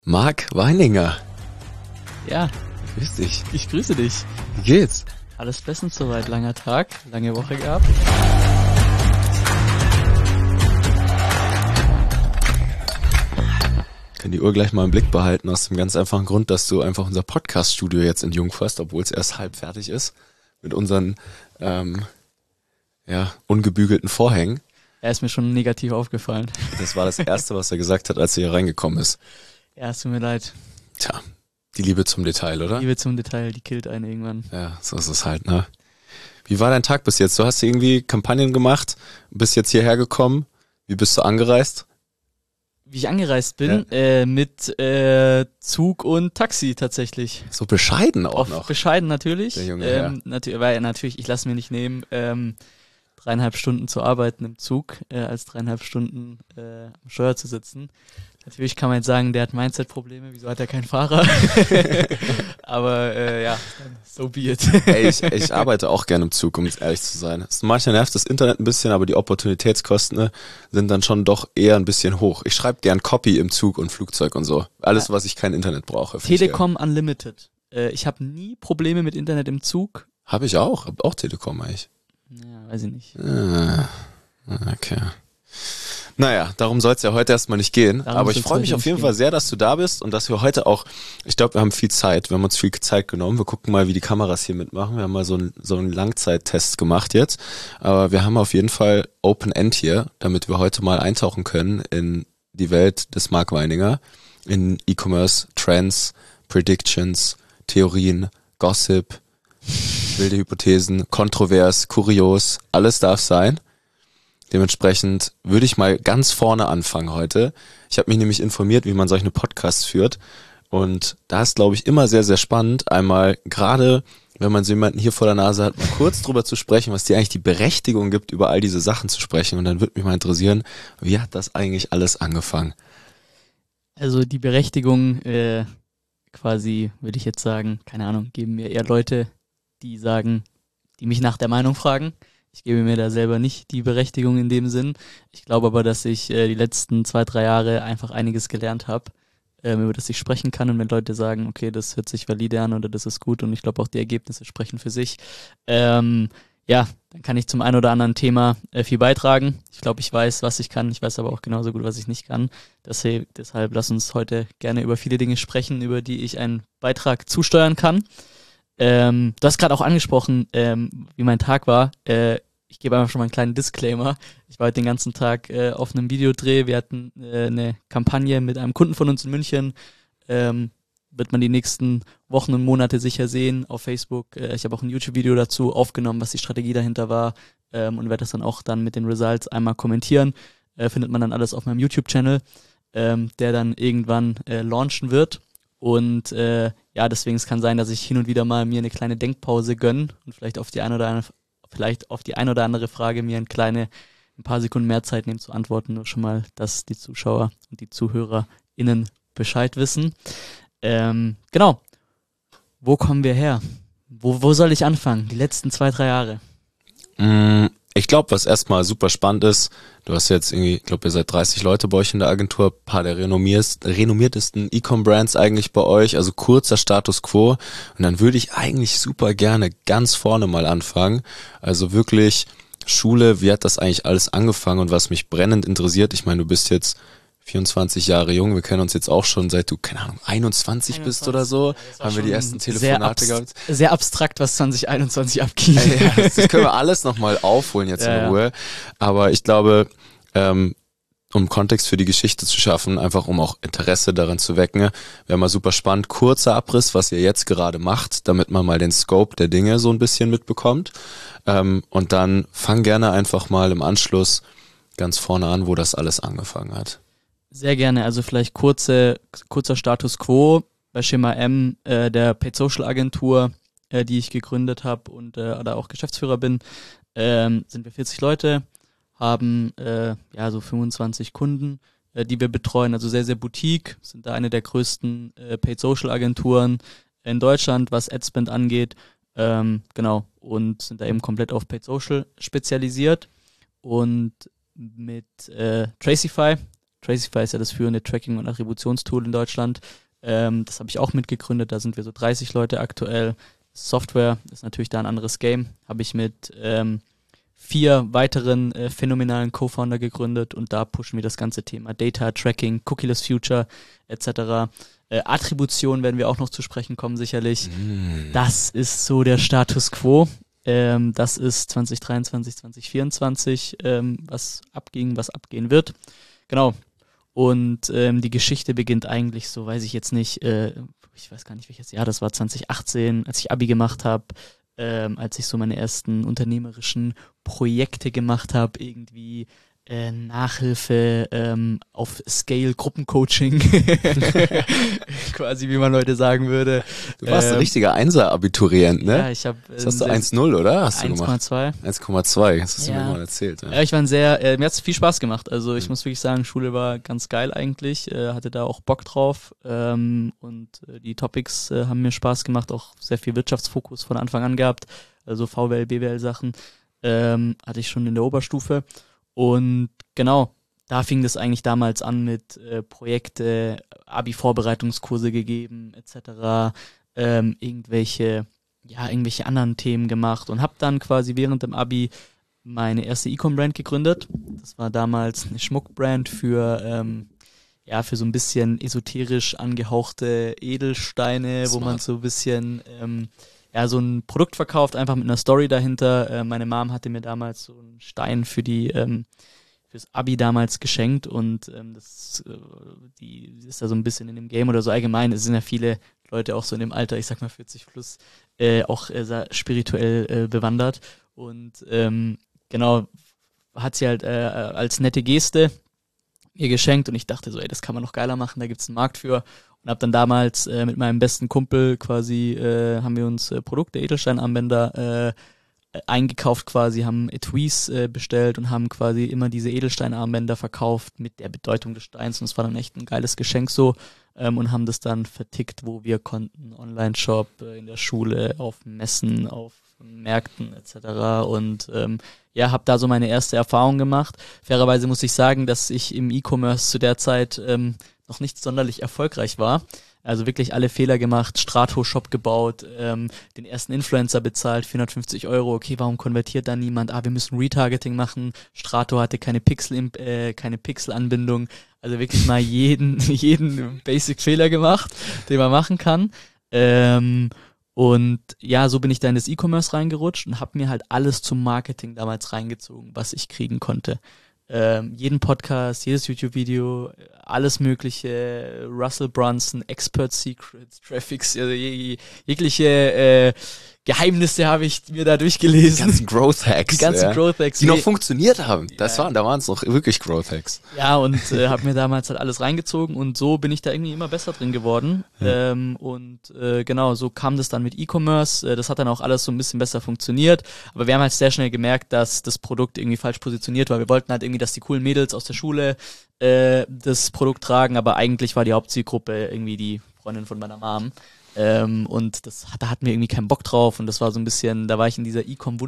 Marc Weininger. Ja, Grüß dich. ich grüße dich. Wie geht's? Alles bestens soweit. Langer Tag, lange Woche gehabt. Können die Uhr gleich mal im Blick behalten, aus dem ganz einfachen Grund, dass du einfach unser Podcast-Studio jetzt in Jungförst, obwohl es erst halb fertig ist, mit unseren ungebügelten Vorhängen. Er ist mir schon negativ aufgefallen. Das war das Erste, was er gesagt hat, als er hier reingekommen ist. Ja, es tut mir leid. Tja, die Liebe zum Detail, oder? Liebe zum Detail, die killt einen irgendwann. Ja, so ist es halt, ne? Wie war dein Tag bis jetzt? Du hast irgendwie Kampagnen gemacht, bist jetzt hierher gekommen. Wie bist du angereist? Wie ich angereist bin, mit Zug und Taxi tatsächlich. So bescheiden auch Auf noch. Bescheiden natürlich. Der junge Herr. Weil natürlich, ich lasse mir nicht nehmen, 3,5 Stunden zu arbeiten im Zug, als 3,5 Stunden am Steuer zu sitzen. Natürlich kann man jetzt sagen, der hat Mindset-Probleme, wieso hat er keinen Fahrer? Aber so be it. Ey, ich arbeite auch gerne im Zug, um jetzt ehrlich zu sein. Manchmal nervt das Internet ein bisschen, aber die Opportunitätskosten sind dann schon doch eher ein bisschen hoch. Ich schreibe gern Copy im Zug und Flugzeug und so. Alles, was ich kein Internet brauche. Telekom Unlimited. Ich habe nie Probleme mit Internet im Zug. Habe ich auch. Hab auch Telekom eigentlich. Ja, weiß ich nicht. Okay. Naja, darum soll es ja heute erstmal nicht gehen. Darum Aber ich soll's freue heute mich auf nicht jeden gehen. Fall sehr, dass du da bist und dass wir heute auch, ich glaube, wir haben viel Zeit. Wir haben uns viel Zeit genommen. Wir gucken mal, wie die Kameras hier mitmachen. Wir haben mal so einen Langzeittest gemacht jetzt. Aber wir haben auf jeden Fall Open End hier, damit wir heute mal eintauchen können in die Welt des Marc Weininger, in E-Commerce, Trends, Predictions, Theorien, Gossip, wilde Hypothesen, kontrovers, kurios, alles darf sein. Dementsprechend würde ich mal ganz vorne anfangen heute. Ich habe mich nämlich informiert, wie man solche Podcasts führt. Und da ist, glaube ich, immer sehr, sehr spannend, einmal gerade, wenn man so jemanden hier vor der Nase hat, mal kurz drüber zu sprechen, was dir eigentlich die Berechtigung gibt, über all diese Sachen zu sprechen. Und dann würde mich mal interessieren, wie hat das eigentlich alles angefangen? Also die Berechtigung quasi, würde ich jetzt sagen, keine Ahnung, geben mir eher Leute, die sagen, die mich nach der Meinung fragen. Ich gebe mir da selber nicht die Berechtigung in dem Sinn. Ich glaube aber, dass ich die letzten 2-3 Jahre einfach einiges gelernt habe, über das ich sprechen kann. Und wenn Leute sagen, okay, das hört sich valide an oder das ist gut und ich glaube auch die Ergebnisse sprechen für sich, dann kann ich zum einen oder anderen Thema viel beitragen. Ich glaube, ich weiß, was ich kann. Ich weiß aber auch genauso gut, was ich nicht kann. Deshalb lass uns heute gerne über viele Dinge sprechen, über die ich einen Beitrag zusteuern kann. Du hast gerade auch angesprochen, wie mein Tag war. Ich gebe einfach schon mal einen kleinen Disclaimer. Ich war heute den ganzen Tag auf einem Videodreh. Wir hatten eine Kampagne mit einem Kunden von uns in München. Wird man die nächsten Wochen und Monate sicher sehen auf Facebook. Ich habe auch ein YouTube-Video dazu aufgenommen, was die Strategie dahinter war, und werde das dann auch dann mit den Results einmal kommentieren. Findet man dann alles auf meinem YouTube-Channel, der dann irgendwann launchen wird. Und deswegen es kann sein, dass ich hin und wieder mal mir eine kleine Denkpause gönne und vielleicht auf die eine oder andere Frage mir ein paar Sekunden mehr Zeit nehme zu antworten, nur schon mal, dass die Zuschauer und die ZuhörerInnen Bescheid wissen. Genau. Wo kommen wir her? Wo soll ich anfangen? Die letzten 2-3 Jahre. Ich glaube, was erstmal super spannend ist, du hast jetzt irgendwie, ich glaube, ihr seid 30 Leute bei euch in der Agentur, ein paar der renommiertesten E-Com-Brands eigentlich bei euch, also kurzer Status Quo. Und dann würde ich eigentlich super gerne ganz vorne mal anfangen. Also wirklich Schule, wie hat das eigentlich alles angefangen und was mich brennend interessiert, ich meine, du bist jetzt 24 Jahre jung, wir kennen uns jetzt auch schon seit du, keine Ahnung, 21 bist oder so, haben wir die ersten Telefonate gehabt. Sehr abstrakt, was 2021 abging. Ja, das können wir alles nochmal aufholen jetzt in Ruhe. Aber ich glaube, um Kontext für die Geschichte zu schaffen, einfach um auch Interesse daran zu wecken, wäre mal super spannend. Kurzer Abriss, was ihr jetzt gerade macht, damit man mal den Scope der Dinge so ein bisschen mitbekommt. Und dann fang gerne einfach mal im Anschluss ganz vorne an, wo das alles angefangen hat. Sehr gerne, also vielleicht kurzer Status Quo bei Schema M, der Paid Social Agentur, die ich gegründet habe und da auch Geschäftsführer bin, sind wir 40 Leute, haben so 25 Kunden, die wir betreuen, also sehr, sehr Boutique, sind da eine der größten Paid Social Agenturen in Deutschland, was Adspend angeht, und sind da eben komplett auf Paid Social spezialisiert und mit Tracify Tracify ist ja das führende Tracking- und Attributionstool in Deutschland. Das habe ich auch mitgegründet, da sind wir so 30 Leute aktuell. Software ist natürlich da ein anderes Game. Habe ich mit 4 weiteren phänomenalen Co-Founder gegründet und da pushen wir das ganze Thema Data, Tracking, Cookieless Future etc. Attribution werden wir auch noch zu sprechen kommen sicherlich. Das ist so der Status Quo. Das ist 2023, 2024, was abging, was abgehen wird. Genau. Und die Geschichte beginnt eigentlich, so weiß ich jetzt nicht, ich weiß gar nicht welches Jahr, das war 2018, als ich Abi gemacht habe, als ich so meine ersten unternehmerischen Projekte gemacht habe, irgendwie Nachhilfe auf Scale Gruppencoaching, quasi wie man heute sagen würde. Du warst ein richtiger Einser-Abiturient, ne? Ja, ich habe das hast du 1,0, oder? Hast du 1,2. 1,2, das hast du mir mal erzählt. Ja, ich war mir hat's viel Spaß gemacht. Also ich muss wirklich sagen, Schule war ganz geil eigentlich, hatte da auch Bock drauf und die Topics haben mir Spaß gemacht, auch sehr viel Wirtschaftsfokus von Anfang an gehabt, also VWL, BWL Sachen hatte ich schon in der Oberstufe. Und genau, da fing das eigentlich damals an mit Projekte, Abi-Vorbereitungskurse gegeben, etc., irgendwelche anderen Themen gemacht und habe dann quasi während dem Abi meine erste E-Com-Brand gegründet. Das war damals eine Schmuckbrand für so ein bisschen esoterisch angehauchte Edelsteine, Smart. wo man so ein bisschen so ein Produkt verkauft, einfach mit einer Story dahinter. Meine Mom hatte mir damals so einen Stein fürs Abi damals geschenkt und die ist da so ein bisschen in dem Game oder so allgemein. Es sind ja viele Leute auch so in dem Alter, ich sag mal 40 plus, auch sehr spirituell bewandert und genau, hat sie halt als nette Geste mir geschenkt und ich dachte so, ey, das kann man noch geiler machen, da gibt's einen Markt für. Und habe dann damals mit meinem besten Kumpel quasi, haben wir uns Produkte, Edelsteinarmbänder eingekauft quasi, haben Etuis bestellt und haben quasi immer diese Edelsteinarmbänder verkauft mit der Bedeutung des Steins. Und es war dann echt ein geiles Geschenk so und haben das dann vertickt, wo wir konnten. Online-Shop, in der Schule, auf Messen, auf Märkten etc. Und habe da so meine erste Erfahrung gemacht. Fairerweise muss ich sagen, dass ich im E-Commerce zu der Zeit noch nicht sonderlich erfolgreich war. Also wirklich alle Fehler gemacht, Strato-Shop gebaut, den ersten Influencer bezahlt, 450 €. Okay, warum konvertiert da niemand? Wir müssen Retargeting machen. Strato hatte keine Pixel-Anbindung. Also wirklich mal jeden Basic-Fehler gemacht, den man machen kann. Und ja, so bin ich da in das E-Commerce reingerutscht und habe mir halt alles zum Marketing damals reingezogen, was ich kriegen konnte. Jeden Podcast, jedes YouTube-Video, alles mögliche, Russell Brunson, Expert Secrets, Traffics, also jegliche Geheimnisse habe ich mir da durchgelesen. Die ganzen Growth Hacks. Die noch funktioniert haben. Da waren es noch wirklich Growth Hacks. Ja, und habe mir damals halt alles reingezogen und so bin ich da irgendwie immer besser drin geworden. Genau, so kam das dann mit E-Commerce. Das hat dann auch alles so ein bisschen besser funktioniert. Aber wir haben halt sehr schnell gemerkt, dass das Produkt irgendwie falsch positioniert war. Wir wollten halt irgendwie, dass die coolen Mädels aus der Schule das Produkt tragen, aber eigentlich war die Hauptzielgruppe irgendwie die Freundin von meiner Mom. Und da hatten wir irgendwie keinen Bock drauf und das war so ein bisschen, da war ich in dieser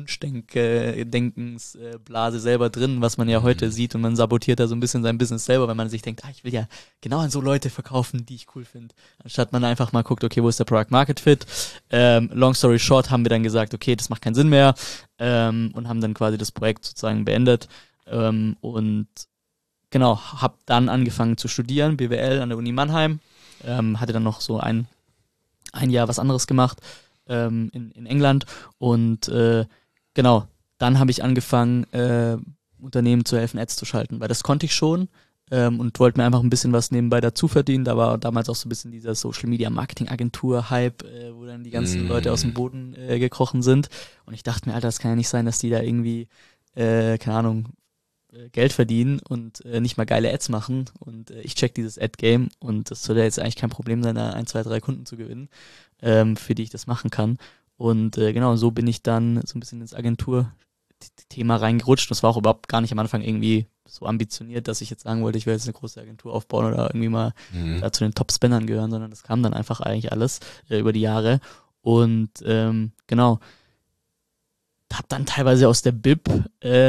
E-Com-Wunschdenkensblase selber drin, was man ja heute sieht und man sabotiert da so ein bisschen sein Business selber, weil man sich denkt, ich will ja genau an so Leute verkaufen, die ich cool finde. Anstatt man einfach mal guckt, okay, wo ist der Product Market Fit? Long story short haben wir dann gesagt, okay, das macht keinen Sinn mehr und haben dann quasi das Projekt sozusagen beendet und genau, habe dann angefangen zu studieren, BWL an der Uni Mannheim, hatte dann noch so ein Jahr was anderes gemacht in England und genau, dann habe ich angefangen, Unternehmen zu helfen, Ads zu schalten, weil das konnte ich schon und wollte mir einfach ein bisschen was nebenbei dazu verdienen. Da war damals auch so ein bisschen dieser Social Media Marketing Agentur Hype, wo dann die ganzen Leute aus dem Boden gekrochen sind und ich dachte mir, Alter, das kann ja nicht sein, dass die da irgendwie, keine Ahnung, Geld verdienen und nicht mal geile Ads machen und ich check dieses Ad-Game und das soll ja jetzt eigentlich kein Problem sein, da 1, 2, 3 Kunden zu gewinnen, für die ich das machen kann und genau, so bin ich dann so ein bisschen ins Agentur-Thema reingerutscht und das war auch überhaupt gar nicht am Anfang irgendwie so ambitioniert, dass ich jetzt sagen wollte, ich will jetzt eine große Agentur aufbauen oder irgendwie mal da zu den Top-Spannern gehören, sondern das kam dann einfach eigentlich alles über die Jahre und genau, hab dann teilweise aus der Bib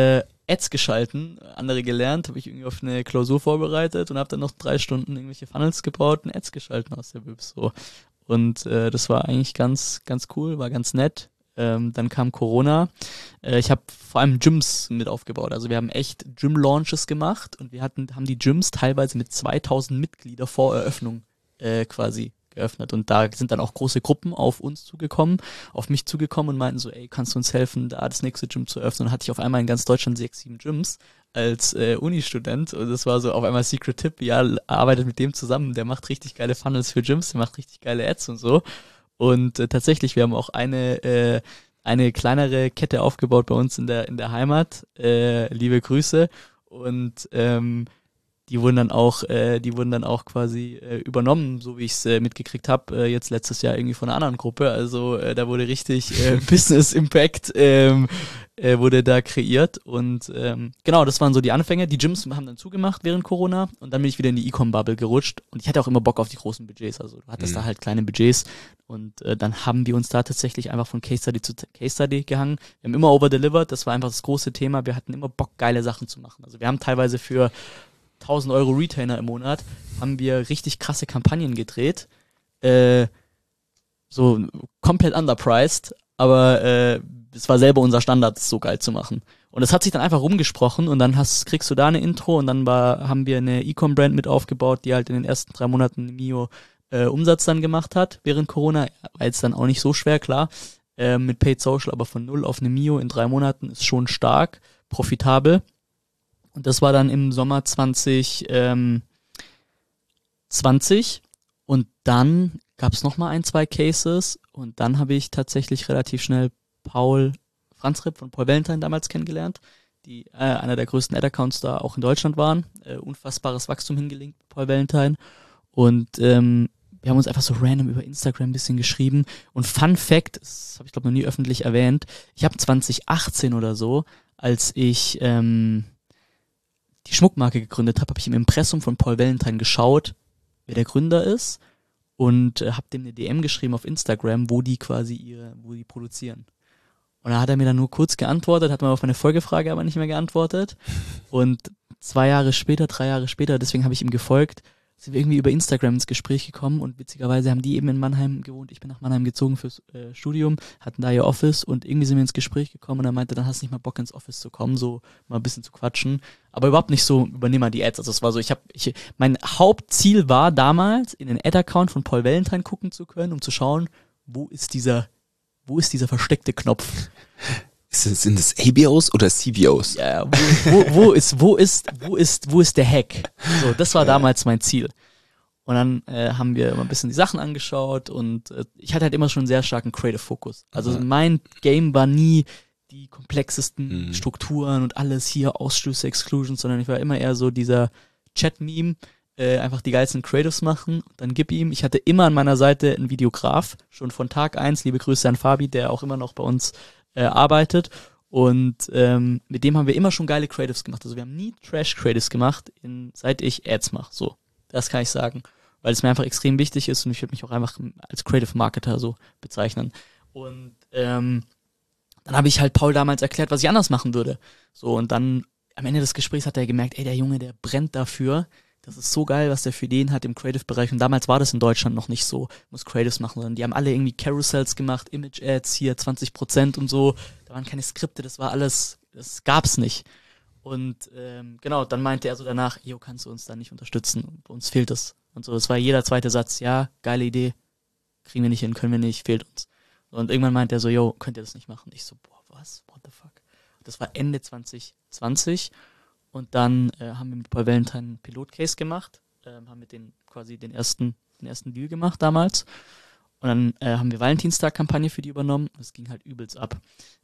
Ads geschalten, andere gelernt, habe ich irgendwie auf eine Klausur vorbereitet und habe dann noch 3 Stunden irgendwelche Funnels gebaut und Ads geschalten aus der Webs so. Und das war eigentlich ganz, ganz cool, war ganz nett. Dann kam Corona. Ich habe vor allem Gyms mit aufgebaut. Also wir haben echt Gym-Launches gemacht und wir haben die Gyms teilweise mit 2000 Mitglieder vor Eröffnung quasi geöffnet. Und da sind dann auch große Gruppen auf uns zugekommen, auf mich zugekommen und meinten so, ey, kannst du uns helfen, da das nächste Gym zu öffnen? Und hatte ich auf einmal in ganz Deutschland 6, 7 Gyms als Uni-Student. Und das war so auf einmal Secret Tipp, ja, arbeitet mit dem zusammen, der macht richtig geile Funnels für Gyms, der macht richtig geile Ads und so. Und tatsächlich, wir haben auch eine kleinere Kette aufgebaut bei uns in der Heimat. Liebe Grüße. Und die wurden dann auch quasi übernommen, so wie ich es mitgekriegt habe, jetzt letztes Jahr irgendwie von einer anderen Gruppe. Also da wurde richtig Business Impact wurde da kreiert und genau, das waren so die Anfänge. Die Gyms haben dann zugemacht während Corona und dann bin ich wieder in die E-Com-Bubble gerutscht und ich hatte auch immer Bock auf die großen Budgets, also du hattest da halt kleine Budgets und dann haben wir uns da tatsächlich einfach von Case Study zu Case Study gehangen. Wir haben immer over-delivered, das war einfach das große Thema, wir hatten immer Bock, geile Sachen zu machen. Also wir haben teilweise für 1.000 Euro Retainer im Monat, haben wir richtig krasse Kampagnen gedreht, so komplett underpriced, aber es war selber unser Standard, das so geil zu machen. Und das hat sich dann einfach rumgesprochen und dann kriegst du da eine Intro und dann haben wir eine E-Com-Brand mit aufgebaut, die halt in den ersten 3 Monaten Mio Umsatz dann gemacht hat während Corona, war jetzt dann auch nicht so schwer, klar, mit Paid Social, aber von 0 auf eine Mio in 3 Monaten ist schon stark, profitabel. Und das war dann im Sommer 2020 und dann gab es nochmal 1, 2 Cases und dann habe ich tatsächlich relativ schnell Franz Ripp von Paul Valentine damals kennengelernt, die einer der größten Ad-Accounts da auch in Deutschland waren. Unfassbares Wachstum hingelegt, Paul Valentine. Und wir haben uns einfach so random über Instagram ein bisschen geschrieben. Und Fun Fact, das habe ich glaube noch nie öffentlich erwähnt, ich habe 2018 oder so, als ich die Schmuckmarke gegründet habe, habe ich im Impressum von Paul Valentine geschaut, wer der Gründer ist und habe dem eine DM geschrieben auf Instagram, wo die produzieren. Und da hat er mir dann nur kurz geantwortet, hat mir auf meine Folgefrage aber nicht mehr geantwortet. Und 3 Jahre später, deswegen habe ich ihm gefolgt, sind wir irgendwie über Instagram ins Gespräch gekommen und witzigerweise haben die eben in Mannheim gewohnt. Ich bin nach Mannheim gezogen fürs Studium, hatten da ihr Office und irgendwie sind wir ins Gespräch gekommen und er meinte, dann hast du nicht mal Bock ins Office zu kommen, so mal ein bisschen zu quatschen. Aber überhaupt nicht so, übernimm mal die Ads. Also es war so, mein Hauptziel war damals, in den Ad-Account von Paul Valentine gucken zu können, um zu schauen, wo ist dieser versteckte Knopf? Sind es ABOs oder CBOs? Ja, wo ist der Hack? So, das war damals mein Ziel. Und dann haben wir immer ein bisschen die Sachen angeschaut und ich hatte halt immer schon einen sehr starken Creative-Fokus. Also mein Game war nie die komplexesten Strukturen und alles hier, Ausschlüsse, Exclusions, sondern ich war immer eher so dieser Chat-Meme, einfach die geilsten Creatives machen und dann gib ihm. Ich hatte immer an meiner Seite einen Videograf, schon von Tag 1, liebe Grüße an Fabi, der auch immer noch bei uns arbeitet und mit dem haben wir immer schon geile Creatives gemacht. Also wir haben nie Trash-Creatives gemacht, seit ich Ads mache. So, das kann ich sagen, weil es mir einfach extrem wichtig ist und ich würde mich auch einfach als Creative Marketer so bezeichnen. Und dann habe ich halt Paul damals erklärt, was ich anders machen würde. So, und dann am Ende des Gesprächs hat er gemerkt, ey, der Junge, der brennt dafür. Das ist so geil, was der für Ideen hat im Creative-Bereich. Und damals war das in Deutschland noch nicht so, muss Creatives machen, sondern die haben alle irgendwie Carousels gemacht, Image-Ads, hier 20% und so. Da waren keine Skripte, das war alles, das gab's nicht. Und genau, dann meinte er so danach, jo, kannst du uns da nicht unterstützen? Uns fehlt es. Und so, das war jeder zweite Satz, ja, geile Idee, kriegen wir nicht hin, können wir nicht, fehlt uns. Und irgendwann meinte er so, jo, könnt ihr das nicht machen? Ich so, boah, was? What the fuck? Das war Ende 2020. Und dann haben wir mit Paul Valentine einen Pilotcase gemacht, haben mit denen quasi den ersten Deal gemacht damals. Und dann haben wir Valentinstag-Kampagne für die übernommen. Das ging halt übelst ab.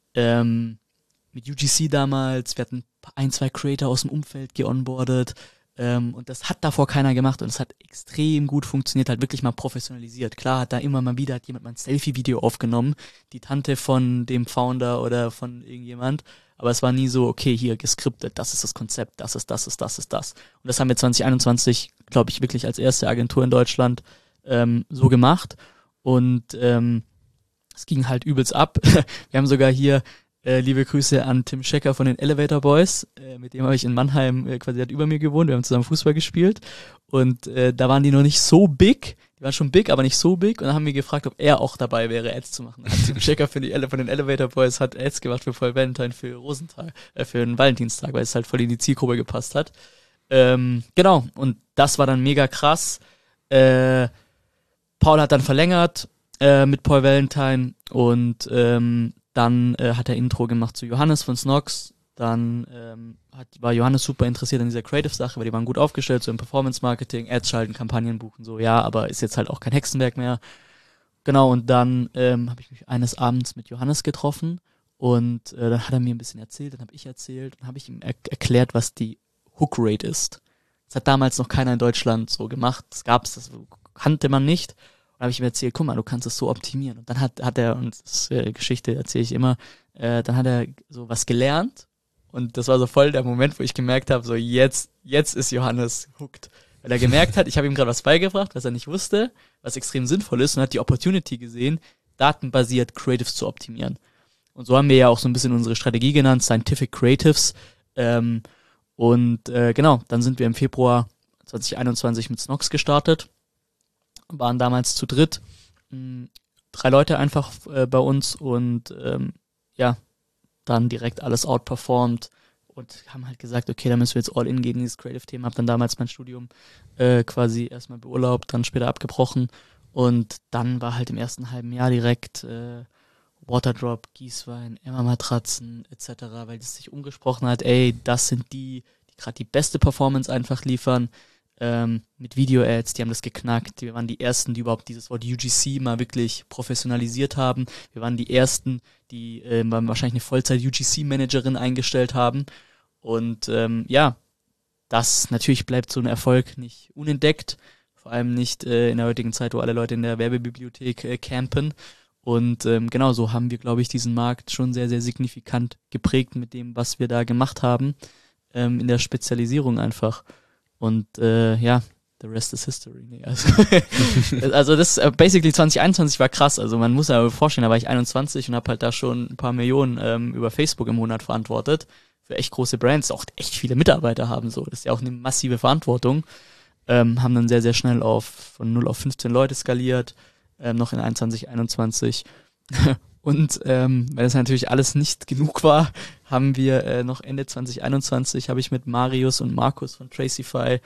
Mit UGC damals, wir hatten 1, 2 Creator aus dem Umfeld geonboardet. Und das hat davor keiner gemacht und es hat extrem gut funktioniert, halt wirklich mal professionalisiert. Klar hat da immer mal wieder jemand mal ein Selfie-Video aufgenommen, die Tante von dem Founder oder von irgendjemand. Aber es war nie so, okay, hier geskriptet, das ist das Konzept, das ist das. Und das haben wir 2021, glaube ich, wirklich als erste Agentur in Deutschland so gemacht. Und es ging halt übelst ab. Wir haben sogar hier Liebe Grüße an Tim Schecker von den Elevator Boys. Mit dem habe ich in Mannheim quasi, der hat über mir gewohnt. Wir haben zusammen Fußball gespielt. Und da waren die noch nicht so big. Die waren schon big, aber nicht so big. Und dann haben wir gefragt, ob er auch dabei wäre, Ads zu machen. Tim Schecker von den Elevator Boys hat Ads gemacht für Paul Valentine für Rosentag, für den Valentinstag, weil es halt voll in die Zielgruppe gepasst hat. Genau. Und das war dann mega krass. Paul hat dann verlängert mit Paul Valentine und dann hat er Intro gemacht zu Johannes von Snox. Dann war Johannes super interessiert an dieser Creative-Sache, weil die waren gut aufgestellt, so im Performance-Marketing, Ads schalten, Kampagnen buchen, so, ja, aber ist jetzt halt auch kein Hexenwerk mehr. Genau, und dann habe ich mich eines Abends mit Johannes getroffen und dann hat er mir ein bisschen erzählt, dann habe ich erzählt und habe ich ihm erklärt, was die Hook-Rate ist. Das hat damals noch keiner in Deutschland so gemacht, das kannte man nicht. Und habe ich ihm erzählt, guck mal, du kannst es so optimieren. Und dann hat er, und das Geschichte erzähle ich immer, dann hat er so was gelernt. Und das war so voll der Moment, wo ich gemerkt habe, so jetzt ist Johannes hooked. Weil er gemerkt hat, ich habe ihm gerade was beigebracht, was er nicht wusste, was extrem sinnvoll ist und hat die Opportunity gesehen, datenbasiert Creatives zu optimieren. Und so haben wir ja auch so ein bisschen unsere Strategie genannt, Scientific Creatives. Genau, dann sind wir im Februar 2021 mit Snox gestartet. Waren damals zu dritt, 3 Leute einfach bei uns und dann direkt alles outperformed und haben halt gesagt, okay, da müssen wir jetzt all in gehen in dieses Creative-Thema. Hab dann damals mein Studium quasi erstmal beurlaubt, dann später abgebrochen und dann war halt im ersten halben Jahr direkt Waterdrop, Gießwein, Emma-Matratzen etc., weil es sich umgesprochen hat, ey, das sind die gerade die beste Performance einfach liefern. Mit Video-Ads, die haben das geknackt. Wir waren die Ersten, die überhaupt dieses Wort UGC mal wirklich professionalisiert haben. Wir waren die Ersten, die wahrscheinlich eine Vollzeit-UGC-Managerin eingestellt haben. Und das natürlich bleibt so ein Erfolg nicht unentdeckt. Vor allem nicht in der heutigen Zeit, wo alle Leute in der Werbebibliothek campen. Und genau so haben wir, glaube ich, diesen Markt schon sehr, sehr signifikant geprägt mit dem, was wir da gemacht haben. In der Spezialisierung einfach. Und the rest is history. Nee, also das basically 2021 war krass. Also man muss ja vorstellen, da war ich 21 und habe halt da schon ein paar Millionen über Facebook im Monat verantwortet. Für echt große Brands, auch echt viele Mitarbeiter haben so. Das ist ja auch eine massive Verantwortung. Haben dann sehr, sehr schnell von 0 auf 15 Leute skaliert, noch in 2021. Und weil das natürlich alles nicht genug war, haben wir noch Ende 2021 habe ich mit Marius und Markus von Tracify,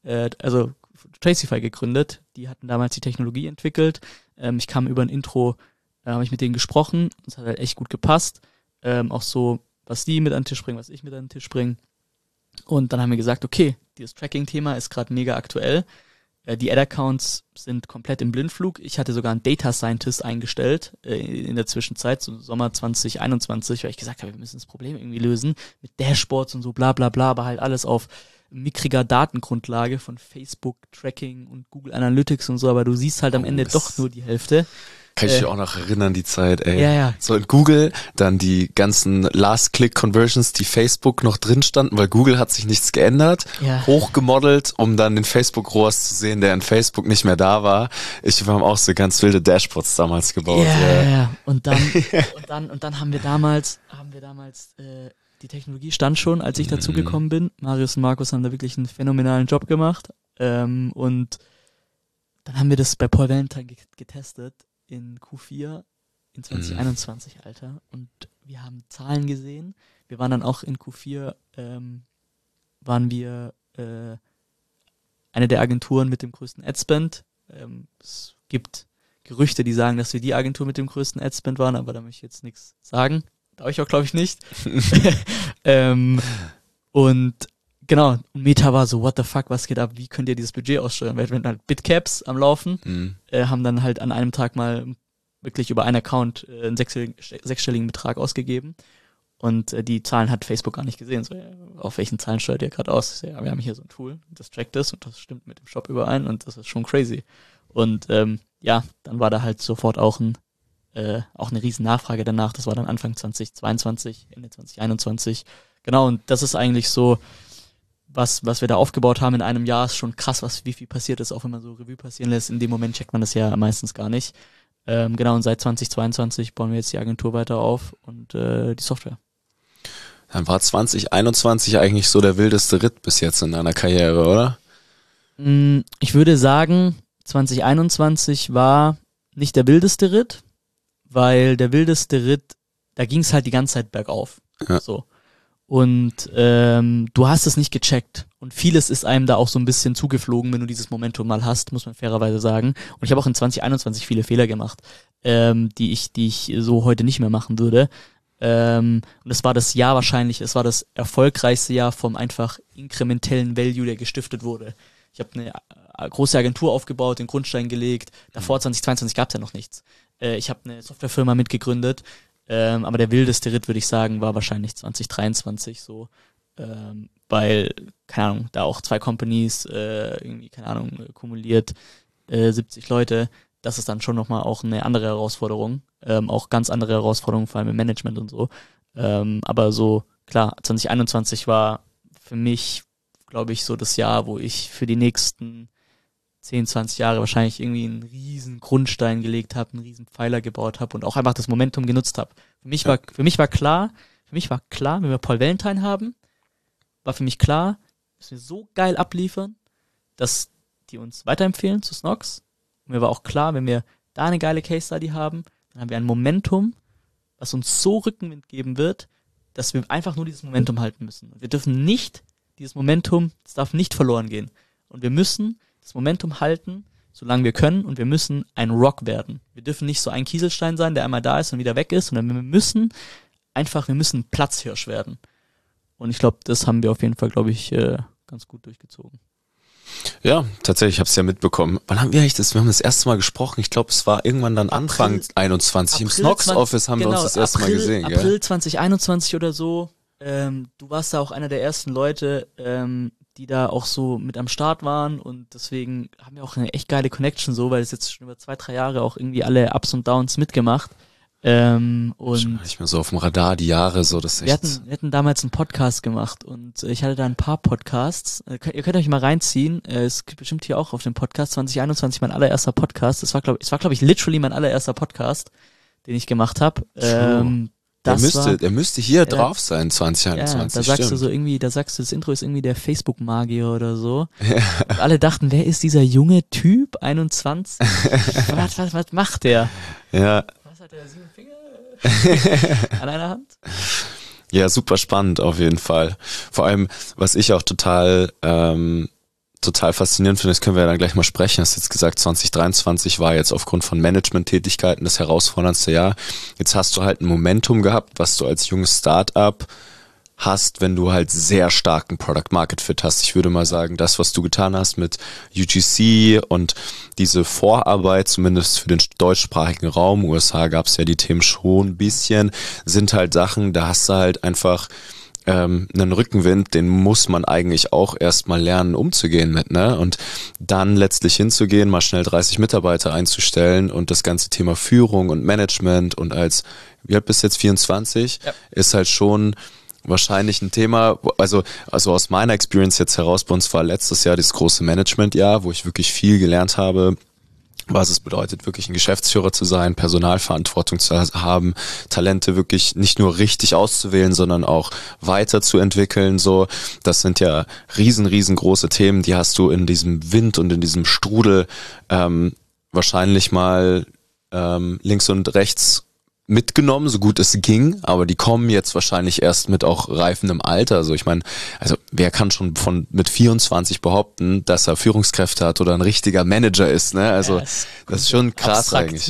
Tracify gegründet. Die hatten damals die Technologie entwickelt. Ich kam über ein Intro, habe ich mit denen gesprochen. Es hat halt echt gut gepasst. Auch so, was die mit an den Tisch bringen, was ich mit an den Tisch bringe. Und dann haben wir gesagt, okay, dieses Tracking-Thema ist gerade mega aktuell. Die Ad-Accounts sind komplett im Blindflug. Ich hatte sogar einen Data Scientist eingestellt in der Zwischenzeit, so Sommer 2021, weil ich gesagt habe, wir müssen das Problem irgendwie lösen mit Dashboards und so bla bla bla, aber halt alles auf mickriger Datengrundlage von Facebook, Tracking und Google Analytics und so, aber du siehst halt am Ende doch nur die Hälfte. Kann ich mich auch noch erinnern, die Zeit, ey. Ja. So in Google, dann die ganzen Last-Click-Conversions, die Facebook noch drin standen, weil Google hat sich nichts geändert, hochgemodelt, um dann den Facebook-ROAS zu sehen, der in Facebook nicht mehr da war. Wir haben auch so ganz wilde Dashboards damals gebaut. Ja. Und dann haben wir damals, die Technologie stand schon, als ich dazugekommen bin. Marius und Markus haben da wirklich einen phänomenalen Job gemacht. Und dann haben wir das bei Paul Valentine getestet. In Q4 in 2021, Alter. Und wir haben Zahlen gesehen. Wir waren dann auch in Q4, waren wir eine der Agenturen mit dem größten Adspend. Es gibt Gerüchte, die sagen, dass wir die Agentur mit dem größten Adspend waren, aber da möchte ich jetzt nichts sagen. Darf ich auch, glaube ich, nicht. Und genau, Meta war so, what the fuck, was geht ab, wie könnt ihr dieses Budget aussteuern? Wir hatten halt Bitcaps am Laufen, haben dann halt an einem Tag mal wirklich über einen Account einen sechsstelligen Betrag ausgegeben und die Zahlen hat Facebook gar nicht gesehen. So, auf welchen Zahlen steuert ihr gerade aus? Ja, wir haben hier so ein Tool, das trackt das und das stimmt mit dem Shop überein und das ist schon crazy. Und dann war da halt sofort auch eine riesen Nachfrage danach. Das war dann Anfang 2022, Ende 2021. Genau, und das ist eigentlich so, was wir da aufgebaut haben in einem Jahr, ist schon krass, wie viel passiert ist, auch wenn man so Revue passieren lässt. In dem Moment checkt man das ja meistens gar nicht. Genau, und seit 2022 bauen wir jetzt die Agentur weiter auf und die Software. Dann war 2021 eigentlich so der wildeste Ritt bis jetzt in deiner Karriere, oder? Ich würde sagen, 2021 war nicht der wildeste Ritt, weil der wildeste Ritt, da ging es halt die ganze Zeit bergauf. Ja. So. Und du hast es nicht gecheckt. Und vieles ist einem da auch so ein bisschen zugeflogen, wenn du dieses Momentum mal hast, muss man fairerweise sagen. Und ich habe auch in 2021 viele Fehler gemacht, die ich so heute nicht mehr machen würde. Und es war das Jahr wahrscheinlich, es war das erfolgreichste Jahr vom einfach inkrementellen Value, der gestiftet wurde. Ich habe eine große Agentur aufgebaut, den Grundstein gelegt. Davor 2022 gab es ja noch nichts. Ich habe eine Softwarefirma mitgegründet. Aber der wildeste Ritt, würde ich sagen, war wahrscheinlich 2023 so. Weil, keine Ahnung, da auch 2 Companies, irgendwie, keine Ahnung, kumuliert 70 Leute. Das ist dann schon nochmal auch eine andere Herausforderung. Auch ganz andere Herausforderungen, vor allem im Management und so. Aber so, klar, 2021 war für mich, glaube ich, so das Jahr, wo ich für die nächsten 10, 20 Jahre wahrscheinlich irgendwie einen riesen Grundstein gelegt habe, einen riesen Pfeiler gebaut habe und auch einfach das Momentum genutzt habe. Für mich war klar, wenn wir Paul Valentine haben, war für mich klar, dass wir so geil abliefern, dass die uns weiterempfehlen zu Snox. Und mir war auch klar, wenn wir da eine geile Case Study haben, dann haben wir ein Momentum, was uns so Rückenwind geben wird, dass wir einfach nur dieses Momentum halten müssen. Und wir dürfen nicht, dieses Momentum, es darf nicht verloren gehen. Und wir müssen das Momentum halten, solange wir können, und wir müssen ein Rock werden. Wir dürfen nicht so ein Kieselstein sein, der einmal da ist und wieder weg ist, sondern wir müssen Platzhirsch werden. Und ich glaube, das haben wir auf jeden Fall, glaube ich, ganz gut durchgezogen. Ja, tatsächlich, ich habe es ja mitbekommen. Wann haben wir eigentlich das? Wir haben das erste Mal gesprochen. Ich glaube, es war irgendwann dann Anfang 21. Im Snox Office haben wir uns das erste Mal gesehen. April 2021 oder so. Du warst da auch einer der ersten Leute, die da auch so mit am Start waren, und deswegen haben wir auch eine echt geile Connection so, weil es jetzt schon über 2-3 Jahre auch irgendwie alle Ups und Downs mitgemacht. Und schon nicht mehr so auf dem Radar, die Jahre so, das wir hatten damals einen Podcast gemacht, und ich hatte da ein paar Podcasts. Ihr könnt euch mal reinziehen. Es gibt bestimmt hier auch auf dem Podcast 2021 mein allererster Podcast. Es war glaube ich literally mein allererster Podcast, den ich gemacht habe. Der müsste hier drauf sein, 2021. Ja, sagst du so irgendwie, das Intro ist irgendwie der Facebook-Magier oder so. Ja. Und alle dachten, wer ist dieser junge Typ, 21? was macht der? Ja. Was hat der, 7 Finger an einer Hand? Ja, super spannend auf jeden Fall. Vor allem, was ich auch total faszinierend finde, das können wir ja dann gleich mal sprechen, hast jetzt gesagt, 2023 war jetzt aufgrund von Management-Tätigkeiten das herausforderndste Jahr. Jetzt hast du halt ein Momentum gehabt, was du als junges Start-up hast, wenn du halt sehr starken Product-Market-Fit hast. Ich würde mal sagen, das, was du getan hast mit UGC und diese Vorarbeit, zumindest für den deutschsprachigen Raum, USA gab es ja die Themen schon ein bisschen, sind halt Sachen, da hast du halt einfach einen Rückenwind, den muss man eigentlich auch erstmal lernen umzugehen mit, ne? Und dann letztlich hinzugehen, mal schnell 30 Mitarbeiter einzustellen und das ganze Thema Führung und Management und wie alt bist du jetzt, 24, ja, ist halt schon wahrscheinlich ein Thema, also aus meiner Experience jetzt heraus, bei uns war letztes Jahr das große Management-Jahr, wo ich wirklich viel gelernt habe, was es bedeutet, wirklich ein Geschäftsführer zu sein, Personalverantwortung zu haben, Talente wirklich nicht nur richtig auszuwählen, sondern auch weiterzuentwickeln. So, das sind ja riesengroße Themen, die hast du in diesem Wind und in diesem Strudel wahrscheinlich mal links und rechts mitgenommen, so gut es ging, aber die kommen jetzt wahrscheinlich erst mit auch reifendem Alter. Also ich meine, wer kann schon mit 24 behaupten, dass er Führungskräfte hat oder ein richtiger Manager ist, ne? Also ja, das ist schon krass abstrakt, eigentlich.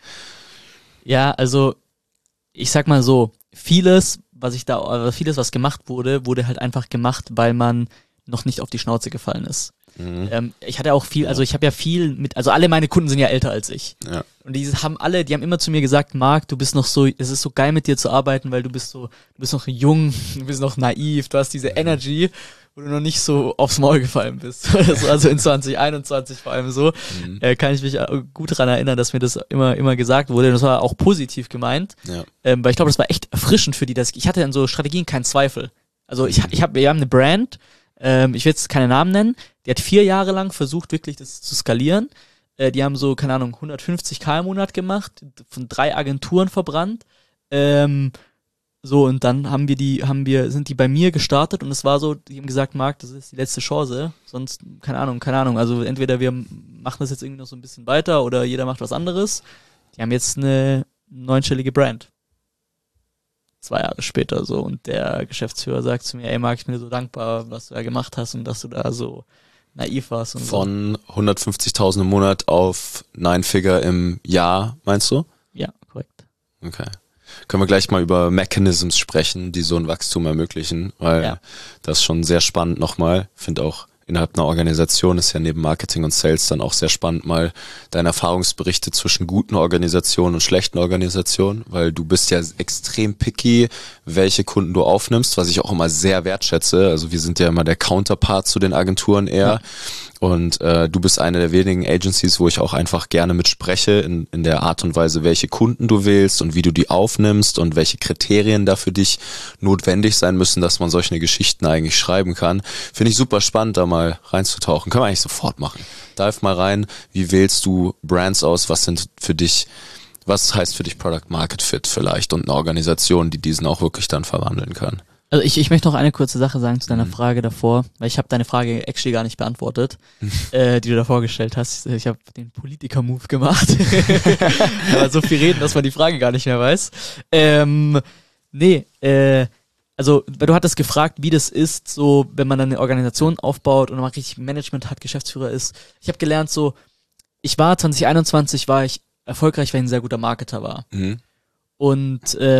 Ja, also ich sag mal so, vieles, was gemacht wurde halt einfach gemacht, weil man noch nicht auf die Schnauze gefallen ist. Ich hatte auch viel, also ich habe ja viel also alle meine Kunden sind ja älter als ich. Ja. Und die haben immer zu mir gesagt, Marc, du bist noch so, es ist so geil mit dir zu arbeiten, weil du bist noch jung, du bist noch naiv, du hast diese Energy, wo du noch nicht so aufs Maul gefallen bist. Also in 2021 vor allem so, kann ich mich gut daran erinnern, dass mir das immer gesagt wurde. Und das war auch positiv gemeint, ja. Weil ich glaube, das war echt erfrischend für die, ich hatte in so Strategien keinen Zweifel. Also wir haben eine Brand, ich will jetzt keine Namen nennen, die hat 4 Jahre lang versucht, wirklich das zu skalieren. die haben so, keine Ahnung, 150.000 im Monat gemacht, von 3 Agenturen verbrannt. So, und dann sind die bei mir gestartet und es war so, die haben gesagt, Marc, das ist die letzte Chance, sonst, keine Ahnung, also entweder wir machen das jetzt irgendwie noch so ein bisschen weiter oder jeder macht was anderes. Die haben jetzt eine 9-stellige Brand. 2 Jahre später so, und der Geschäftsführer sagt zu mir, ey Marc, ich bin dir so dankbar, was du da gemacht hast und dass du da so naiv warst. Und von 150.000 im Monat auf 9-Figure im Jahr, meinst du? Ja, korrekt. Okay. Können wir gleich mal über Mechanisms sprechen, die so ein Wachstum ermöglichen, weil das ist schon sehr spannend nochmal. Finde auch innerhalb einer Organisation ist ja neben Marketing und Sales dann auch sehr spannend, mal deine Erfahrungsberichte zwischen guten Organisationen und schlechten Organisationen, weil du bist ja extrem picky, welche Kunden du aufnimmst, was ich auch immer sehr wertschätze. Also wir sind ja immer der Counterpart zu den Agenturen eher. Ja. Und du bist eine der wenigen Agencies, wo ich auch einfach gerne mit spreche, in der Art und Weise, welche Kunden du wählst und wie du die aufnimmst und welche Kriterien da für dich notwendig sein müssen, dass man solche Geschichten eigentlich schreiben kann. Finde ich super spannend, da mal reinzutauchen. Können wir eigentlich sofort machen. Dive mal rein, wie wählst du Brands aus, was heißt für dich Product Market Fit vielleicht und eine Organisation, die diesen auch wirklich dann verwandeln kann. Also ich möchte noch eine kurze Sache sagen zu deiner Frage davor, weil ich habe deine Frage actually gar nicht beantwortet, die du davor gestellt hast. Ich habe den Politiker-Move gemacht. Aber so viel reden, dass man die Frage gar nicht mehr weiß. Also du hattest gefragt, wie das ist, so wenn man dann eine Organisation aufbaut und man richtig Management hat, Geschäftsführer ist. Ich habe gelernt, so 2021 war ich erfolgreich, weil ich ein sehr guter Marketer war. Und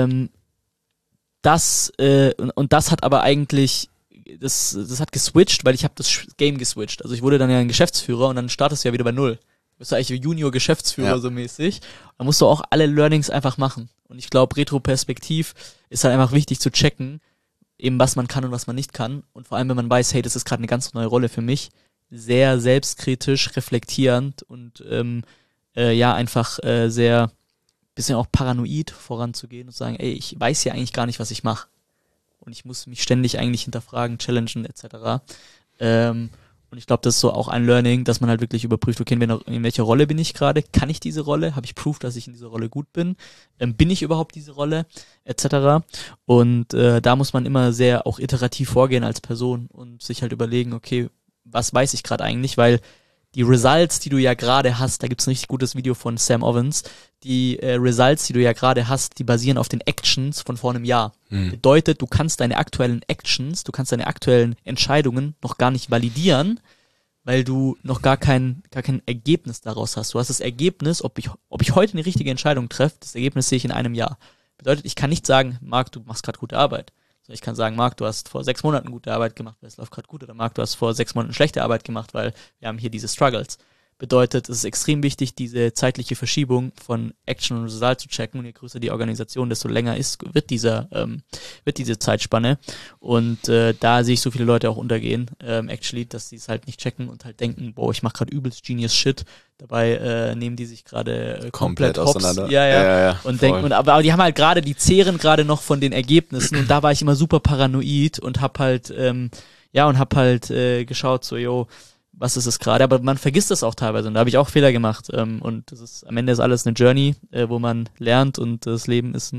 das hat aber eigentlich, das hat geswitcht, weil ich habe das Game geswitcht. Also ich wurde dann ja ein Geschäftsführer und dann startest du ja wieder bei Null. Du bist ja eigentlich Junior-Geschäftsführer so mäßig. Da musst du auch alle Learnings einfach machen. Und ich glaube, retroperspektiv ist halt einfach wichtig zu checken, eben was man kann und was man nicht kann. Und vor allem, wenn man weiß, hey, das ist gerade eine ganz neue Rolle für mich, sehr selbstkritisch, reflektierend und einfach sehr bisschen auch paranoid voranzugehen und sagen, ey, ich weiß ja eigentlich gar nicht, was ich mache. Und ich muss mich ständig eigentlich hinterfragen, challengen etc. Und ich glaube, das ist so auch ein Learning, dass man halt wirklich überprüft, okay, in welcher Rolle bin ich gerade? Kann ich diese Rolle? Habe ich Proof, dass ich in dieser Rolle gut bin? Bin ich überhaupt diese Rolle? Etc. Und da muss man immer sehr auch iterativ vorgehen als Person und sich halt überlegen, okay, was weiß ich gerade eigentlich? Weil die Results, die du ja gerade hast, da gibt's ein richtig gutes Video von Sam Ovens, die Results, die du ja gerade hast, die basieren auf den Actions von vor einem Jahr. Bedeutet, du kannst deine aktuellen Actions, du kannst deine aktuellen Entscheidungen noch gar nicht validieren, weil du noch gar kein Ergebnis daraus hast. Du hast das Ergebnis, ob ich heute eine richtige Entscheidung treffe, das Ergebnis sehe ich in einem Jahr. Bedeutet, ich kann nicht sagen, Marc, du machst gerade gute Arbeit. Ich kann sagen, Marc, du hast vor 6 Monaten gute Arbeit gemacht, weil es läuft gerade gut. Oder Marc, du hast vor 6 Monaten schlechte Arbeit gemacht, weil wir haben hier diese Struggles. Bedeutet, es ist extrem wichtig, diese zeitliche Verschiebung von Action und Result zu checken. Und je größer die Organisation, desto länger wird diese Zeitspanne. Und da sehe ich so viele Leute auch untergehen, dass sie es halt nicht checken und halt denken, boah, ich mache gerade übelst Genius Shit. Dabei nehmen die sich gerade komplett auseinander. Ja. Und denken, aber die haben halt die zehren gerade noch von den Ergebnissen. Und da war ich immer super paranoid und hab halt geschaut, so, was ist es gerade? Aber man vergisst das auch teilweise und da habe ich auch Fehler gemacht. Und am Ende ist alles eine Journey, wo man lernt und das Leben ist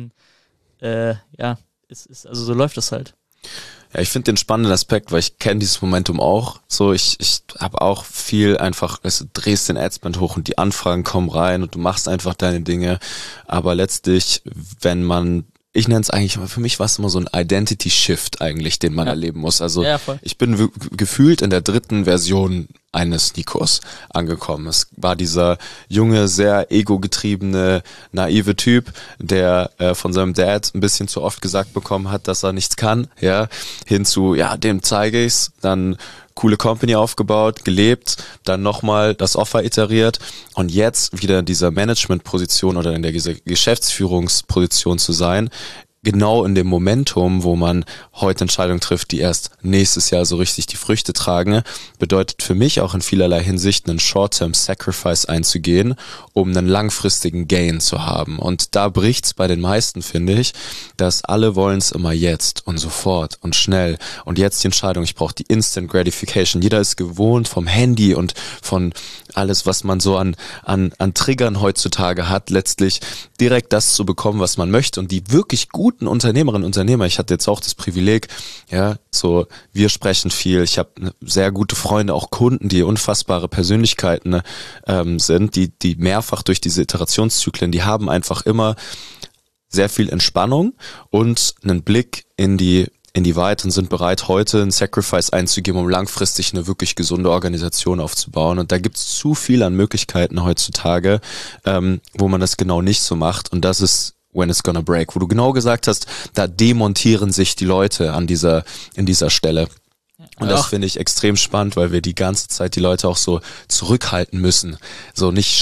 also so läuft das halt. Ja, ich finde den spannenden Aspekt, weil ich kenne dieses Momentum auch. So, ich habe auch viel einfach, du drehst den Adspend hoch und die Anfragen kommen rein und du machst einfach deine Dinge. Aber letztlich, ich nenne es eigentlich, für mich war es immer so ein Identity-Shift eigentlich, den man erleben muss. Also ich bin gefühlt in der 3. Version eines Nikos angekommen. Es war dieser junge, sehr ego-getriebene, naive Typ, der von seinem Dad ein bisschen zu oft gesagt bekommen hat, dass er nichts kann, hin zu, dem zeige ich's, dann coole Company aufgebaut, gelebt, dann nochmal das Offer iteriert und jetzt wieder in dieser Management-Position oder in der Geschäftsführungsposition zu sein, genau in dem Momentum, wo man heute Entscheidungen trifft, die erst nächstes Jahr so richtig die Früchte tragen, bedeutet für mich auch in vielerlei Hinsicht einen Short-Term-Sacrifice einzugehen, um einen langfristigen Gain zu haben. Und da bricht's bei den meisten, finde ich, dass alle wollen's immer jetzt und sofort und schnell und jetzt die Entscheidung, ich brauche die Instant Gratification. Jeder ist gewohnt vom Handy und von alles, was man so an Triggern heutzutage hat, letztlich direkt das zu bekommen, was man möchte. Und die wirklich guten Unternehmerinnen und Unternehmer, ich hatte jetzt auch das Privileg, ja, so, wir sprechen viel, ich habe sehr gute Freunde, auch Kunden, die unfassbare Persönlichkeiten sind, die mehrfach durch diese Iterationszyklen, die haben einfach immer sehr viel Entspannung und einen Blick in die Weite und sind bereit, heute ein Sacrifice einzugeben, um langfristig eine wirklich gesunde Organisation aufzubauen. Und da gibt es zu viel an Möglichkeiten heutzutage, wo man das genau nicht so macht. Und das ist when it's gonna break, wo du genau gesagt hast, da demontieren sich die Leute in dieser Stelle. Und das finde ich extrem spannend, weil wir die ganze Zeit die Leute auch so zurückhalten müssen. So nicht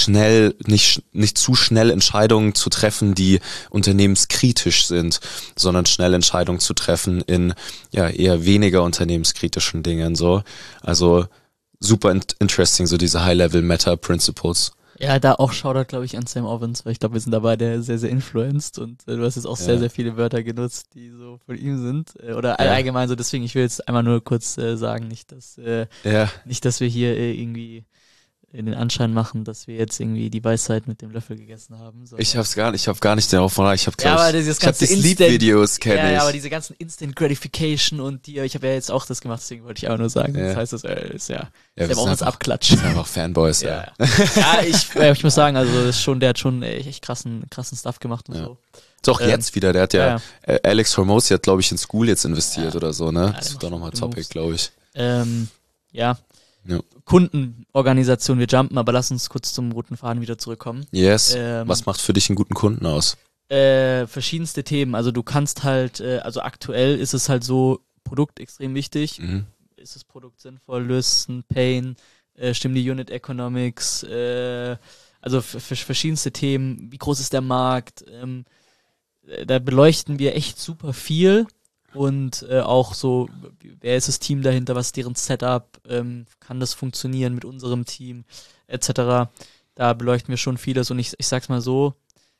zu schnell Entscheidungen zu treffen, die unternehmenskritisch sind, sondern schnell Entscheidungen zu treffen in ja eher weniger unternehmenskritischen Dingen. So, also super interesting, so diese High-Level-Meta-Principles. Ja, da auch Shoutout, glaube ich, an Sam Ovens, weil ich glaube, wir sind dabei, der sehr, sehr influenced und du hast jetzt auch sehr, sehr viele Wörter genutzt, die so von ihm sind oder allgemein so, deswegen, ich will jetzt einmal nur kurz sagen, nicht, dass wir hier irgendwie in den Anschein machen, dass wir jetzt irgendwie die Weisheit mit dem Löffel gegessen haben. Ich habe gar nicht darauf verraten. Ich habe die Sleep-Videos kenne ich. Ja, aber diese ganzen Instant Gratification und ich habe ja jetzt auch das gemacht, deswegen wollte ich einfach nur sagen. Das heißt, das ist wir auch uns abklatschen. Wir sind einfach Fanboys, ja. Ich muss sagen, also der hat schon echt krassen Stuff gemacht und so. Doch jetzt wieder, der hat Alex Hormozi hat, glaube ich, in School jetzt investiert oder so, ne? Das ist doch nochmal Topic, glaube ich. Ja. Kundenorganisation, wir jumpen, aber lass uns kurz zum roten Faden wieder zurückkommen. Yes. Was macht für dich einen guten Kunden aus? Verschiedenste Themen. Also du kannst halt, also aktuell ist es halt so, Produkt extrem wichtig. Ist das Produkt sinnvoll, löst ein Pain, stimmen die Unit Economics, also für verschiedenste Themen. Wie groß ist der Markt? Da beleuchten wir echt super viel. Und auch so, wer ist das Team dahinter, was ist deren Setup, kann das funktionieren mit unserem Team, etc. Da beleuchten wir schon vieles und ich sag's mal so,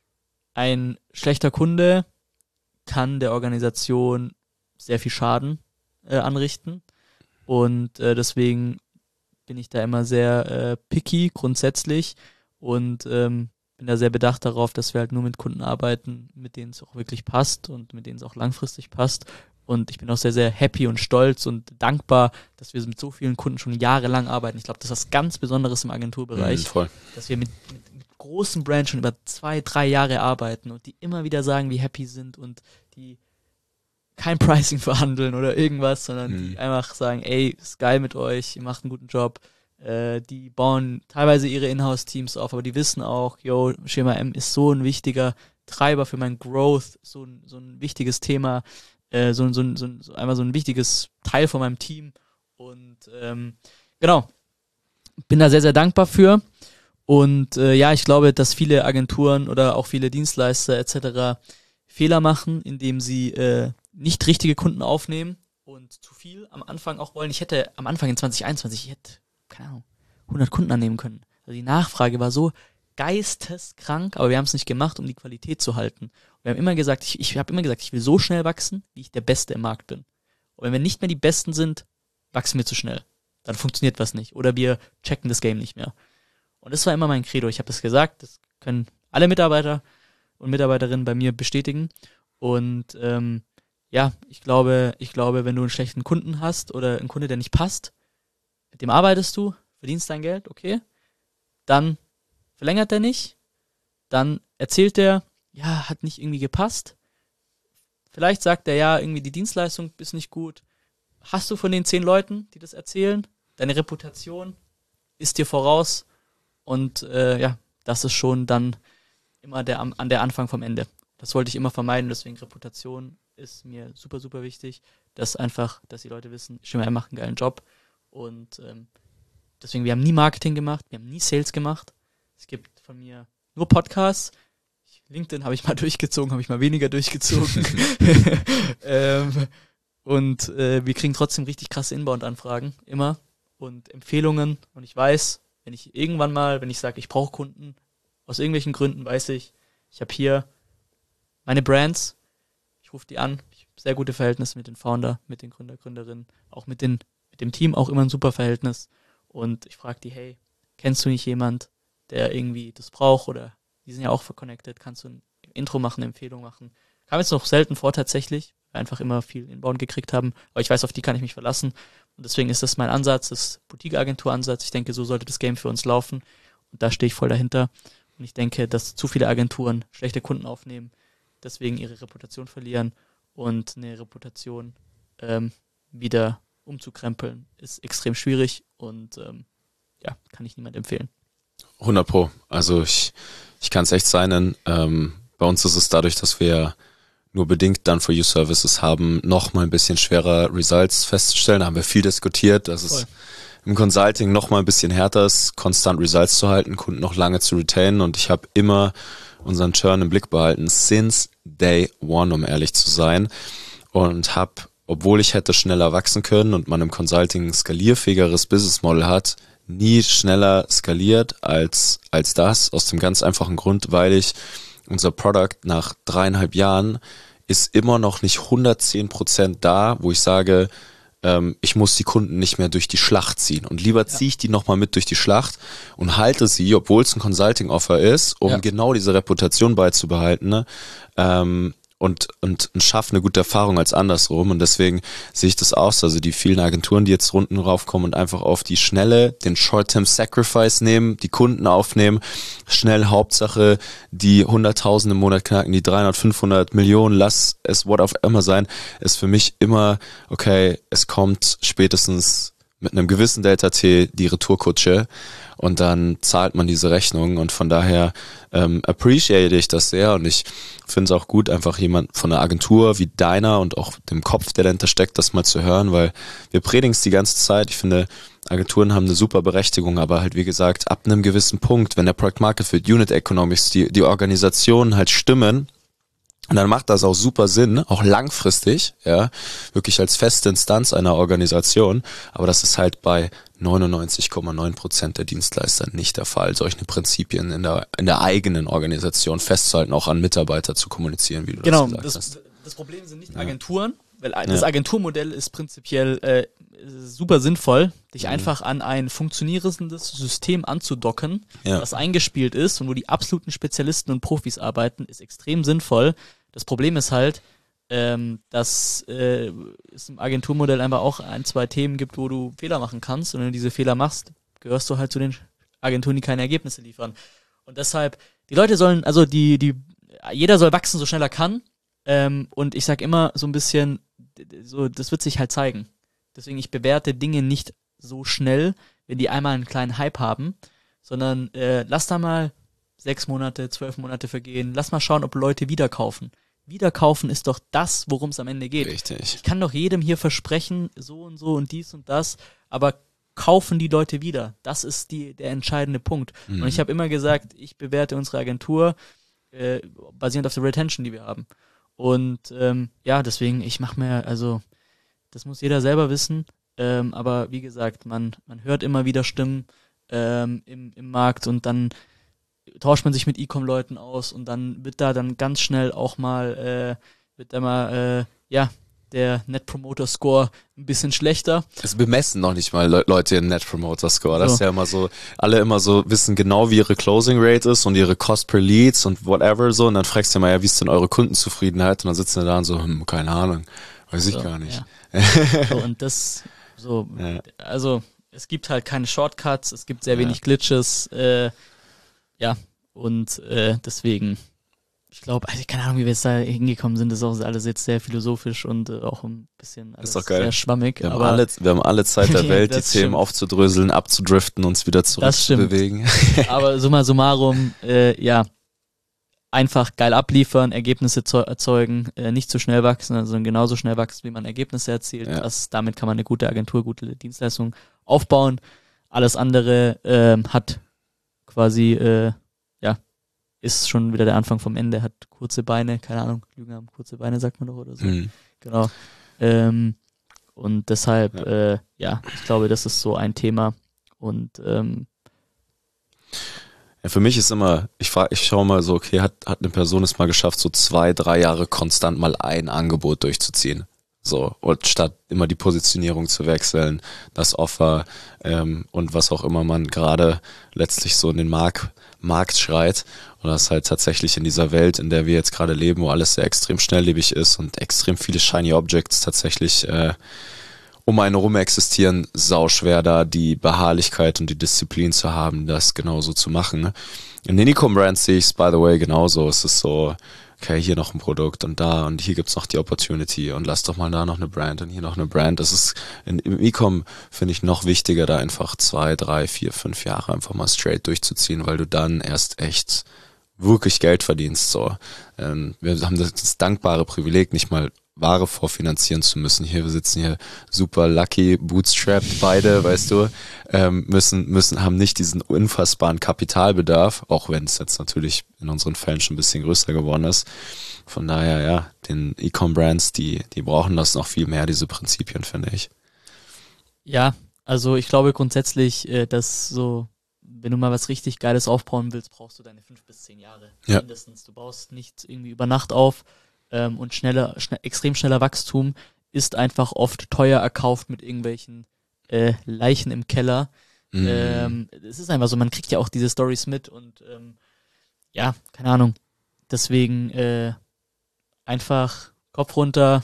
ein schlechter Kunde kann der Organisation sehr viel Schaden anrichten und deswegen bin ich da immer sehr picky grundsätzlich und bin da sehr bedacht darauf, dass wir halt nur mit Kunden arbeiten, mit denen es auch wirklich passt und mit denen es auch langfristig passt. Und ich bin auch sehr, sehr happy und stolz und dankbar, dass wir mit so vielen Kunden schon jahrelang arbeiten. Ich glaube, das ist was ganz Besonderes im Agenturbereich, dass wir mit großen Brands schon über 2-3 Jahre arbeiten und die immer wieder sagen, wie happy sind und die kein Pricing verhandeln oder irgendwas, sondern die einfach sagen, ey, ist geil mit euch, ihr macht einen guten Job. Die bauen teilweise ihre Inhouse-Teams auf, aber die wissen auch, Schema M ist so ein wichtiger Treiber für mein Growth, so ein wichtiges Thema, einmal so ein wichtiges Teil von meinem Team und genau, bin da sehr, sehr dankbar für und ich glaube, dass viele Agenturen oder auch viele Dienstleister etc. Fehler machen, indem sie nicht richtige Kunden aufnehmen und zu viel am Anfang auch wollen. Ich hätte am Anfang in 2021, keine Ahnung, 100 Kunden annehmen können. Also die Nachfrage war so geisteskrank, aber wir haben es nicht gemacht, um die Qualität zu halten. Wir haben immer gesagt, ich habe immer gesagt, ich will so schnell wachsen, wie ich der Beste im Markt bin. Und wenn wir nicht mehr die Besten sind, wachsen wir zu schnell. Dann funktioniert was nicht. Oder wir checken das Game nicht mehr. Und das war immer mein Credo. Ich habe das gesagt, das können alle Mitarbeiter und Mitarbeiterinnen bei mir bestätigen. Und ich glaube, wenn du einen schlechten Kunden hast oder einen Kunde, der nicht passt, mit dem arbeitest du, verdienst dein Geld, okay, dann verlängert der nicht, dann erzählt der, hat nicht irgendwie gepasst, vielleicht sagt der, irgendwie die Dienstleistung ist nicht gut, hast du von den 10 Leuten, die das erzählen, deine Reputation ist dir voraus und das ist schon dann immer der Anfang vom Ende. Das wollte ich immer vermeiden, deswegen Reputation ist mir super, super wichtig, dass die Leute wissen, Schema macht einen geilen Job. Und deswegen, wir haben nie Marketing gemacht, wir haben nie Sales gemacht. Es gibt von mir nur Podcasts. LinkedIn habe ich mal durchgezogen, habe ich mal weniger durchgezogen. Und wir kriegen trotzdem richtig krasse Inbound-Anfragen, immer. Und Empfehlungen. Und ich weiß, wenn ich sage, ich brauche Kunden, aus irgendwelchen Gründen weiß ich habe hier meine Brands, ich rufe die an, ich habe sehr gute Verhältnisse mit den Founder, mit den Gründerinnen, auch mit dem Team auch immer ein super Verhältnis und ich frage die, hey, kennst du nicht jemand, der irgendwie das braucht oder die sind ja auch verconnected, kannst du ein Intro machen, eine Empfehlung machen. Kam jetzt noch selten vor tatsächlich, weil wir einfach immer viel inbound gekriegt haben, aber ich weiß, auf die kann ich mich verlassen und deswegen ist das mein Ansatz, das Boutique-Agentur-Ansatz. Ich denke, so sollte das Game für uns laufen und da stehe ich voll dahinter und ich denke, dass zu viele Agenturen schlechte Kunden aufnehmen, deswegen ihre Reputation verlieren und eine Reputation wieder umzukrempeln, ist extrem schwierig und kann ich niemand empfehlen. 100%. Also ich kann es echt sein, bei uns ist es dadurch, dass wir nur bedingt Done-for-You-Services haben, noch mal ein bisschen schwerer Results festzustellen. Da haben wir viel diskutiert, dass es im Consulting noch mal ein bisschen härter ist, konstant Results zu halten, Kunden noch lange zu retainen und ich habe immer unseren Churn im Blick behalten, since day one, um ehrlich zu sein und habe, obwohl ich hätte schneller wachsen können und man im Consulting ein skalierfähigeres Business Model hat, nie schneller skaliert als das, aus dem ganz einfachen Grund, weil unser Product nach 3,5 Jahren ist immer noch nicht 110% da, wo ich sage, ich muss die Kunden nicht mehr durch die Schlacht ziehen und lieber ziehe ich die nochmal mit durch die Schlacht und halte sie, obwohl es ein Consulting-Offer ist, um genau diese Reputation beizubehalten, ne? Und schaffe eine gute Erfahrung als andersrum und deswegen sehe ich das aus, also die vielen Agenturen, die jetzt unten raufkommen und einfach auf die Schnelle den Short-Term-Sacrifice nehmen, die Kunden aufnehmen, schnell Hauptsache die 100.000 im Monat knacken, die 300, 500 Millionen, lass es what auch immer sein, ist für mich immer, okay, es kommt spätestens mit einem gewissen Delta-T die Retourkutsche und dann zahlt man diese Rechnung und von daher appreciate ich das sehr und ich finde es auch gut, einfach jemand von einer Agentur wie deiner und auch dem Kopf, der dahinter steckt, das mal zu hören, weil wir predigen es die ganze Zeit. Ich finde, Agenturen haben eine super Berechtigung, aber halt wie gesagt, ab einem gewissen Punkt, wenn der Product Market Fit, Unit Economics, die Organisationen halt stimmen, und dann macht das auch super Sinn, auch langfristig, ja, wirklich als feste Instanz einer Organisation. Aber das ist halt bei 99,9% der Dienstleister nicht der Fall, solche Prinzipien in der eigenen Organisation festzuhalten, auch an Mitarbeiter zu kommunizieren, wie du das gesagt hast. Das Problem sind nicht Agenturen, weil das Agenturmodell ist prinzipiell super sinnvoll, dich einfach an ein funktionierendes System anzudocken, das eingespielt ist und wo die absoluten Spezialisten und Profis arbeiten, ist extrem sinnvoll. Das Problem ist halt, dass es im Agenturmodell einfach auch 1, 2 Themen gibt, wo du Fehler machen kannst und wenn du diese Fehler machst, gehörst du halt zu den Agenturen, die keine Ergebnisse liefern. Und deshalb, die Leute sollen, also jeder soll wachsen, so schnell er kann. Und ich sag immer so ein bisschen, so, das wird sich halt zeigen. Deswegen, ich bewerte Dinge nicht so schnell, wenn die einmal einen kleinen Hype haben, sondern lass da mal 6 Monate, 12 Monate vergehen. Lass mal schauen, ob Leute wieder kaufen. Wiederkaufen ist doch das, worum es am Ende geht. Richtig. Ich kann doch jedem hier versprechen, so und dies und das, aber kaufen die Leute wieder? Das ist der entscheidende Punkt. Mhm. Und ich habe immer gesagt, ich bewerte unsere Agentur basierend auf der Retention, die wir haben. Und deswegen, ich mache mir, also das muss jeder selber wissen, aber wie gesagt, man hört immer wieder Stimmen im Markt und dann tauscht man sich mit E-Com-Leuten aus und dann wird da dann ganz schnell auch mal, der Net Promoter Score ein bisschen schlechter. Es bemessen noch nicht mal Leute den Net Promoter Score. Das ist ja immer so, alle immer so wissen genau, wie ihre Closing Rate ist und ihre Cost per Leads und whatever so. Und dann fragst du mal, ja, wie ist denn eure Kundenzufriedenheit? Und dann sitzen wir da und so, keine Ahnung, weiß ich gar nicht. Ja. So, und das, so, also es gibt halt keine Shortcuts, es gibt sehr wenig Glitches, und deswegen, ich glaube, also keine Ahnung, wie wir jetzt da hingekommen sind, das ist auch alles jetzt sehr philosophisch und auch ein bisschen alles sehr schwammig. Wir haben alle Zeit der Welt, die Themen aufzudröseln, abzudriften, uns wieder zurückzubewegen. Aber summa summarum, einfach geil abliefern, Ergebnisse erzeugen, nicht zu schnell wachsen, sondern genauso schnell wachsen, wie man Ergebnisse erzielt. Damit kann man eine gute Agentur, gute Dienstleistung aufbauen. Alles andere hat quasi, ist schon wieder der Anfang vom Ende, hat kurze Beine, keine Ahnung, Lügen haben kurze Beine, sagt man doch oder so. Mhm. Genau. Und deshalb, ich glaube, das ist so ein Thema. Und für mich ist immer, ich schaue mal so, okay, hat eine Person es mal geschafft, so 2, 3 Jahre konstant mal ein Angebot durchzuziehen? So, und statt immer die Positionierung zu wechseln, das Offer und was auch immer man gerade letztlich so in den Markt schreit. Und das ist halt tatsächlich in dieser Welt, in der wir jetzt gerade leben, wo alles sehr extrem schnelllebig ist und extrem viele Shiny Objects tatsächlich um einen rum existieren, sauschwer da die Beharrlichkeit und die Disziplin zu haben, das genauso zu machen. Ne? In den E-Com-Brands sehe ich es, by the way, genauso. Es ist so, okay, hier noch ein Produkt und da und hier gibt's noch die Opportunity und lass doch mal da noch eine Brand und hier noch eine Brand. Das ist im E-Com, finde ich, noch wichtiger, da einfach 2, 3, 4, 5 Jahre einfach mal straight durchzuziehen, weil du dann erst echt wirklich Geld verdienst. So, wir haben das dankbare Privileg, nicht mal Ware vorfinanzieren zu müssen. Hier, wir sitzen hier super lucky, bootstrapped beide, weißt du, haben nicht diesen unfassbaren Kapitalbedarf, auch wenn es jetzt natürlich in unseren Fällen schon ein bisschen größer geworden ist. Von daher, ja, den E-Com-Brands, die brauchen das noch viel mehr, diese Prinzipien, finde ich. Ja, also ich glaube grundsätzlich, dass so, wenn du mal was richtig Geiles aufbauen willst, brauchst du deine 5 bis 10 Jahre. Ja. Mindestens. Du baust nichts irgendwie über Nacht auf. Und extrem schneller Wachstum ist einfach oft teuer erkauft mit irgendwelchen Leichen im Keller. Es ist einfach so, man kriegt ja auch diese Stories mit und ja, keine Ahnung. Deswegen einfach Kopf runter,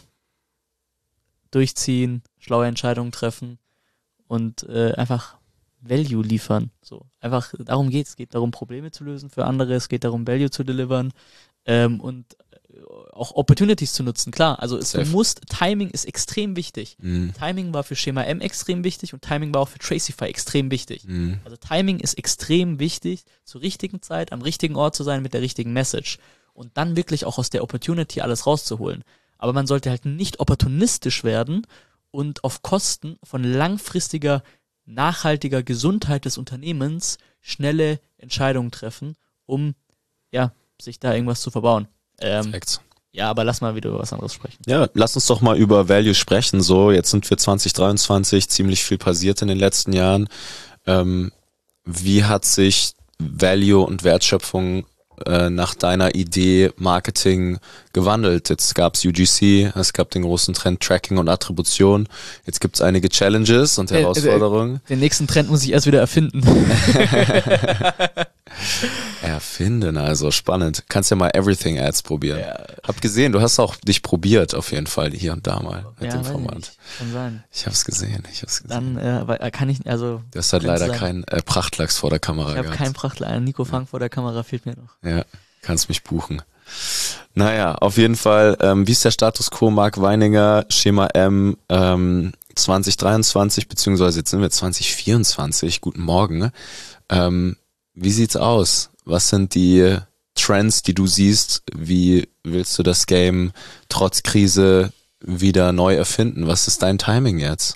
durchziehen, schlaue Entscheidungen treffen und einfach Value liefern. So, einfach darum geht's. Es geht darum, Probleme zu lösen für andere, es geht darum, Value zu delivern und auch Opportunities zu nutzen, klar. Also Timing ist extrem wichtig. Timing war für Schema M extrem wichtig und Timing war auch für Tracify extrem wichtig. Also Timing ist extrem wichtig, zur richtigen Zeit, am richtigen Ort zu sein, mit der richtigen Message. Und dann wirklich auch aus der Opportunity alles rauszuholen. Aber man sollte halt nicht opportunistisch werden und auf Kosten von langfristiger, nachhaltiger Gesundheit des Unternehmens schnelle Entscheidungen treffen, um ja, sich da irgendwas zu verbauen. Ja, aber lass mal wieder über was anderes sprechen. Ja, lass uns doch mal über Value sprechen. So, jetzt sind wir 2023, ziemlich viel passiert in den letzten Jahren. Wie hat sich Value und Wertschöpfung nach deiner Idee Marketing gewandelt? Jetzt gab's UGC, es gab den großen Trend Tracking und Attribution. Jetzt gibt's einige Challenges und Herausforderungen. Den nächsten Trend muss ich erst wieder erfinden. Erfinden, also spannend. Kannst ja mal Everything Ads probieren. Ja. Hab gesehen, du hast auch dich probiert auf jeden Fall hier und da mal mit dem Format. Kann sein. Ich hab's gesehen. Dann kann ich, also... Du hast halt leider keinen Prachtlachs vor der Kamera gehabt. Ich habe keinen Prachtlachs. Nico Frank vor der Kamera fehlt mir noch. Ja, kannst mich buchen. Naja, auf jeden Fall, wie ist der Status quo? Marc Weininger, Schema M, 2023, beziehungsweise jetzt sind wir 2024, guten Morgen, ne? Wie sieht's aus? Was sind die Trends, die du siehst? Wie willst du das Game trotz Krise wieder neu erfinden? Was ist dein Timing jetzt?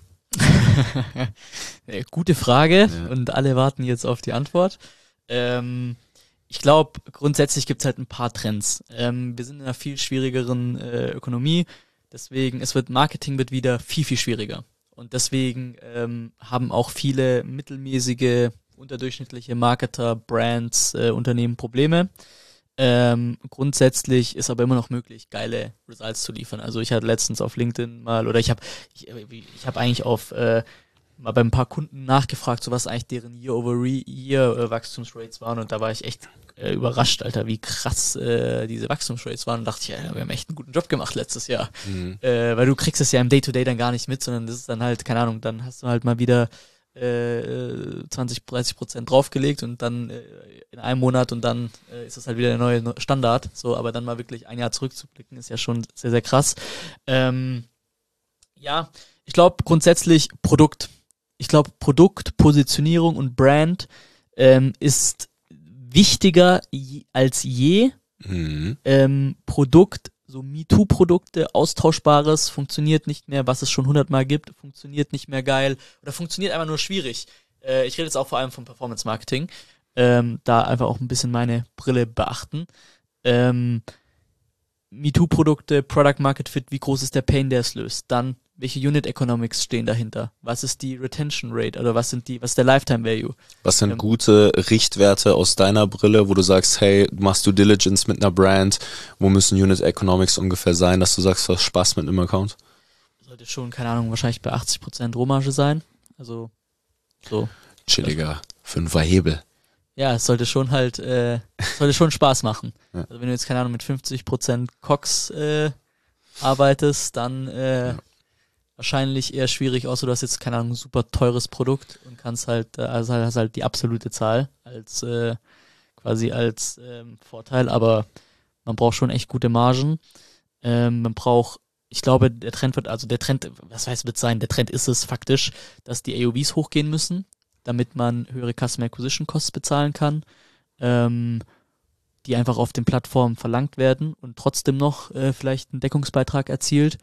Gute Frage und alle warten jetzt auf die Antwort. Ich glaube, grundsätzlich gibt's halt ein paar Trends. Wir sind in einer viel schwierigeren Ökonomie, deswegen Marketing wird wieder viel, viel schwieriger. Und deswegen haben auch viele mittelmäßige, unterdurchschnittliche Marketer, Brands, Unternehmen Probleme. Grundsätzlich ist aber immer noch möglich, geile Results zu liefern. Also ich hatte letztens auf LinkedIn mal, oder ich hab eigentlich mal bei ein paar Kunden nachgefragt, so was eigentlich deren Year-over-Year Wachstumsrates waren, und da war ich echt überrascht, Alter, wie krass diese Wachstumsrates waren, und dachte ich, ja, wir haben echt einen guten Job gemacht letztes Jahr. Weil du kriegst es ja im Day-to-Day dann gar nicht mit, sondern das ist dann halt, keine Ahnung, dann hast du halt mal wieder 20-30% draufgelegt und dann in einem Monat und dann ist das halt wieder der neue Standard. So, aber dann mal wirklich ein Jahr zurückzublicken, ist ja schon sehr, sehr krass. Ja, ich glaube grundsätzlich Produkt. Ich glaube Produkt, Positionierung und Brand ist wichtiger als je. Produkt, so MeToo-Produkte, Austauschbares, funktioniert nicht mehr, was es schon 100-mal gibt, funktioniert nicht mehr geil oder funktioniert einfach nur schwierig. Ich rede jetzt auch vor allem vom Performance-Marketing, da einfach auch ein bisschen meine Brille beachten. MeToo-Produkte, Product-Market-Fit, wie groß ist der Pain, der es löst? Dann, welche Unit Economics stehen dahinter? Was ist die Retention Rate oder was ist der Lifetime Value? Was sind gute Richtwerte aus deiner Brille, wo du sagst, hey, machst du Diligence mit einer Brand, wo müssen Unit Economics ungefähr sein, dass du sagst, du hast Spaß mit einem Account? sollte schon, keine Ahnung, wahrscheinlich bei 80% Rohmarge sein. Also so. Chilliger 5er Hebel. Ja, es sollte schon halt, sollte schon Spaß machen. Ja. Also wenn du jetzt, keine Ahnung, mit 50% Cox arbeitest, dann wahrscheinlich eher schwierig, außer du hast jetzt, keine Ahnung, ein super teures Produkt und kannst halt, also hast halt die absolute Zahl als quasi als Vorteil, aber man braucht schon echt gute Margen. Man braucht, ich glaube, der Trend, was heißt wird sein, der Trend ist es faktisch, dass die AOVs hochgehen müssen, damit man höhere Customer Acquisition Costs bezahlen kann, die einfach auf den Plattformen verlangt werden und trotzdem noch vielleicht einen Deckungsbeitrag erzielt.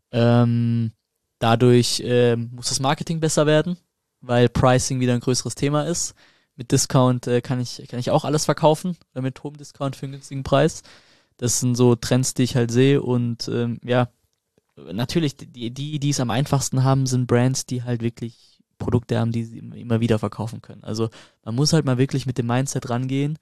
Dadurch muss das Marketing besser werden, weil Pricing wieder ein größeres Thema ist. Mit Discount kann ich auch alles verkaufen, oder mit hohem Discount für einen günstigen Preis. Das sind so Trends, die ich halt sehe und ja, natürlich, die es am einfachsten haben, sind Brands, die halt wirklich Produkte haben, die sie immer wieder verkaufen können. Also man muss halt mal wirklich mit dem Mindset rangehen,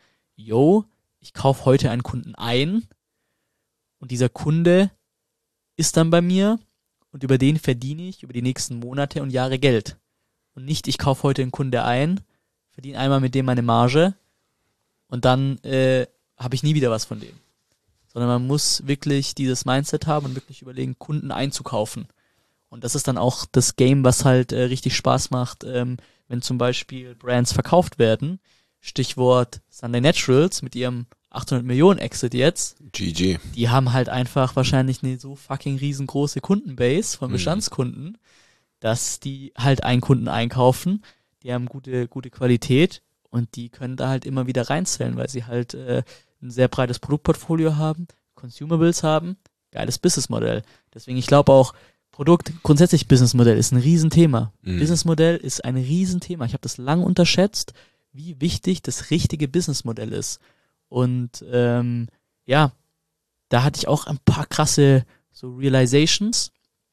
ich kaufe heute einen Kunden ein und dieser Kunde ist dann bei mir und über den verdiene ich über die nächsten Monate und Jahre Geld. Und nicht, ich kaufe heute einen Kunde ein, verdiene einmal mit dem meine Marge und dann habe ich nie wieder was von dem. Sondern man muss wirklich dieses Mindset haben und wirklich überlegen, Kunden einzukaufen. Und das ist dann auch das Game, was halt richtig Spaß macht, wenn zum Beispiel Brands verkauft werden. Stichwort Sunday Naturals mit ihrem 800 Millionen Exit jetzt. GG. Die haben halt einfach wahrscheinlich eine so fucking riesengroße Kundenbase von Bestandskunden, dass die halt einen Kunden einkaufen, die haben gute Qualität und die können da halt immer wieder reinzählen, weil sie halt ein sehr breites Produktportfolio haben, Consumables haben, geiles Businessmodell. Deswegen, ich glaube auch, grundsätzlich Businessmodell ist ein Riesenthema. Businessmodell ist ein Riesenthema. Ich habe das lange unterschätzt, wie wichtig das richtige Businessmodell ist. Und ja, da hatte ich auch ein paar krasse so Realizations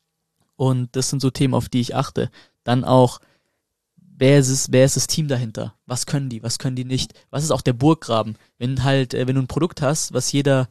und das sind so Themen, auf die ich achte. Dann auch, wer ist das Team dahinter? Was können die nicht? Was ist auch der Burggraben? Wenn du ein Produkt hast, wo jeder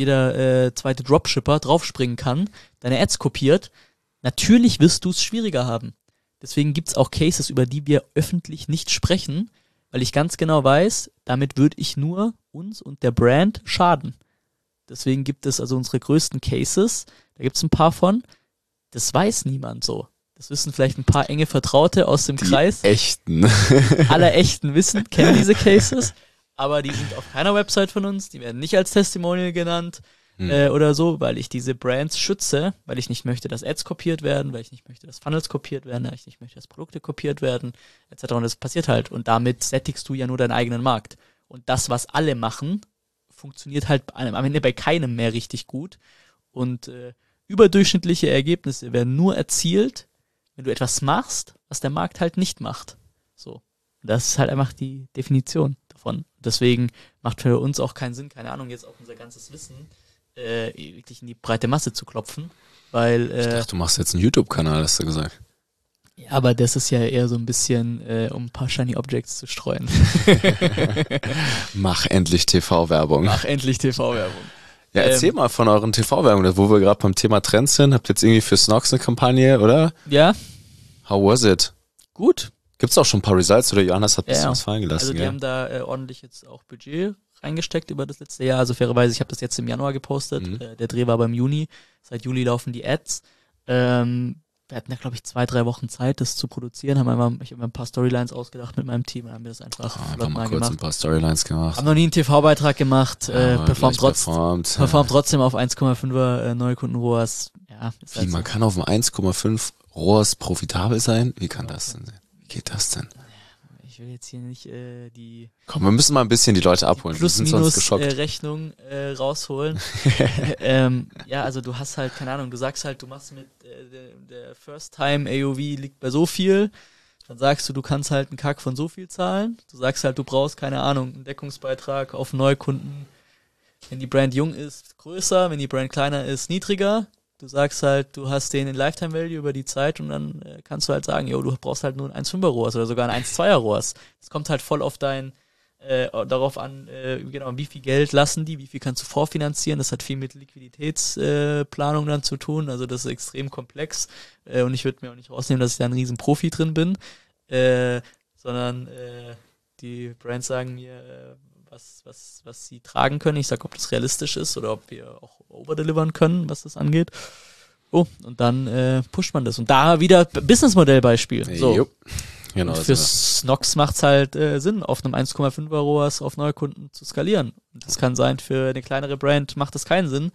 zweite Dropshipper draufspringen kann, deine Ads kopiert, natürlich wirst du es schwieriger haben. Deswegen gibt's auch Cases, über die wir öffentlich nicht sprechen, weil ich ganz genau weiß, damit würde ich nur uns und der Brand schaden. Deswegen gibt es also unsere größten Cases, da gibt's ein paar von, das weiß niemand so. Das wissen vielleicht ein paar enge Vertraute aus dem Kreis. Echten. Alle Echten kennen diese Cases, aber die sind auf keiner Website von uns, die werden nicht als Testimonial genannt oder so, weil ich diese Brands schütze, weil ich nicht möchte, dass Ads kopiert werden, weil ich nicht möchte, dass Funnels kopiert werden, weil ich nicht möchte, dass Produkte kopiert werden, etc. Und das passiert halt. Und damit sättigst du ja nur deinen eigenen Markt. Und das, was alle machen, funktioniert halt am Ende bei keinem mehr richtig gut. Und überdurchschnittliche Ergebnisse werden nur erzielt, wenn du etwas machst, was der Markt halt nicht macht. So. Und das ist halt einfach die Definition davon. Deswegen macht für uns auch keinen Sinn, keine Ahnung, jetzt auf unser ganzes Wissen wirklich in die breite Masse zu klopfen, weil ich dachte, du machst jetzt einen YouTube-Kanal, hast du gesagt. Ja, aber das ist ja eher so ein bisschen, um ein paar Shiny Objects zu streuen. Mach endlich TV-Werbung. Mach endlich TV-Werbung. Ja, erzähl mal von euren TV-Werbung, wo wir gerade beim Thema Trends sind. Habt ihr jetzt irgendwie für Snox eine Kampagne, oder? Ja. How was it? Gut. Gibt's auch schon ein paar Results, oder Johannes hat ein bisschen was fallen gelassen? Also die haben da ordentlich jetzt auch Budget reingesteckt über das letzte Jahr. Also fairerweise, ich habe das jetzt im Januar gepostet. Der Dreh war beim Juni. Seit Juli laufen die Ads. Wir hatten ja, glaube ich, 2-3 Wochen Zeit, das zu produzieren. Ich habe mir ein paar Storylines ausgedacht mit meinem Team und haben wir das einfach flott mal kurz gemacht. Ein paar Storylines gemacht. Haben noch nie einen TV-Beitrag gemacht, performt trotzdem auf 1,5er Neukunden ROAS. Ja, ist wie, halt man kann auf dem 1,5 ROAS profitabel sein? Wie kann das denn sein? Wie geht das denn? Ich will jetzt hier nicht die Komm, wir müssen mal ein bisschen die Leute abholen. Plus-Minus-Rechnung rausholen. Ja, also du hast halt, keine Ahnung, du sagst halt, du machst mit der First-Time AOV liegt bei so viel, dann sagst du kannst halt einen Kack von so viel zahlen. Du sagst halt, du brauchst, keine Ahnung, einen Deckungsbeitrag auf Neukunden. Wenn die Brand jung ist, größer, wenn die Brand kleiner ist, niedriger. Du sagst halt, du hast den in Lifetime Value über die Zeit und dann kannst du halt sagen, du brauchst halt nur ein 1,5er ROAS oder sogar ein 1,2er ROAS. Das kommt halt voll auf dein darauf an, genau, wie viel Geld lassen die, wie viel kannst du vorfinanzieren, das hat viel mit Liquiditätsplanung dann zu tun, also das ist extrem komplex und ich würde mir auch nicht rausnehmen, dass ich da ein riesen Profi drin bin, sondern die Brands sagen mir, was sie tragen können, ich sage, ob das realistisch ist oder ob wir auch overdelivern können, was das angeht. Oh, und dann pusht man das. Und da wieder Businessmodellbeispiel. So. Jupp. Genau, und für Snox macht's halt Sinn, auf einem 1,5 ROAS auf neue Kunden zu skalieren. Und das kann sein, für eine kleinere Brand macht das keinen Sinn.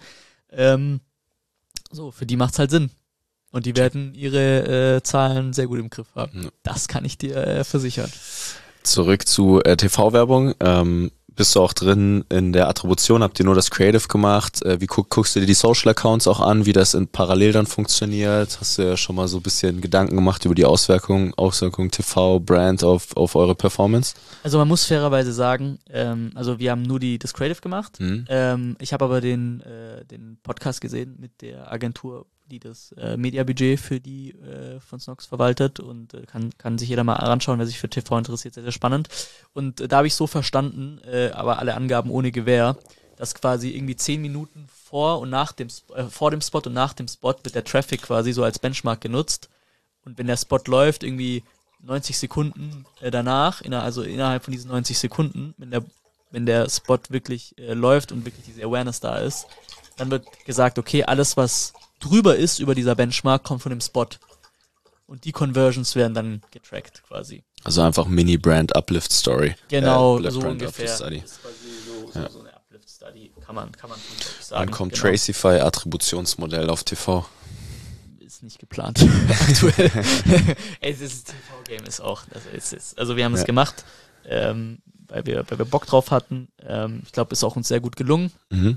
Für die macht's halt Sinn. Und die werden ihre Zahlen sehr gut im Griff haben. Das kann ich dir versichern. Zurück zu TV-Werbung. Bist du auch drin in der Attribution? Habt ihr nur das Creative gemacht? Wie guckst du dir die Social-Accounts auch an, wie das parallel dann funktioniert? Hast du ja schon mal so ein bisschen Gedanken gemacht über die Auswirkungen TV, Brand auf eure Performance? Also man muss fairerweise sagen, also wir haben nur das Creative gemacht. Ich habe aber den Podcast gesehen mit der Agentur, die das Mediabudget für die von Snox verwaltet und kann sich jeder mal anschauen, wer sich für TV interessiert, sehr, sehr spannend. Und da habe ich so verstanden, aber alle Angaben ohne Gewähr, dass quasi irgendwie 10 Minuten vor dem Spot und nach dem Spot wird der Traffic quasi so als Benchmark genutzt und wenn der Spot läuft, irgendwie 90 Sekunden danach, innerhalb von diesen 90 Sekunden, wenn der Spot wirklich läuft und wirklich diese Awareness da ist, dann wird gesagt, okay, alles was drüber ist über dieser Benchmark, kommt von dem Spot. Und die Conversions werden dann getrackt quasi. Also einfach Mini-Brand-Uplift-Story. Genau, so ungefähr. Das ist quasi so eine Uplift-Study, kann man sagen. Dann kommt Tracify-Attributionsmodell auf TV. Ist nicht geplant. Aktuell. Das TV-Game ist auch, also wir haben es gemacht, weil wir Bock drauf hatten. Ich glaube, ist auch uns sehr gut gelungen.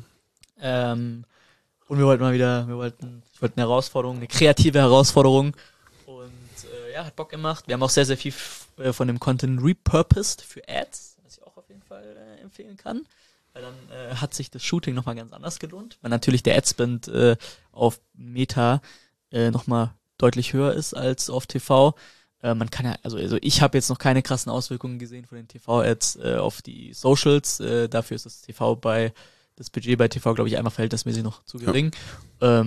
Und ich wollte eine Herausforderung, eine kreative Herausforderung. Und hat Bock gemacht. Wir haben auch sehr, sehr viel von dem Content repurposed für Ads, was ich auch auf jeden Fall empfehlen kann. Weil dann hat sich das Shooting nochmal ganz anders gelohnt. Weil natürlich der Adspend auf Meta nochmal deutlich höher ist als auf TV. Man kann ja, also ich habe jetzt noch keine krassen Auswirkungen gesehen von den TV-Ads auf die Socials. Dafür ist das Budget bei TV, glaube ich, einfach verhältnismäßig noch zu gering. Ja.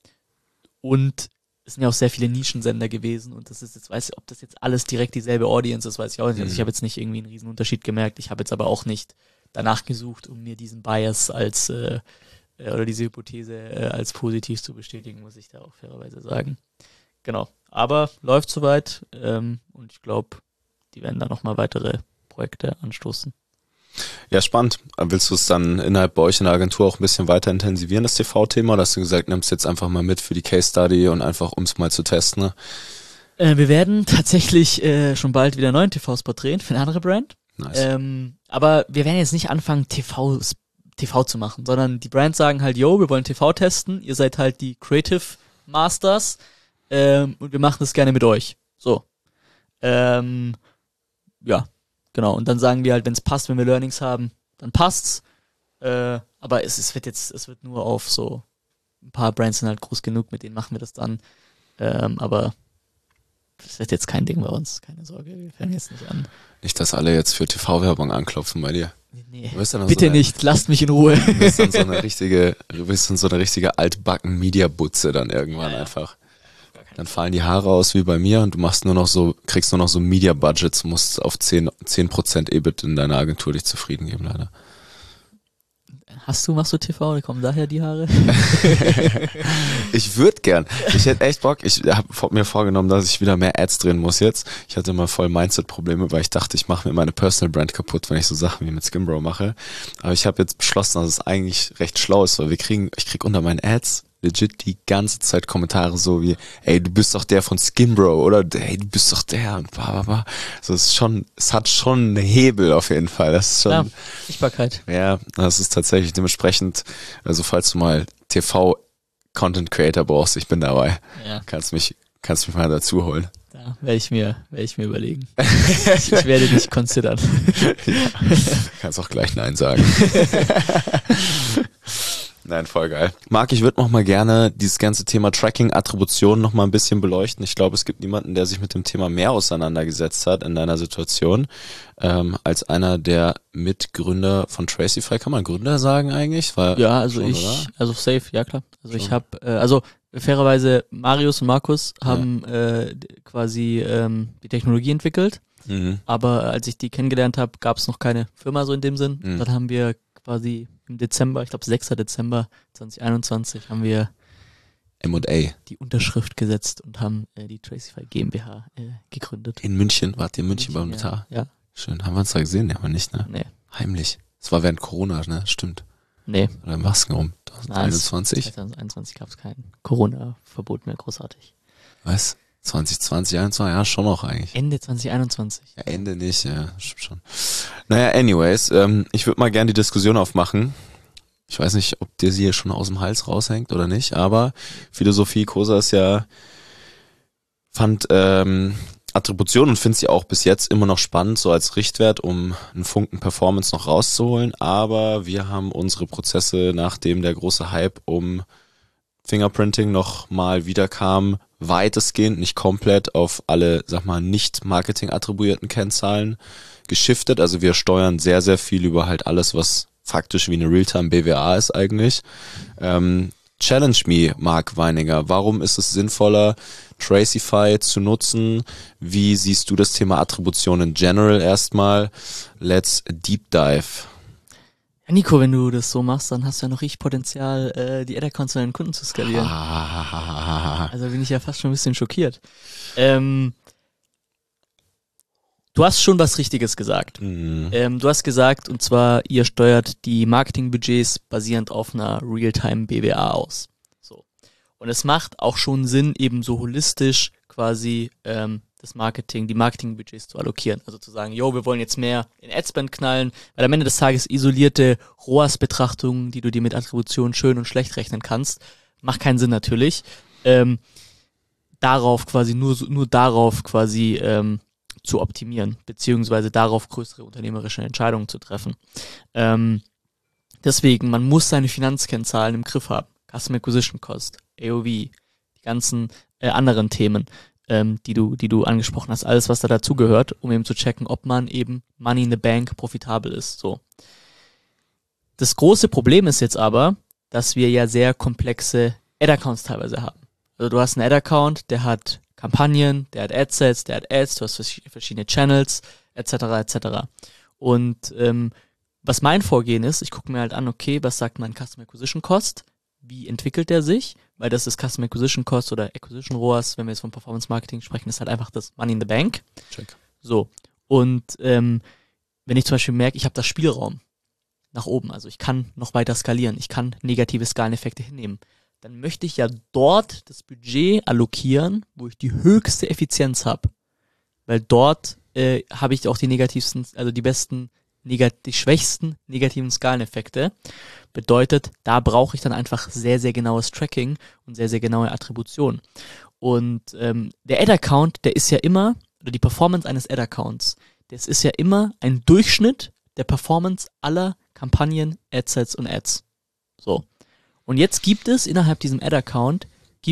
Und es sind ja auch sehr viele Nischensender gewesen und das ist jetzt, weiß ich, ob das jetzt alles direkt dieselbe Audience ist, weiß ich auch nicht. Also ich habe jetzt nicht irgendwie einen riesen Unterschied gemerkt. Ich habe jetzt aber auch nicht danach gesucht, um mir diesen Bias oder diese Hypothese als positiv zu bestätigen, muss ich da auch fairerweise sagen. Genau. Aber läuft soweit und ich glaube, die werden da nochmal weitere Projekte anstoßen. Ja, spannend. Willst du es dann innerhalb bei euch in der Agentur auch ein bisschen weiter intensivieren, das TV-Thema? Oder hast du gesagt, nimmst jetzt einfach mal mit für die Case-Study und einfach, um es mal zu testen? Ne? Wir werden tatsächlich schon bald wieder einen neuen TV-Spot drehen für eine andere Brand. Nice. Aber wir werden jetzt nicht anfangen, TV zu machen, sondern die Brands sagen halt, yo, wir wollen TV testen, ihr seid halt die Creative Masters und wir machen das gerne mit euch. So. Ja. Genau, und dann sagen wir halt, wenn es passt, wenn wir Learnings haben, dann passt's. Aber es wird nur auf so ein paar Brands sind halt groß genug, mit denen machen wir das dann. Aber das wird jetzt kein Ding bei uns, keine Sorge, wir fangen jetzt nicht an. Nicht, dass alle jetzt für TV-Werbung anklopfen bei dir. Nee, bitte nicht, lasst mich in Ruhe. Du bist dann so eine richtige altbacken-Media-Butze dann irgendwann einfach. Dann fallen die Haare aus wie bei mir und du kriegst nur noch so Media-Budgets, musst auf 10% EBIT in deiner Agentur dich zufrieden geben, leider. Machst du TV oder kommen daher die Haare? Ich würde gern. Ich hätte echt Bock. Ich habe mir vorgenommen, dass ich wieder mehr Ads drehen muss jetzt. Ich hatte immer voll Mindset-Probleme, weil ich dachte, ich mache mir meine Personal Brand kaputt, wenn ich so Sachen wie mit Skimbro mache. Aber ich habe jetzt beschlossen, dass es eigentlich recht schlau ist, weil ich krieg unter meinen Ads legit die ganze Zeit Kommentare so wie, ey, du bist doch der von Skimbro oder ey, du bist doch der und bla bla bla. So, es hat schon einen Hebel auf jeden Fall. Das ist schon. Ja, Sichtbarkeit. Ja, das ist tatsächlich dementsprechend, also falls du mal TV-Content Creator brauchst, ich bin dabei. Ja. Kannst mich mal dazu holen. Da werde ich mir überlegen. Ich werde dich considern. Ja, kannst auch gleich Nein sagen. Nein, voll geil. Marc, ich würde noch mal gerne dieses ganze Thema Tracking, Attribution noch mal ein bisschen beleuchten. Ich glaube, es gibt niemanden, der sich mit dem Thema mehr auseinandergesetzt hat in deiner Situation, als einer der Mitgründer von Tracify. Kann man Gründer sagen eigentlich? Ja, also schon, also safe, ja klar. Also Schon. ich habe, fairerweise Marius und Markus haben quasi die Technologie entwickelt, aber als ich die kennengelernt habe, gab es noch keine Firma so in dem Sinn. Dann haben wir quasi im Dezember, ich glaube 6. Dezember 2021, haben wir M&A. die Unterschrift gesetzt und haben die Tracify GmbH gegründet. In München, wart ihr in München beim Notar? Ja. Schön, haben wir uns da gesehen? Ja, aber nicht, ne? Nee. Heimlich. Das war während Corona, ne? Stimmt. Nee. Oder Masken rum. 2021? 2021 gab es kein Corona-Verbot mehr, großartig. Was? 2020, 2021? Ja, schon noch eigentlich. Ende 2021. Ja, Ende nicht, ja, stimmt schon. Naja, anyways, ich würde mal gerne die Diskussion aufmachen. Ich weiß nicht, ob dir sie hier schon aus dem Hals raushängt oder nicht, aber Philosophie Kosa ist ja, fand Attribution und finde sie auch bis jetzt immer noch spannend, so als Richtwert, um einen Funken Performance noch rauszuholen. Aber wir haben unsere Prozesse, nachdem der große Hype um Fingerprinting noch mal wieder kam, weitestgehend, nicht komplett, auf alle, sag mal, nicht Marketing-attribuierten Kennzahlen geschiftet. Also wir steuern sehr, sehr viel über halt alles, was faktisch wie eine Realtime BWA ist eigentlich. Challenge me, Marc Weininger. Warum ist es sinnvoller, Tracify zu nutzen? Wie siehst du das Thema Attribution in general erstmal? Let's deep dive. Ja, Nico, wenn du das so machst, dann hast du ja noch richtig Potenzial, die Ad-Accounts von deinen Kunden zu skalieren. Also bin ich ja fast schon ein bisschen schockiert. Du hast schon was Richtiges gesagt. Du hast gesagt, und zwar, ihr steuert die Marketingbudgets basierend auf einer Realtime BWA aus. So. Und es macht auch schon Sinn, eben so holistisch quasi die Marketingbudgets zu allokieren. Also zu sagen, wir wollen jetzt mehr in Adspend knallen, weil am Ende des Tages isolierte ROAS-Betrachtungen, die du dir mit Attribution schön und schlecht rechnen kannst, macht keinen Sinn natürlich. Darauf quasi, nur darauf quasi zu optimieren, beziehungsweise darauf größere unternehmerische Entscheidungen zu treffen. Deswegen, man muss seine Finanzkennzahlen im Griff haben. Customer Acquisition Cost, AOV, die ganzen anderen Themen, die du angesprochen hast, alles, was da dazugehört, um eben zu checken, ob man eben Money in the Bank profitabel ist. So. Das große Problem ist jetzt aber, dass wir ja sehr komplexe Ad-Accounts teilweise haben. Also du hast einen Ad-Account, der hat Kampagnen, der hat Adsets, der hat Ads, du hast verschiedene Channels, etc. etc. Und was mein Vorgehen ist, ich gucke mir halt an, okay, was sagt mein Customer Acquisition Cost? Wie entwickelt der sich? Weil das ist Customer Acquisition Cost oder Acquisition ROAS, wenn wir jetzt von Performance Marketing sprechen, ist halt einfach das Money in the Bank. Check. So. Und wenn ich zum Beispiel merke, ich habe das Spielraum nach oben, also ich kann noch weiter skalieren, ich kann negative Skaleneffekte hinnehmen, dann möchte ich ja dort das Budget allokieren, wo ich die höchste Effizienz habe. Weil dort habe ich auch die negativsten, also die schwächsten negativen Skaleneffekte. Bedeutet, da brauche ich dann einfach sehr, sehr genaues Tracking und sehr, sehr genaue Attribution. Und der Ad-Account, der ist ja immer, oder die Performance eines Ad-Accounts, das ist ja immer ein Durchschnitt der Performance aller Kampagnen, Adsets und Ads. So. Und jetzt gibt es innerhalb diesem Ad-Account,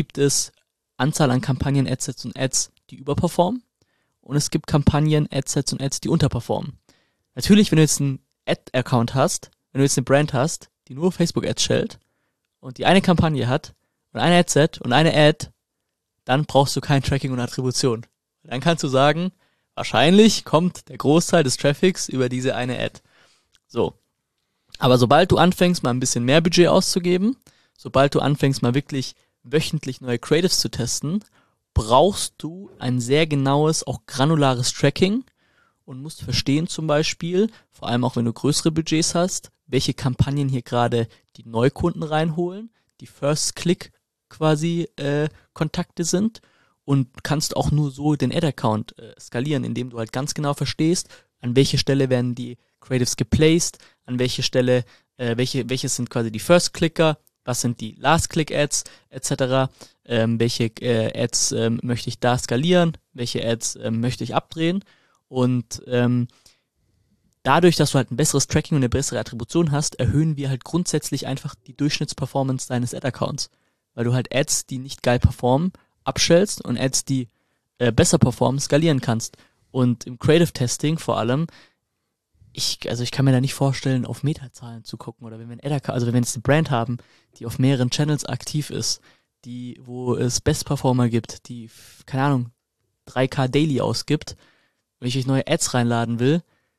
Anzahl an Kampagnen, Adsets und Ads, die überperformen. Und es gibt Kampagnen, Adsets und Ads, die unterperformen. Natürlich, wenn du jetzt einen Ad-Account hast, wenn du jetzt eine Brand hast, die nur Facebook-Ads stellt und die eine Kampagne hat und eine Adset und eine Ad, dann brauchst du kein Tracking und Attribution. Dann kannst du sagen, wahrscheinlich kommt der Großteil des Traffics über diese eine Ad. So. Aber sobald du anfängst, mal ein bisschen mehr Budget auszugeben, sobald du anfängst, mal wirklich wöchentlich neue Creatives zu testen, brauchst du ein sehr genaues, auch granulares Tracking und musst verstehen zum Beispiel, vor allem auch wenn du größere Budgets hast, welche Kampagnen hier gerade die Neukunden reinholen, die First-Click quasi Kontakte sind und kannst auch nur so den Ad-Account skalieren, indem du halt ganz genau verstehst, an welche Stelle werden die Creatives geplaced, an welche Stelle, welche sind quasi die First-Clicker, was sind die Last-Click-Ads etc., welche Ads möchte ich da skalieren, welche Ads möchte ich abdrehen und dadurch, dass du halt ein besseres Tracking und eine bessere Attribution hast, erhöhen wir halt grundsätzlich einfach die Durchschnittsperformance deines Ad-Accounts. Weil du halt Ads, die nicht geil performen, abstellst und Ads, die besser performen, skalieren kannst. Und im Creative Testing vor allem, ich kann mir da nicht vorstellen, auf Metazahlen zu gucken, oder wenn wir wenn wir jetzt eine Brand haben, die auf mehreren Channels aktiv ist, wo es Best Performer gibt, die, keine Ahnung, 3K Daily ausgibt, wenn ich euch neue Ads reinladen will,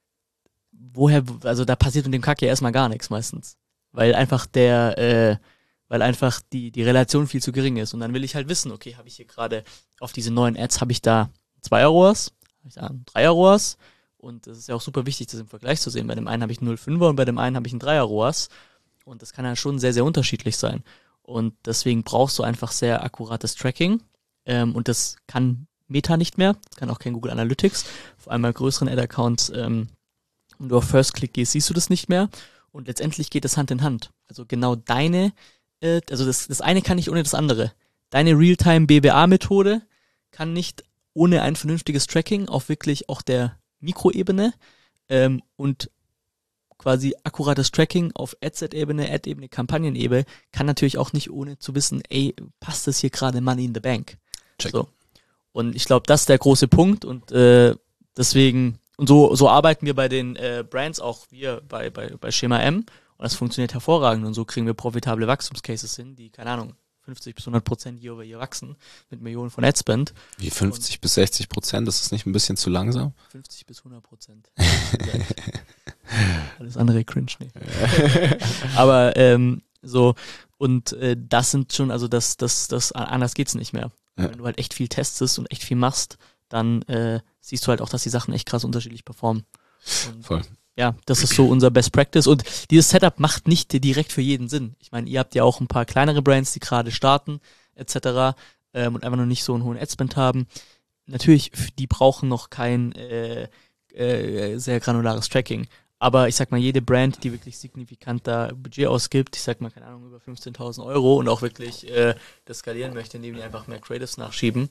da passiert in dem Kack ja erstmal gar nichts meistens. Weil einfach die Relation viel zu gering ist. Und dann will ich halt wissen, okay, habe ich hier gerade auf diese neuen Ads, habe ich da 2 ROAS, habe ich da 3 ROAS? Und das ist ja auch super wichtig, das im Vergleich zu sehen. Bei dem einen habe ich einen 0,5er und bei dem einen habe ich einen 3er ROAS. Und das kann ja schon sehr, sehr unterschiedlich sein. Und deswegen brauchst du einfach sehr akkurates Tracking. Und das kann Meta nicht mehr. Das kann auch kein Google Analytics. Vor allem bei größeren Ad-Accounts, wenn du auf First Click gehst, siehst du das nicht mehr. Und letztendlich geht das Hand in Hand. Also genau das eine kann nicht ohne das andere. Deine Realtime-BBA-Methode kann nicht ohne ein vernünftiges Tracking auf wirklich auch der Mikroebene und quasi akkurates Tracking auf Ad-Set-Ebene, Ad-Ebene, Kampagnenebene kann natürlich auch nicht ohne zu wissen, passt das hier gerade Money in the Bank? Check. So. Und ich glaube, das ist der große Punkt und deswegen, und so arbeiten wir bei den Brands auch, wir bei Schema M, und das funktioniert hervorragend und so kriegen wir profitable Wachstumscases hin, die, keine Ahnung, 50-100% year over year wachsen mit Millionen von Adspend. Wie 50-60%? Ist das nicht ein bisschen zu langsam? 50-100%. Alles andere cringe, nee. Aber das sind schon, also das anders geht's nicht mehr. Ja. Wenn du halt echt viel testest und echt viel machst, dann siehst du halt auch, dass die Sachen echt krass unterschiedlich performen. Und voll. Ja, das ist so unser Best Practice und dieses Setup macht nicht direkt für jeden Sinn. Ich meine, ihr habt ja auch ein paar kleinere Brands, die gerade starten etc. Und einfach noch nicht so einen hohen Adspend haben. Natürlich, die brauchen noch kein sehr granulares Tracking. Aber ich sag mal, jede Brand, die wirklich signifikant da Budget ausgibt, ich sag mal, keine Ahnung, über 15.000 € und auch wirklich das skalieren möchte, indem die einfach mehr Creatives nachschieben,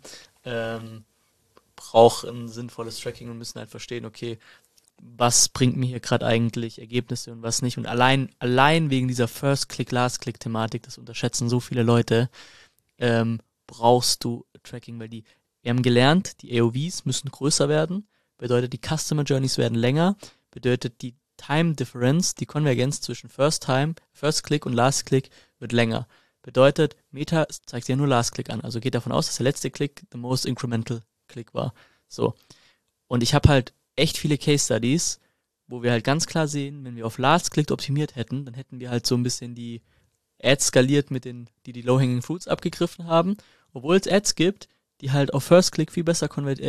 braucht ein sinnvolles Tracking und müssen halt verstehen, okay, was bringt mir hier gerade eigentlich Ergebnisse und was nicht. Und allein wegen dieser First-Click, Last-Click-Thematik, das unterschätzen so viele Leute, brauchst du Tracking, weil wir haben gelernt, die AOVs müssen größer werden, bedeutet, die Customer Journeys werden länger, bedeutet, die Time Difference, die Konvergenz zwischen First Click und Last Click wird länger. Bedeutet, Meta zeigt ja nur Last Click an, also geht davon aus, dass der letzte Click the most incremental Click war. So. Und ich habe halt echt viele Case Studies, wo wir halt ganz klar sehen, wenn wir auf Last Click optimiert hätten, dann hätten wir halt so ein bisschen die Ads skaliert mit den, die Low-Hanging Fruits abgegriffen haben, obwohl es Ads gibt, die halt auf First Click viel besser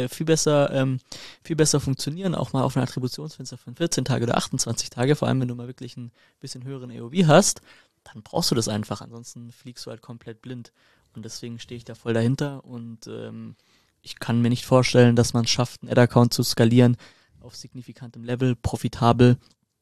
funktionieren, auch mal auf ein Attributionsfenster von 14 Tage oder 28 Tage, vor allem wenn du mal wirklich ein bisschen höheren AOV hast, dann brauchst du das einfach, ansonsten fliegst du halt komplett blind. Und deswegen stehe ich da voll dahinter und ich kann mir nicht vorstellen, dass man es schafft, einen Ad-Account zu skalieren auf signifikantem Level, profitabel,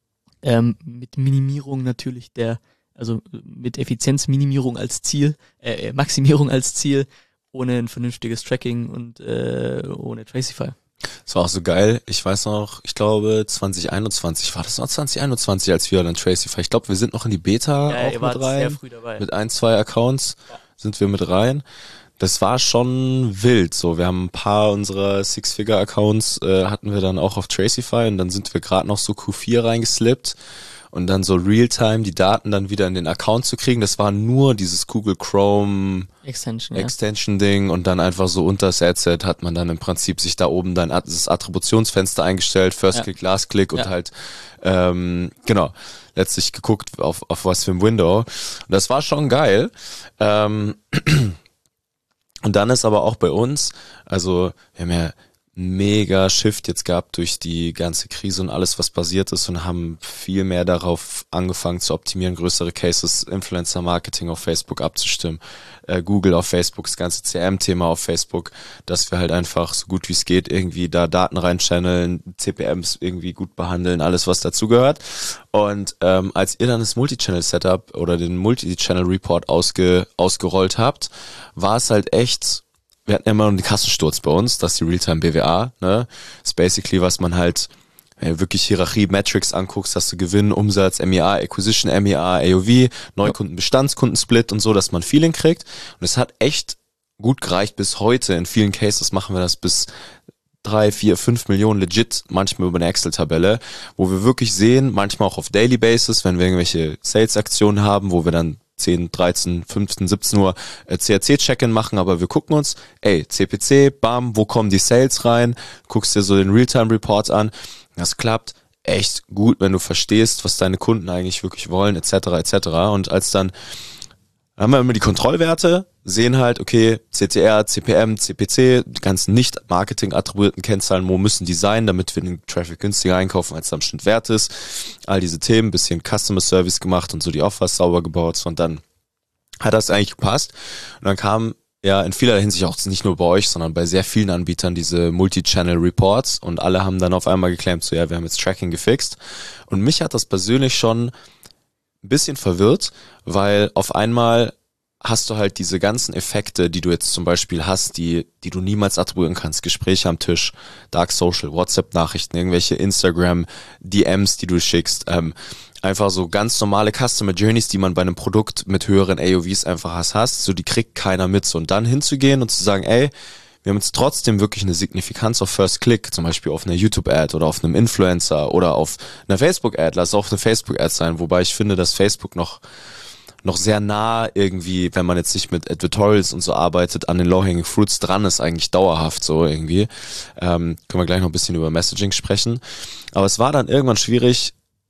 mit Minimierung natürlich also mit Effizienzminimierung als Ziel, Maximierung als Ziel, ohne ein vernünftiges Tracking und ohne Tracify. Das war auch so geil. Ich weiß noch, ich glaube 2021, war das noch 2021, als wir dann Tracify, ich glaube, wir sind noch in die Beta auch mit rein. Sehr früh dabei. Mit 1-2 Accounts sind wir mit rein. Das war schon wild, so. Wir haben ein paar unserer Six-Figure-Accounts hatten wir dann auch auf Tracify und dann sind wir gerade noch so Q4 reingeslippt und dann so Realtime die Daten dann wieder in den Account zu kriegen. Das war nur dieses Google Chrome Extension-Ding und dann einfach so unter das Adset hat man dann im Prinzip sich da oben dann das Attributionsfenster eingestellt, First Click, Last Click und halt genau, letztlich geguckt auf was für ein Window. Und das war schon geil. Und dann ist aber auch bei uns, also wir haben ja mega Shift jetzt gehabt durch die ganze Krise und alles, was passiert ist und haben viel mehr darauf angefangen zu optimieren, größere Cases, Influencer-Marketing auf Facebook abzustimmen, Google auf Facebook, das ganze CRM-Thema auf Facebook, dass wir halt einfach so gut wie es geht irgendwie da Daten reinchanneln, CPMs irgendwie gut behandeln, alles was dazugehört. Und als ihr dann das Multi-Channel-Setup oder den Multi-Channel-Report ausgerollt habt, war es halt echt, wir hatten ja immer noch den Kassensturz bei uns, das ist die Realtime BWA, ne? Das ist basically, was man halt wenn du wirklich Hierarchie-Metrics anguckst, hast du Gewinn, Umsatz, MEA, Acquisition, MEA, AOV, Neukundenbestandskundensplit und so, dass man Feeling kriegt. Und es hat echt gut gereicht bis heute. In vielen Cases machen wir das bis 3, 4, 5 Millionen legit, manchmal über eine Excel-Tabelle, wo wir wirklich sehen, manchmal auch auf Daily Basis, wenn wir irgendwelche Sales-Aktionen haben, wo wir dann 10, 13, 15, 17 Uhr CAC-Check-In machen, aber wir gucken uns, CPC, bam, wo kommen die Sales rein, guckst dir so den Realtime-Report an, das klappt echt gut, wenn du verstehst, was deine Kunden eigentlich wirklich wollen, etc., etc. Und als dann haben wir immer die Kontrollwerte, sehen halt, okay, CTR, CPM, CPC, die ganzen nicht Marketing-attribuierten Kennzahlen, wo müssen die sein, damit wir den Traffic günstiger einkaufen, als es am Schnitt wert ist. All diese Themen, bisschen Customer Service gemacht und so die Offers sauber gebaut. Und dann hat das eigentlich gepasst. Und dann kam ja in vieler Hinsicht auch nicht nur bei euch, sondern bei sehr vielen Anbietern diese Multi-Channel-Reports und alle haben dann auf einmal geclaimt, so ja, wir haben jetzt Tracking gefixt. Und mich hat das persönlich schon ein bisschen verwirrt, weil auf einmal hast du halt diese ganzen Effekte, die du jetzt zum Beispiel hast, die du niemals attribuieren kannst. Gespräche am Tisch, Dark Social, WhatsApp-Nachrichten, irgendwelche Instagram-DMs, die du schickst, einfach so ganz normale Customer Journeys, die man bei einem Produkt mit höheren AOVs einfach hast, so die kriegt keiner mit. So, und dann hinzugehen und zu sagen, ey, wir haben jetzt trotzdem wirklich eine Signifikanz auf First Click, zum Beispiel auf einer YouTube-Ad oder auf einem Influencer oder auf einer Facebook-Ad. Lass auch eine Facebook-Ad sein, wobei ich finde, dass Facebook noch sehr nah irgendwie, wenn man jetzt nicht mit Advertorials und so arbeitet, an den Low-Hanging Fruits dran ist, eigentlich dauerhaft so irgendwie. Können wir gleich noch ein bisschen über Messaging sprechen. Aber es war dann irgendwann schwierig,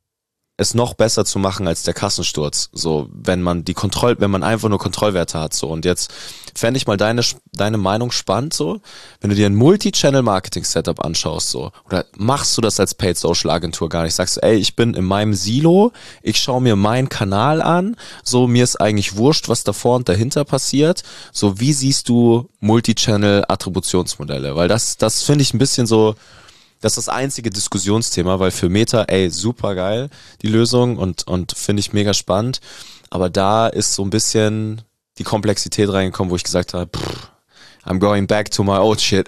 es noch besser zu machen als der Kassensturz. So, wenn man einfach nur Kontrollwerte hat, so. Und jetzt fände ich mal deine Meinung spannend, so. Wenn du dir ein Multi-Channel-Marketing-Setup anschaust, so. Oder machst du das als Paid-Social-Agentur gar nicht? Sagst du, ey, ich bin in meinem Silo, ich schaue mir meinen Kanal an, so, mir ist eigentlich wurscht, was davor und dahinter passiert. So, wie siehst du Multi-Channel-Attributionsmodelle? Weil das finde ich ein bisschen so, das ist das einzige Diskussionsthema, weil für Meta, super geil, die Lösung und finde ich mega spannend. Aber da ist so ein bisschen die Komplexität reingekommen, wo ich gesagt habe, I'm going back to my old shit.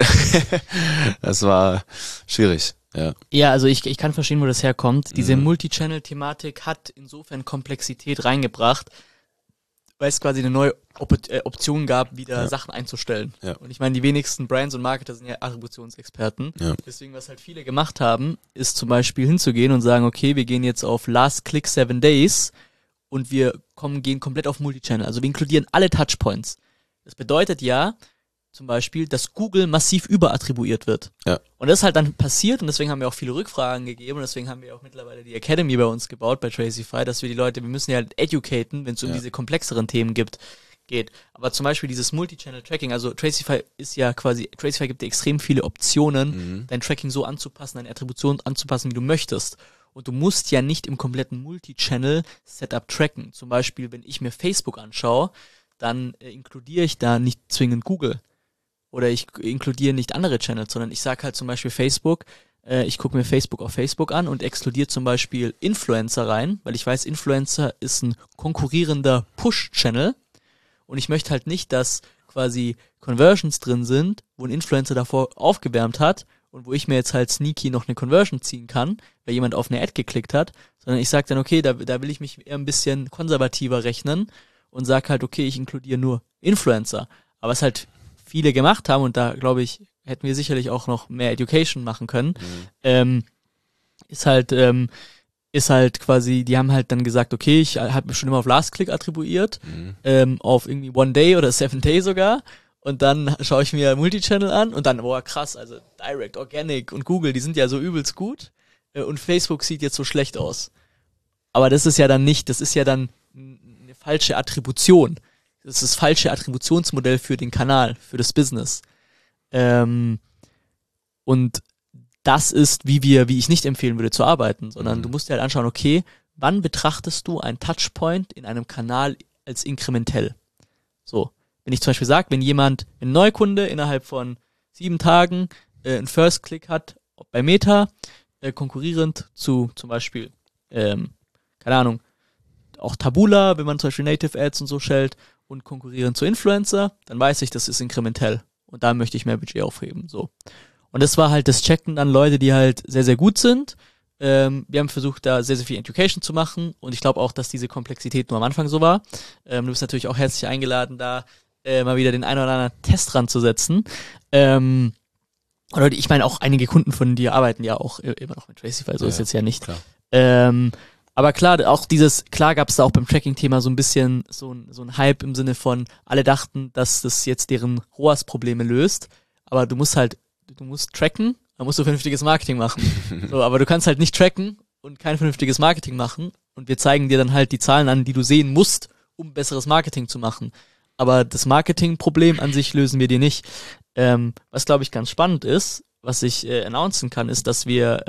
Das war schwierig, ja. Ja, also ich kann verstehen, wo das herkommt. Diese Multi-Channel-Thematik hat insofern Komplexität reingebracht, weil es quasi eine neue Option gab, wieder Sachen einzustellen. Ja. Und ich meine, die wenigsten Brands und Marketer sind ja Attributionsexperten. Ja. Deswegen, was halt viele gemacht haben, ist zum Beispiel hinzugehen und sagen, okay, wir gehen jetzt auf Last Click 7 Days und wir gehen komplett auf Multichannel. Also wir inkludieren alle Touchpoints. Das bedeutet ja zum Beispiel, dass Google massiv überattribuiert wird. Ja. Und das ist halt dann passiert und deswegen haben wir auch viele Rückfragen gegeben und deswegen haben wir auch mittlerweile die Academy bei uns gebaut, bei Tracify, dass wir die Leute, wir müssen ja halt educaten, wenn es um diese komplexeren Themen geht. Aber zum Beispiel dieses Multi-Channel-Tracking, also Tracify gibt dir extrem viele Optionen, dein Tracking so anzupassen, deine Attribution anzupassen, wie du möchtest. Und du musst ja nicht im kompletten Multi-Channel-Setup tracken. Zum Beispiel, wenn ich mir Facebook anschaue, dann inkludiere ich da nicht zwingend Google. Oder ich inkludiere nicht andere Channels, sondern ich sage halt zum Beispiel Facebook, ich gucke mir Facebook auf Facebook an und exkludiere zum Beispiel Influencer rein, weil ich weiß, Influencer ist ein konkurrierender Push-Channel und ich möchte halt nicht, dass quasi Conversions drin sind, wo ein Influencer davor aufgewärmt hat und wo ich mir jetzt halt sneaky noch eine Conversion ziehen kann, weil jemand auf eine Ad geklickt hat, sondern ich sage dann, okay, da will ich mich eher ein bisschen konservativer rechnen und sage halt, okay, ich inkludiere nur Influencer. Aber es halt viele gemacht haben und da, glaube ich, hätten wir sicherlich auch noch mehr Education machen können, ist halt quasi, die haben halt dann gesagt, okay, ich habe schon immer auf Last Click attribuiert, auf irgendwie One Day oder 7 Day sogar und dann schaue ich mir Multichannel an und dann, boah, krass, also Direct, Organic und Google, die sind ja so übelst gut und Facebook sieht jetzt so schlecht aus. Aber das ist ja dann eine falsche Attribution. Das ist das falsche Attributionsmodell für den Kanal, für das Business. Und das ist, wie ich nicht empfehlen würde zu arbeiten, sondern du musst dir halt anschauen, okay, wann betrachtest du einen Touchpoint in einem Kanal als inkrementell? So, wenn ich zum Beispiel sage, wenn ein Neukunde innerhalb von 7 Tagen einen First Click hat bei Meta, konkurrierend zu zum Beispiel, keine Ahnung, auch Taboola, wenn man zum Beispiel Native Ads und so stellt, und konkurrieren zu Influencer, dann weiß ich, das ist inkrementell. Und da möchte ich mehr Budget aufheben. So. Und das war halt das Checken an Leute, die halt sehr, sehr gut sind. Wir haben versucht, da sehr, sehr viel Education zu machen und ich glaube auch, dass diese Komplexität nur am Anfang so war. Du bist natürlich auch herzlich eingeladen, da mal wieder den einen oder anderen Test ranzusetzen. Oder ich meine, auch einige Kunden von dir arbeiten ja auch immer noch mit Tracify, so ist jetzt ja nicht. Aber klar, klar gab es da auch beim Tracking-Thema so ein bisschen so ein Hype im Sinne von, alle dachten, dass das jetzt deren ROAS-Probleme löst, aber du musst tracken, dann musst du vernünftiges Marketing machen. So, aber du kannst halt nicht tracken und kein vernünftiges Marketing machen und wir zeigen dir dann halt die Zahlen an, die du sehen musst, um besseres Marketing zu machen. Aber das Marketing-Problem an sich lösen wir dir nicht. Was, glaube ich, ganz spannend ist, was ich announcen kann, ist, dass wir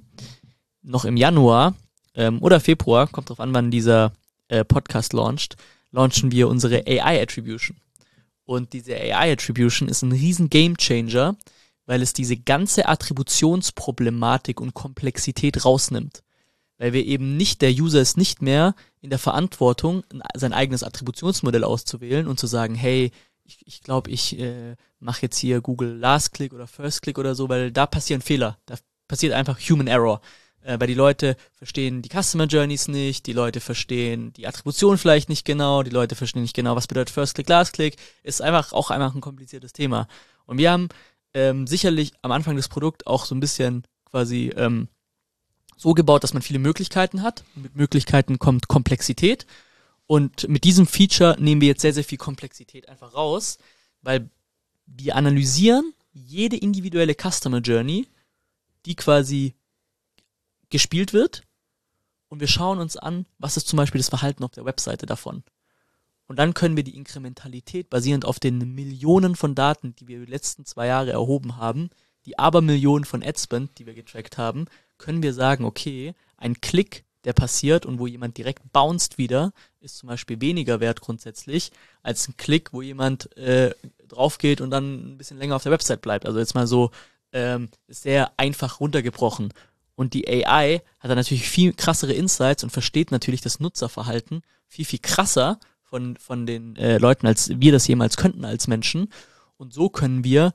noch im Januar oder Februar, kommt drauf an, wann dieser Podcast launchen wir unsere AI-Attribution. Und diese AI-Attribution ist ein riesen Game-Changer, weil es diese ganze Attributionsproblematik und Komplexität rausnimmt. Weil wir eben nicht, der User ist nicht mehr in der Verantwortung, sein eigenes Attributionsmodell auszuwählen und zu sagen, hey, ich glaube, ich mache jetzt hier Google Last Click oder First Click oder so, weil da passieren Fehler. Da passiert einfach Human Error. Weil die Leute verstehen die Customer Journeys nicht, die Leute verstehen die Attribution vielleicht nicht genau, die Leute verstehen nicht genau, was bedeutet First Click, Last Click. Ist einfach ein kompliziertes Thema. Und wir haben sicherlich am Anfang des Produkts auch so ein bisschen quasi so gebaut, dass man viele Möglichkeiten hat. Mit Möglichkeiten kommt Komplexität. Und mit diesem Feature nehmen wir jetzt sehr, sehr viel Komplexität einfach raus, weil wir analysieren jede individuelle Customer Journey, die quasi gespielt wird, und wir schauen uns an, was ist zum Beispiel das Verhalten auf der Webseite davon. Und dann können wir die Inkrementalität basierend auf den Millionen von Daten, die wir die letzten 2 Jahre erhoben haben, die Abermillionen von Adspend, die wir getrackt haben, können wir sagen, okay, ein Klick, der passiert und wo jemand direkt bounced wieder, ist zum Beispiel weniger wert grundsätzlich, als ein Klick, wo jemand drauf geht und dann ein bisschen länger auf der Website bleibt. Also jetzt mal so sehr einfach runtergebrochen. Und die AI hat dann natürlich viel krassere Insights und versteht natürlich das Nutzerverhalten viel, viel krasser von den Leuten, als wir das jemals könnten als Menschen. Und so können wir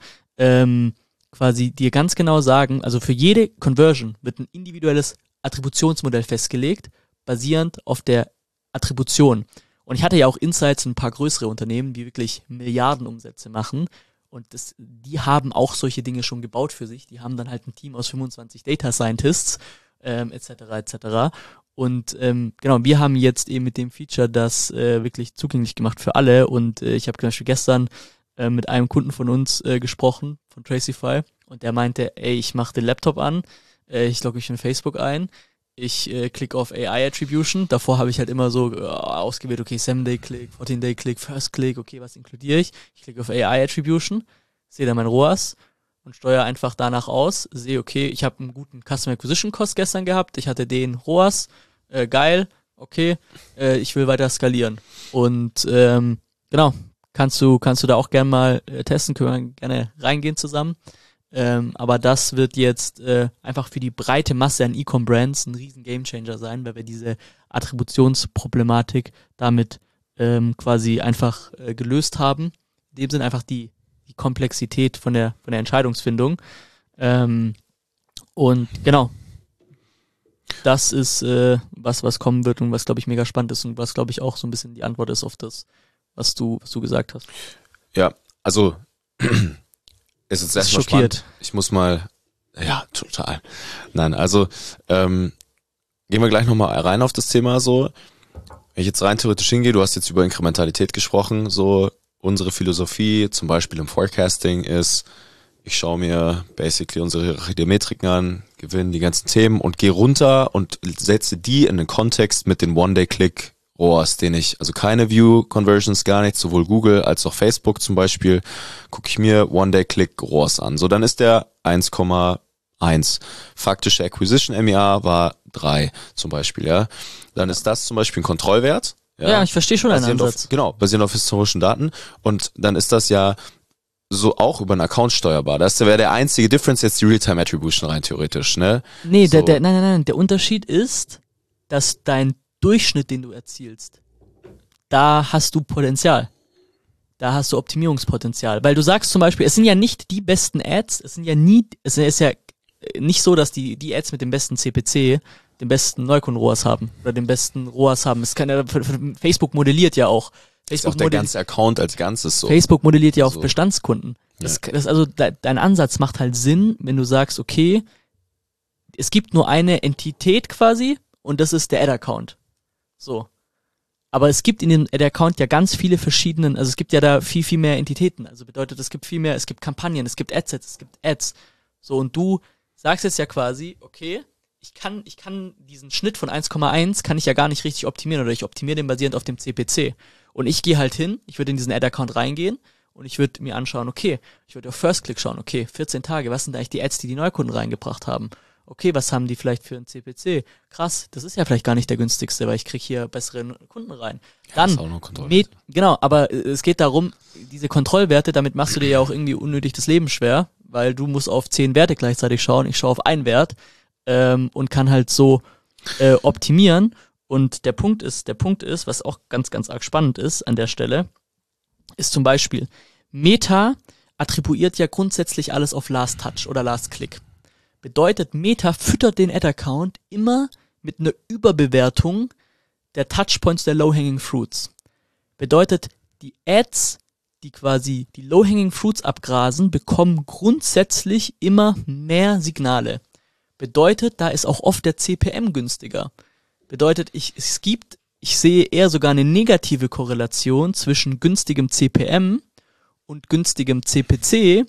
quasi dir ganz genau sagen, also für jede Conversion wird ein individuelles Attributionsmodell festgelegt, basierend auf der Attribution. Und ich hatte ja auch Insights in ein paar größere Unternehmen, die wirklich Milliardenumsätze machen. Und die haben auch solche Dinge schon gebaut für sich. Die haben dann halt ein Team aus 25 Data Scientists, etc. etc. Und genau, wir haben jetzt eben mit dem Feature das wirklich zugänglich gemacht für alle. Und ich habe zum Beispiel gestern mit einem Kunden von uns gesprochen, von Tracify. Und der meinte, ey, ich mache den Laptop an, ich logge mich in Facebook ein, ich klicke auf AI Attribution. Davor habe ich halt immer so ausgewählt, okay, 7-Day-Click, 14-Day-Click, First-Click, okay, was inkludiere ich? Ich klicke auf AI Attribution, sehe da mein ROAS und steuere einfach danach aus, sehe, okay, ich habe einen guten Customer Acquisition Cost gestern gehabt, ich hatte den ROAS, geil, okay, ich will weiter skalieren. Und genau, kannst du da auch gerne mal testen, können wir gerne reingehen zusammen. Aber das wird jetzt einfach für die breite Masse an E-Com-Brands ein riesen Gamechanger sein, weil wir diese Attributionsproblematik damit quasi einfach gelöst haben. In dem Sinne einfach die Komplexität von der Entscheidungsfindung. Und genau, das ist was kommen wird und was, glaube ich, mega spannend ist und was, glaube ich, auch so ein bisschen die Antwort ist auf das, was du gesagt hast. Ja, also es ist erstmal spannend. Ich muss mal, ja, total. Nein, also gehen wir gleich nochmal rein auf das Thema so. Wenn ich jetzt rein theoretisch hingehe, du hast jetzt über Inkrementalität gesprochen, so unsere Philosophie zum Beispiel im Forecasting ist, ich schaue mir basically unsere Metriken an, gewinne die ganzen Themen und gehe runter und setze die in den Kontext mit den One-Day-Click ROAS, den ich, also keine View-Conversions, gar nicht, sowohl Google als auch Facebook zum Beispiel, gucke ich mir One-Day-Click ROAS an. So, dann ist der 1,1. Faktische Acquisition MEA war 3 zum Beispiel, ja. Dann ist das zum Beispiel ein Kontrollwert. Ja, ich verstehe schon deinen Ansatz. Basierend auf historischen Daten. Und dann ist das ja so auch über einen Account steuerbar. Das wäre der einzige Difference jetzt die Realtime Attribution rein theoretisch, ne? Nee, so. Nein. Der Unterschied ist, dass dein Durchschnitt, den du erzielst, da hast du Potenzial. Da hast du Optimierungspotenzial. Weil du sagst zum Beispiel, es sind ja nicht die besten Ads, es ist ja nicht so, dass die Ads mit dem besten CPC den besten Neukunden-ROAS haben oder den besten ROAS haben. Es kann ja, Facebook modelliert ja auch. Ist auch der ganze Account als Ganzes so. Facebook modelliert ja auch Bestandskunden. Dein Ansatz macht halt Sinn, wenn du sagst, okay, es gibt nur eine Entität quasi und das ist der Ad-Account. So. Aber es gibt in dem Ad-Account ja ganz viele verschiedenen, also es gibt ja da viel, viel mehr Entitäten. Also bedeutet, es gibt viel mehr, es gibt Kampagnen, es gibt Adsets, es gibt Ads. So, und du sagst jetzt ja quasi, okay, ich kann diesen Schnitt von 1,1 kann ich ja gar nicht richtig optimieren oder ich optimiere den basierend auf dem CPC. Und ich gehe halt hin, ich würde in diesen Ad-Account reingehen und ich würde mir anschauen, okay, ich würde auf First Click schauen, okay, 14 Tage, was sind eigentlich die Ads, die Neukunden reingebracht haben? Okay, was haben die vielleicht für einen CPC? Krass, das ist ja vielleicht gar nicht der günstigste, weil ich kriege hier bessere Kunden rein. Dann, ist auch noch Kontrollwerte. Genau, aber es geht darum, diese Kontrollwerte, damit machst du dir ja auch irgendwie unnötig das Leben schwer, weil du musst auf 10 Werte gleichzeitig schauen, ich schaue auf einen Wert und kann halt so optimieren. Und der Punkt ist, was auch ganz, ganz arg spannend ist an der Stelle, ist zum Beispiel, Meta attribuiert ja grundsätzlich alles auf Last Touch oder Last Click. Bedeutet, Meta füttert den Ad-Account immer mit einer Überbewertung der Touchpoints der Low-Hanging Fruits. Bedeutet, die Ads, die quasi die Low-Hanging Fruits abgrasen, bekommen grundsätzlich immer mehr Signale. Bedeutet, da ist auch oft der CPM günstiger. Bedeutet, ich sehe eher sogar eine negative Korrelation zwischen günstigem CPM und günstigem CPC,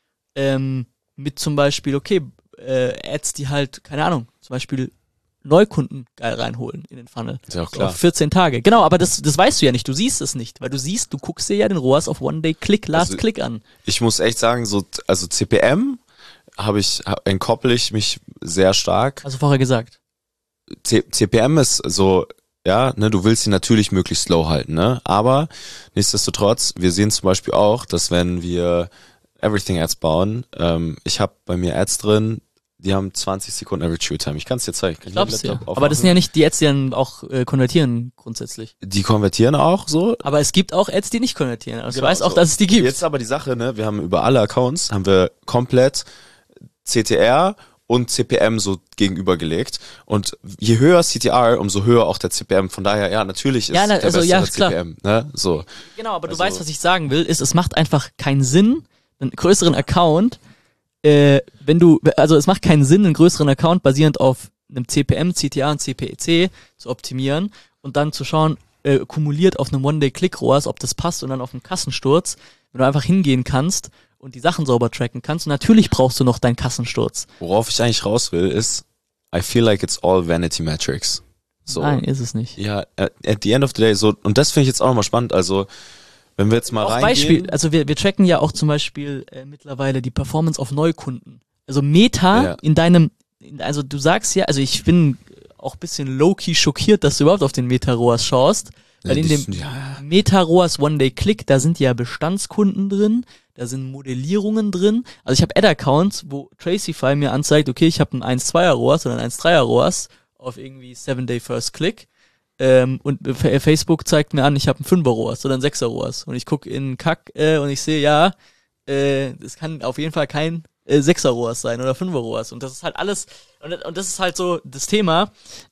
mit zum Beispiel, okay, Ads, die halt, keine Ahnung, zum Beispiel Neukunden geil reinholen in den Funnel. Ist ja auch klar. Auf 14 Tage. Genau, aber das weißt du ja nicht, du siehst es nicht, weil du guckst dir ja den ROAS auf One-Day-Click, Last-Click an. Ich muss echt sagen, also CPM entkoppel ich mich sehr stark. Hast du vorher gesagt. CPM ist so, ja, ne, du willst sie natürlich möglichst low halten, ne, aber nichtsdestotrotz, wir sehen zum Beispiel auch, dass wenn wir Everything Ads bauen, ich habe bei mir Ads drin, die haben 20 Sekunden Average View Time. Ich kann es dir zeigen. Aber das sind ja nicht die Ads, die dann auch konvertieren grundsätzlich. Die konvertieren auch so. Aber es gibt auch Ads, die nicht konvertieren. Also Genau, ich weiß auch, dass es die gibt. Jetzt aber die Sache, ne, wir haben über alle Accounts, haben wir komplett CTR und CPM so gegenübergelegt. Und je höher CTR, umso höher auch der CPM. Von daher, ja, natürlich ist der bessere CPM. Ne? So. Genau, aber du weißt, was ich sagen will, es macht einfach keinen Sinn, einen größeren Account, es macht keinen Sinn, einen größeren Account basierend auf einem CPM, CTA und CPC zu optimieren und dann zu schauen, kumuliert auf einem One-Day-Click-ROAS, ob das passt und dann auf einem Kassensturz, wenn du einfach hingehen kannst und die Sachen sauber tracken kannst. Und natürlich brauchst du noch deinen Kassensturz. Worauf ich eigentlich raus will, ist, I feel like it's all vanity metrics. So. Nein, ist es nicht. Ja, at the end of the day, so, und das finde ich jetzt auch nochmal spannend, also, wenn wir jetzt mal reingehen. Beispiel, also wir tracken ja auch zum Beispiel mittlerweile die Performance auf Neukunden. Also Meta also du sagst ja, also ich bin auch ein bisschen low-key schockiert, dass du überhaupt auf den Meta-ROAS schaust, weil in dem Meta-ROAS One-Day-Click, da sind ja Bestandskunden drin, da sind Modellierungen drin. Also ich habe Ad-Accounts, wo Tracify mir anzeigt, okay, ich habe einen 1,2er ROAS oder einen 1,3er ROAS auf irgendwie 7-Day First Click. Und Facebook zeigt mir an, ich habe einen 5er ROAS oder einen 6er ROAS. Und ich gucke in Kack und ich sehe, ja, das kann auf jeden Fall kein 6er ROAS sein oder 5er ROAS. Und das ist halt alles, und das ist halt so das Thema,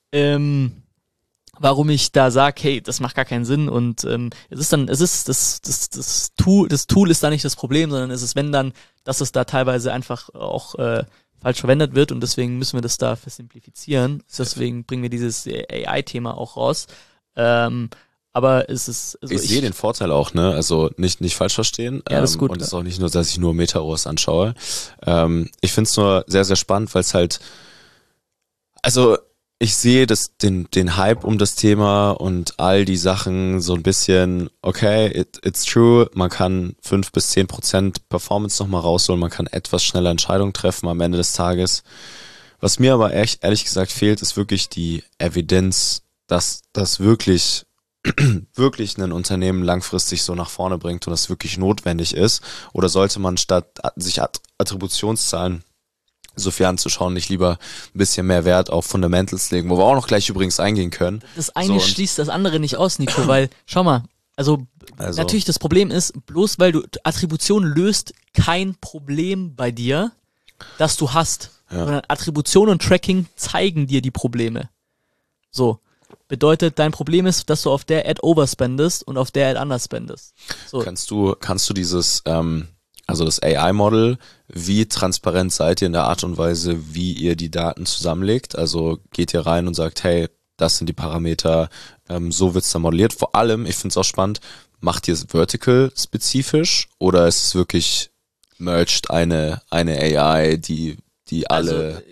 warum ich da sage, hey, das macht gar keinen Sinn. Und das Tool ist da nicht das Problem, sondern es ist, wenn dann, dass es da teilweise einfach auch falsch verwendet wird und deswegen müssen wir das da versimplifizieren. Deswegen bringen wir dieses AI-Thema auch raus. Aber es ist... Also ich sehe den Vorteil auch, ne? Also nicht falsch verstehen. Ja, das ist gut. Und es ist auch nicht nur, dass ich nur Meta-ROAS anschaue. Ich finde es nur sehr, sehr spannend, weil es halt... Also ich sehe den Hype um das Thema und all die Sachen so ein bisschen, okay, it's true, man kann 5-10% Performance nochmal rausholen, man kann etwas schneller Entscheidungen treffen am Ende des Tages. Was mir aber ehrlich gesagt fehlt, ist wirklich die Evidenz, dass das wirklich ein Unternehmen langfristig so nach vorne bringt und das wirklich notwendig ist. Oder sollte man statt sich Attributionszahlen so viel anzuschauen, nicht lieber ein bisschen mehr Wert auf Fundamentals legen, wo wir auch noch gleich übrigens eingehen können. Das eine schließt das andere nicht aus, Nico, weil, schau mal, also natürlich das Problem ist, bloß weil du Attribution löst kein Problem bei dir, das du hast. sondern Attribution und Tracking zeigen dir die Probleme. So. Bedeutet, dein Problem ist, dass du auf der Ad overspendest und auf der Ad underspendest. So. Kannst du dieses, also das AI-Model, wie transparent seid ihr in der Art und Weise, wie ihr die Daten zusammenlegt? Also geht ihr rein und sagt, hey, das sind die Parameter, so wird's dann modelliert. Vor allem, ich finde es auch spannend, macht ihr es vertical-spezifisch oder ist es wirklich merged eine AI, die alle...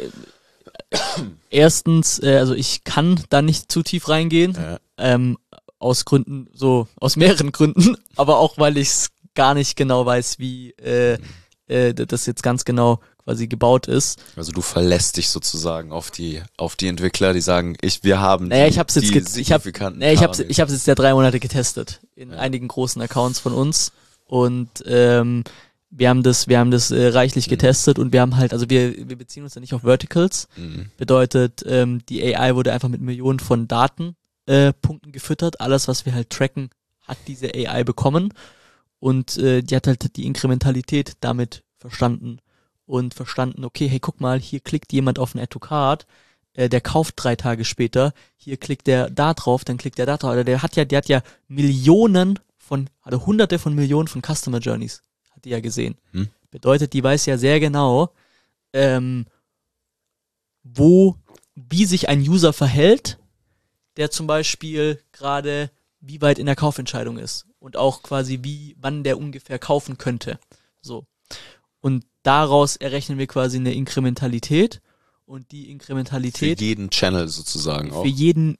Erstens, also ich kann da nicht zu tief reingehen, aus mehreren Gründen, aber auch, weil ich es gar nicht genau weiß, wie das jetzt ganz genau quasi gebaut ist. Also du verlässt dich sozusagen auf die Entwickler, die sagen, wir haben ich habe es jetzt ja 3 Monate getestet in einigen großen Accounts von uns und wir haben das reichlich getestet und wir haben halt, also wir beziehen uns ja nicht auf Verticals, bedeutet, die AI wurde einfach mit Millionen von Datenpunkten gefüttert, alles was wir halt tracken, hat diese AI bekommen und die hat halt die Inkrementalität damit verstanden, okay, hey, guck mal, hier klickt jemand auf ein Add to Cart, der kauft 3 Tage später, hier klickt der da drauf, dann klickt der da drauf, der hat ja hunderte von Millionen von Customer Journeys. Die ja gesehen. Bedeutet, die weiß ja sehr genau, wie sich ein User verhält, der zum Beispiel gerade wie weit in der Kaufentscheidung ist und auch quasi wann der ungefähr kaufen könnte. So. Und daraus errechnen wir quasi eine Inkrementalität und die Inkrementalität für jeden Channel sozusagen auch. Für jede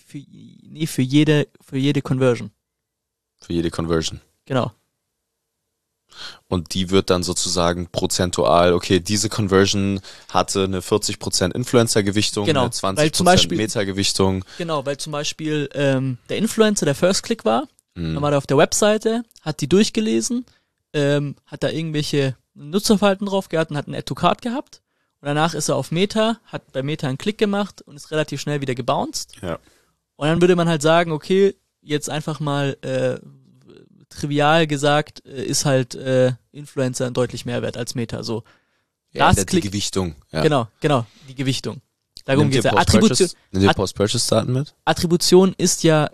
Conversion. Für jede Conversion. Genau. Und die wird dann sozusagen prozentual, okay, diese Conversion hatte eine 40% Influencer-Gewichtung, eine 20% Meta-Gewichtung. Genau, weil zum Beispiel der Influencer der First Click war, dann war der auf der Webseite, hat die durchgelesen, hat da irgendwelche Nutzerverhalten drauf gehabt und hat ein Add to Cart gehabt. Und danach ist er auf Meta, hat bei Meta einen Klick gemacht und ist relativ schnell wieder gebounced. Ja. Und dann würde man halt sagen, okay, jetzt einfach mal trivial gesagt, ist halt Influencer deutlich mehr wert als Meta. So. Ja, die Gewichtung. Ja. Genau, die Gewichtung. Darum geht es ja. Nimmt ihr Post-Purchase-Daten mit? Attribution ist ja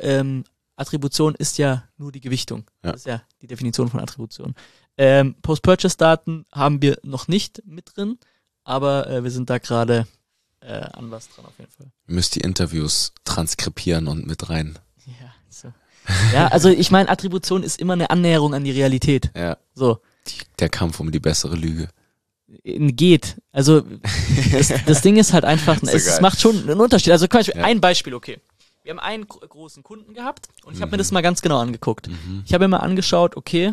nur die Gewichtung. Ja. Das ist ja die Definition von Attribution. Post-Purchase-Daten haben wir noch nicht mit drin, aber wir sind da gerade an was dran auf jeden Fall. Ihr müsst die Interviews transkribieren und mit rein. Ja, so. Ja, also ich meine, Attribution ist immer eine Annäherung an die Realität. Ja. So. Der Kampf um die bessere Lüge. Geht. Also das Ding ist halt einfach, es macht schon einen Unterschied. Also zum Beispiel ein Beispiel, okay. Wir haben einen großen Kunden gehabt und ich habe mir das mal ganz genau angeguckt. Ich habe mir mal angeschaut, okay,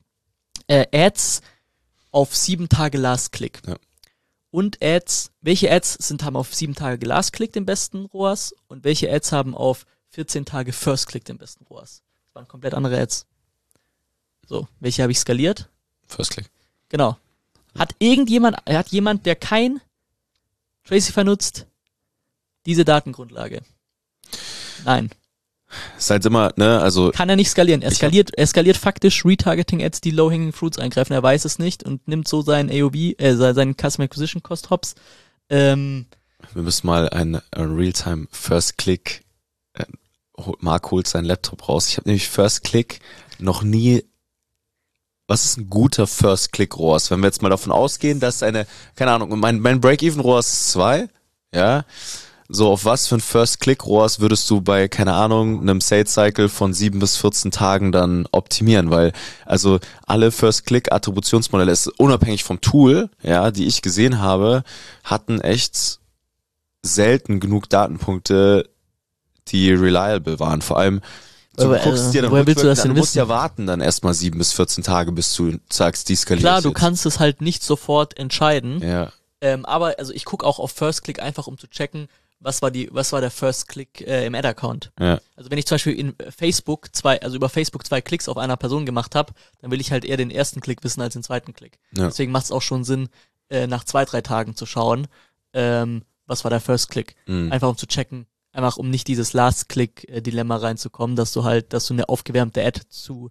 Ads auf 7 Tage Last Click. Ja. Und welche Ads haben auf 7 Tage Last Click den besten ROAS und welche Ads haben auf 14 Tage First Click den besten ROAS. Das waren komplett andere Ads. So, welche habe ich skaliert? First Click. Genau. Hat jemand, der kein Tracify nutzt, diese Datengrundlage? Nein. Ist halt immer, ne, also. Kann er nicht skalieren. Er skaliert faktisch Retargeting-Ads, die Low-Hanging Fruits eingreifen. Er weiß es nicht und nimmt so seinen AOV, seinen Customer Acquisition Cost Hops. Wir müssen mal ein Realtime First Click. Marc holt seinen Laptop raus. Ich habe nämlich First Click noch nie. Was ist ein guter First Click ROAS? Wenn wir jetzt mal davon ausgehen, dass keine Ahnung, mein Break-Even ROAS ist 2, ja. So, auf was für ein First Click ROAS würdest du bei, keine Ahnung, einem Sales Cycle von 7 bis 14 Tagen dann optimieren? Weil, also, alle First Click Attributionsmodelle, ist unabhängig vom Tool, ja, die ich gesehen habe, hatten echt selten genug Datenpunkte, die reliable waren. Vor allem, du guckst dir dann du musst ja warten dann erstmal 7 bis 14 Tage, bis du sagst, die skaliert. Klar, du kannst es halt nicht sofort entscheiden. Ja. Aber also ich gucke auch auf First Click einfach, um zu checken, was war der First Click im Ad-Account. Ja. Also wenn ich zum Beispiel über Facebook 2 Klicks auf einer Person gemacht habe, dann will ich halt eher den ersten Klick wissen als den zweiten Klick. Ja. Deswegen macht es auch schon Sinn, nach 2-3 Tagen zu schauen, was war der First Click. Einfach um zu checken, einfach um nicht dieses Last-Click-Dilemma reinzukommen, dass du eine aufgewärmte Ad zu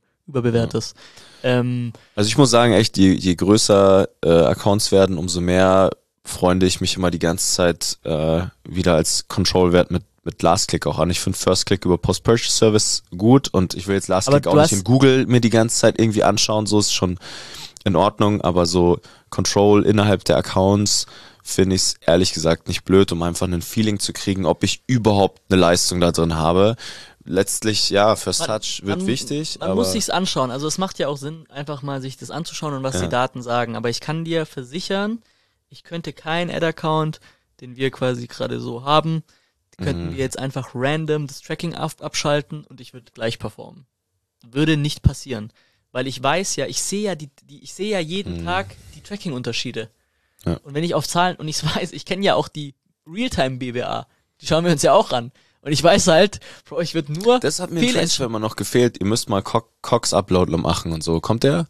überbewertest. Also ich muss sagen, echt, je größer Accounts werden, umso mehr freunde ich mich immer die ganze Zeit wieder als Control-Wert mit Last-Click auch an. Ich finde First-Click über Post-Purchase-Service gut und ich will jetzt Last-Click auch nicht in Google mir die ganze Zeit irgendwie anschauen, so ist schon in Ordnung, aber so Control innerhalb der Accounts finde ich es ehrlich gesagt nicht blöd, um einfach ein Feeling zu kriegen, ob ich überhaupt eine Leistung da drin habe. Letztlich, ja, First Touch wird wichtig. Man muss sich's anschauen. Also es macht ja auch Sinn, einfach mal sich das anzuschauen und was die Daten sagen. Aber ich kann dir versichern, ich könnte keinen Ad-Account, den wir quasi gerade so haben, könnten wir jetzt einfach random das Tracking abschalten und ich würde gleich performen. Würde nicht passieren. Weil ich weiß ja, ich sehe ja jeden Tag die Tracking-Unterschiede. Ja. Und wenn ich auf Zahlen, und ich weiß, ich kenne ja auch die Realtime-BWA, die schauen wir uns ja auch an. Und ich weiß halt, für euch wird nur das hat mir im Transfer immer noch gefehlt. Ihr müsst mal Cox-Upload machen und so. Kommt der?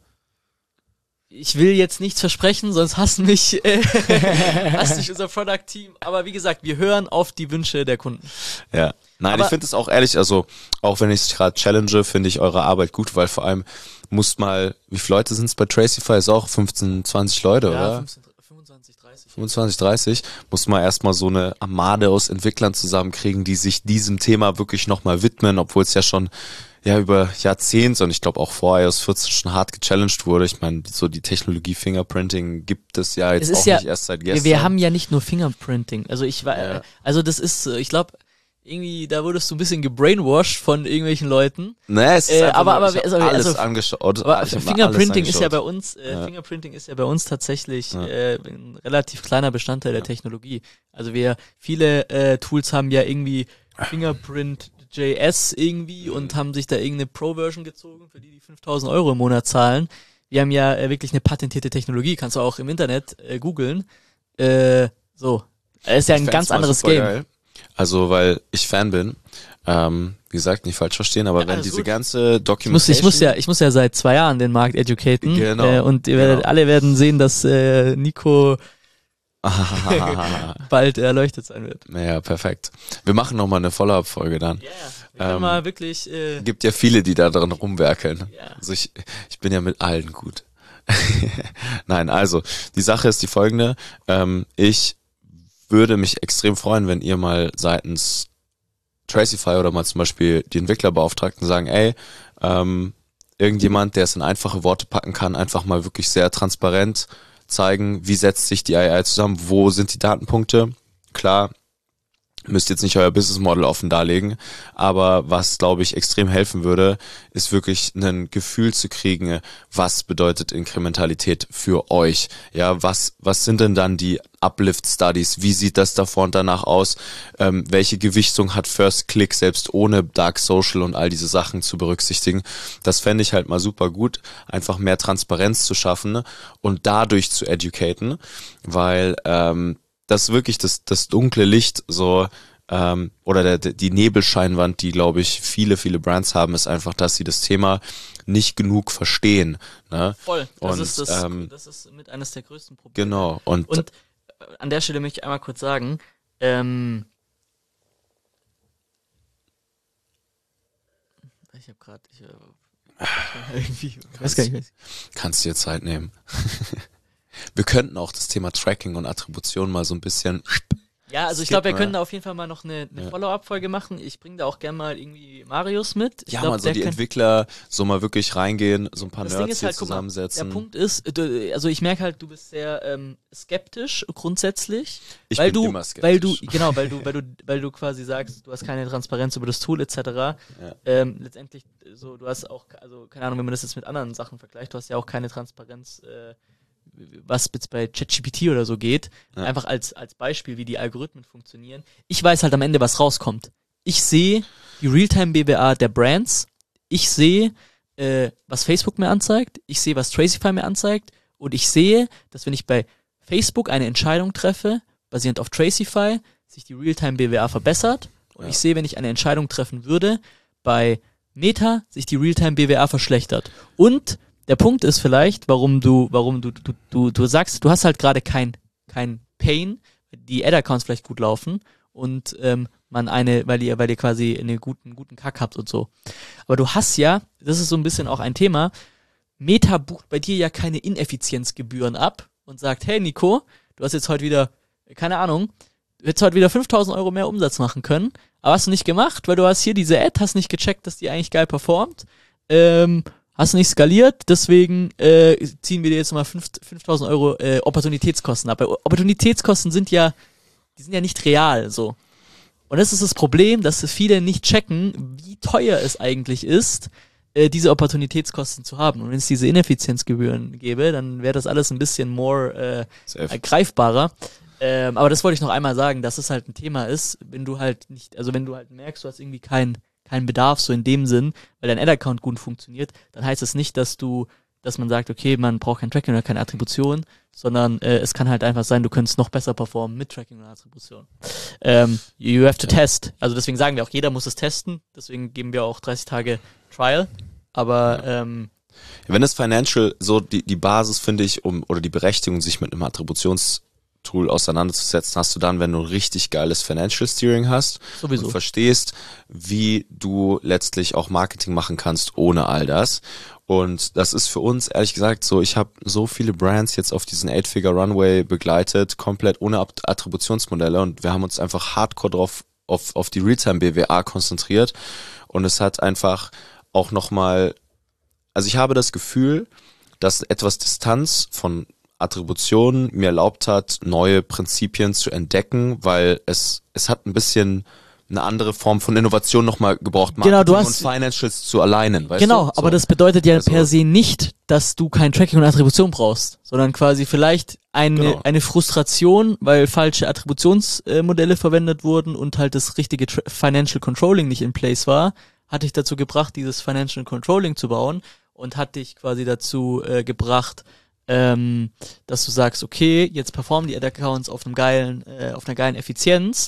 Ich will jetzt nichts versprechen, sonst hasst mich unser Product-Team. Aber wie gesagt, wir hören auf die Wünsche der Kunden. Ja, nein, ich finde es auch ehrlich, also auch wenn ich es gerade challenge, finde ich eure Arbeit gut, weil vor allem wie viele Leute sind es bei Tracify? Ist auch 15, 20 Leute, oder? 25, 30. 25, 30. Muss man erstmal so eine Armade aus Entwicklern zusammenkriegen, die sich diesem Thema wirklich nochmal widmen, obwohl es ja schon über Jahrzehnte und ich glaube auch vor iOS 14 schon hart gechallenged wurde. Ich meine, so die Technologie Fingerprinting gibt es ja jetzt auch nicht erst seit gestern. Wir haben ja nicht nur Fingerprinting. Also also das ist, ich glaube, irgendwie, da wurdest du ein bisschen gebrainwashed von irgendwelchen Leuten. Nee, es ist alles angeschaut. Aber Fingerprinting ist ja bei uns, Fingerprinting ist ja bei uns tatsächlich ein relativ kleiner Bestandteil der Technologie. Also viele Tools haben ja irgendwie Fingerprint.js irgendwie und haben sich da irgendeine Pro-Version gezogen, für die 5.000 Euro im Monat zahlen. Wir haben ja wirklich eine patentierte Technologie, kannst du auch im Internet googeln. So, das ist ja ein ganz anderes Game. Geil. Also, weil ich Fan bin, wie gesagt, nicht falsch verstehen, aber wenn diese ganze Documentation... Ich muss ja seit 2 Jahren den Markt educaten. Genau. Und ihr alle werden sehen, dass Nico bald erleuchtet sein wird. Naja, perfekt. Wir machen nochmal eine Follow-up-Folge dann. Ja, wir können mal wirklich... Gibt ja viele, die da drin rumwerkeln. Yeah. Also ich bin ja mit allen gut. Nein, also, die Sache ist die folgende. Ich würde mich extrem freuen, wenn ihr mal seitens Tracify oder mal zum Beispiel die Entwicklerbeauftragten sagen, irgendjemand, der es in einfache Worte packen kann, einfach mal wirklich sehr transparent zeigen, wie setzt sich die AI zusammen, wo sind die Datenpunkte. Klar, müsst jetzt nicht euer Business Model offen darlegen, aber was, glaube ich, extrem helfen würde, ist wirklich ein Gefühl zu kriegen, was bedeutet Inkrementalität für euch? Ja, was sind denn dann die Uplift Studies? Wie sieht das davor und danach aus? Welche Gewichtung hat First Click selbst ohne Dark Social und all diese Sachen zu berücksichtigen? Das fände ich halt mal super gut, einfach mehr Transparenz zu schaffen und dadurch zu educaten, weil das wirklich das dunkle Licht so oder die Nebelscheinwand, die, glaube ich, viele Brands haben, ist einfach, dass sie das Thema nicht genug verstehen. Ne? Voll. Das ist mit eines der größten Probleme. Genau. Und an der Stelle möchte ich einmal kurz sagen, ich habe gerade irgendwie, weiß gar nicht. Kannst dir Zeit nehmen. Wir könnten auch das Thema Tracking und Attribution mal so ein bisschen... Ja, also ich glaube, wir können da auf jeden Fall mal noch eine Follow-up-Folge machen. Ich bringe da auch gerne mal irgendwie Marius mit. Mal so die Entwickler so mal wirklich reingehen, so ein paar Nerds hier halt, zusammensetzen. Der Punkt ist, also ich merke halt, du bist sehr skeptisch grundsätzlich. Ich bin immer skeptisch. Weil du quasi sagst, du hast keine Transparenz über das Tool etc. Ja. Letztendlich, so du hast auch, also keine Ahnung, wenn man das jetzt mit anderen Sachen vergleicht, du hast ja auch keine Transparenz, was jetzt bei ChatGPT oder so geht, einfach als Beispiel, wie die Algorithmen funktionieren. Ich weiß halt am Ende, was rauskommt. Ich sehe die Realtime-BWA der Brands, ich sehe, was Facebook mir anzeigt, ich sehe, was Tracify mir anzeigt und ich sehe, dass wenn ich bei Facebook eine Entscheidung treffe, basierend auf Tracify, sich die Realtime-BWA verbessert und ich sehe, wenn ich eine Entscheidung treffen würde, bei Meta sich die Realtime-BWA verschlechtert. Und der Punkt ist vielleicht, warum du sagst, du hast halt gerade kein Pain, die Ad-Accounts vielleicht gut laufen und weil ihr quasi einen guten Kack habt und so. Aber du hast ja, das ist so ein bisschen auch ein Thema, Meta bucht bei dir ja keine Ineffizienzgebühren ab und sagt, hey Nico, du hast jetzt heute wieder, keine Ahnung, du hättest heute wieder 5.000 Euro mehr Umsatz machen können, aber hast du nicht gemacht, weil du hast hier diese Ad, hast nicht gecheckt, dass die eigentlich geil performt, hast du nicht skaliert, deswegen ziehen wir dir jetzt mal 5.000 Euro Opportunitätskosten ab. Weil Opportunitätskosten sind ja nicht real, so. Und das ist das Problem, dass viele nicht checken, wie teuer es eigentlich ist, diese Opportunitätskosten zu haben. Und wenn es diese Ineffizienzgebühren gäbe, dann wäre das alles ein bisschen more greifbarer. Aber das wollte ich noch einmal sagen, dass es halt ein Thema ist, wenn du halt merkst, du hast irgendwie keinen Bedarf, so in dem Sinn, weil dein Ad-Account gut funktioniert, dann heißt es nicht, dass man sagt, okay, man braucht kein Tracking oder keine Attribution, sondern es kann halt einfach sein, du könntest noch besser performen mit Tracking und Attribution. You have to test. Also deswegen sagen wir auch, jeder muss es testen, deswegen geben wir auch 30 Tage Trial, aber wenn das Financial so die Basis, finde ich, oder die Berechtigung, sich mit einem Attributionstool auseinanderzusetzen, hast du dann, wenn du ein richtig geiles Financial Steering hast sowieso. Und verstehst, wie du letztlich auch Marketing machen kannst ohne all das. Und das ist für uns, ehrlich gesagt, so, ich habe so viele Brands jetzt auf diesen 8-Figure-Runway begleitet, komplett ohne Attributionsmodelle, und wir haben uns einfach hardcore drauf auf die Realtime-BWA konzentriert, und es hat einfach auch nochmal, also ich habe das Gefühl, dass etwas Distanz von Attributionen mir erlaubt hat, neue Prinzipien zu entdecken, weil es hat ein bisschen eine andere Form von Innovation nochmal gebraucht, Marketing und Financials zu alignen, weißt du? So. Aber das bedeutet ja per se nicht, dass du kein Tracking und Attribution brauchst, sondern quasi vielleicht eine Frustration, weil falsche Attributionsmodelle verwendet wurden und halt das richtige Financial Controlling nicht in place war, hat dich dazu gebracht, dieses Financial Controlling zu bauen, und hat dich quasi dazu gebracht, dass du sagst, okay, jetzt performen die Ad-Accounts auf einer geilen Effizienz,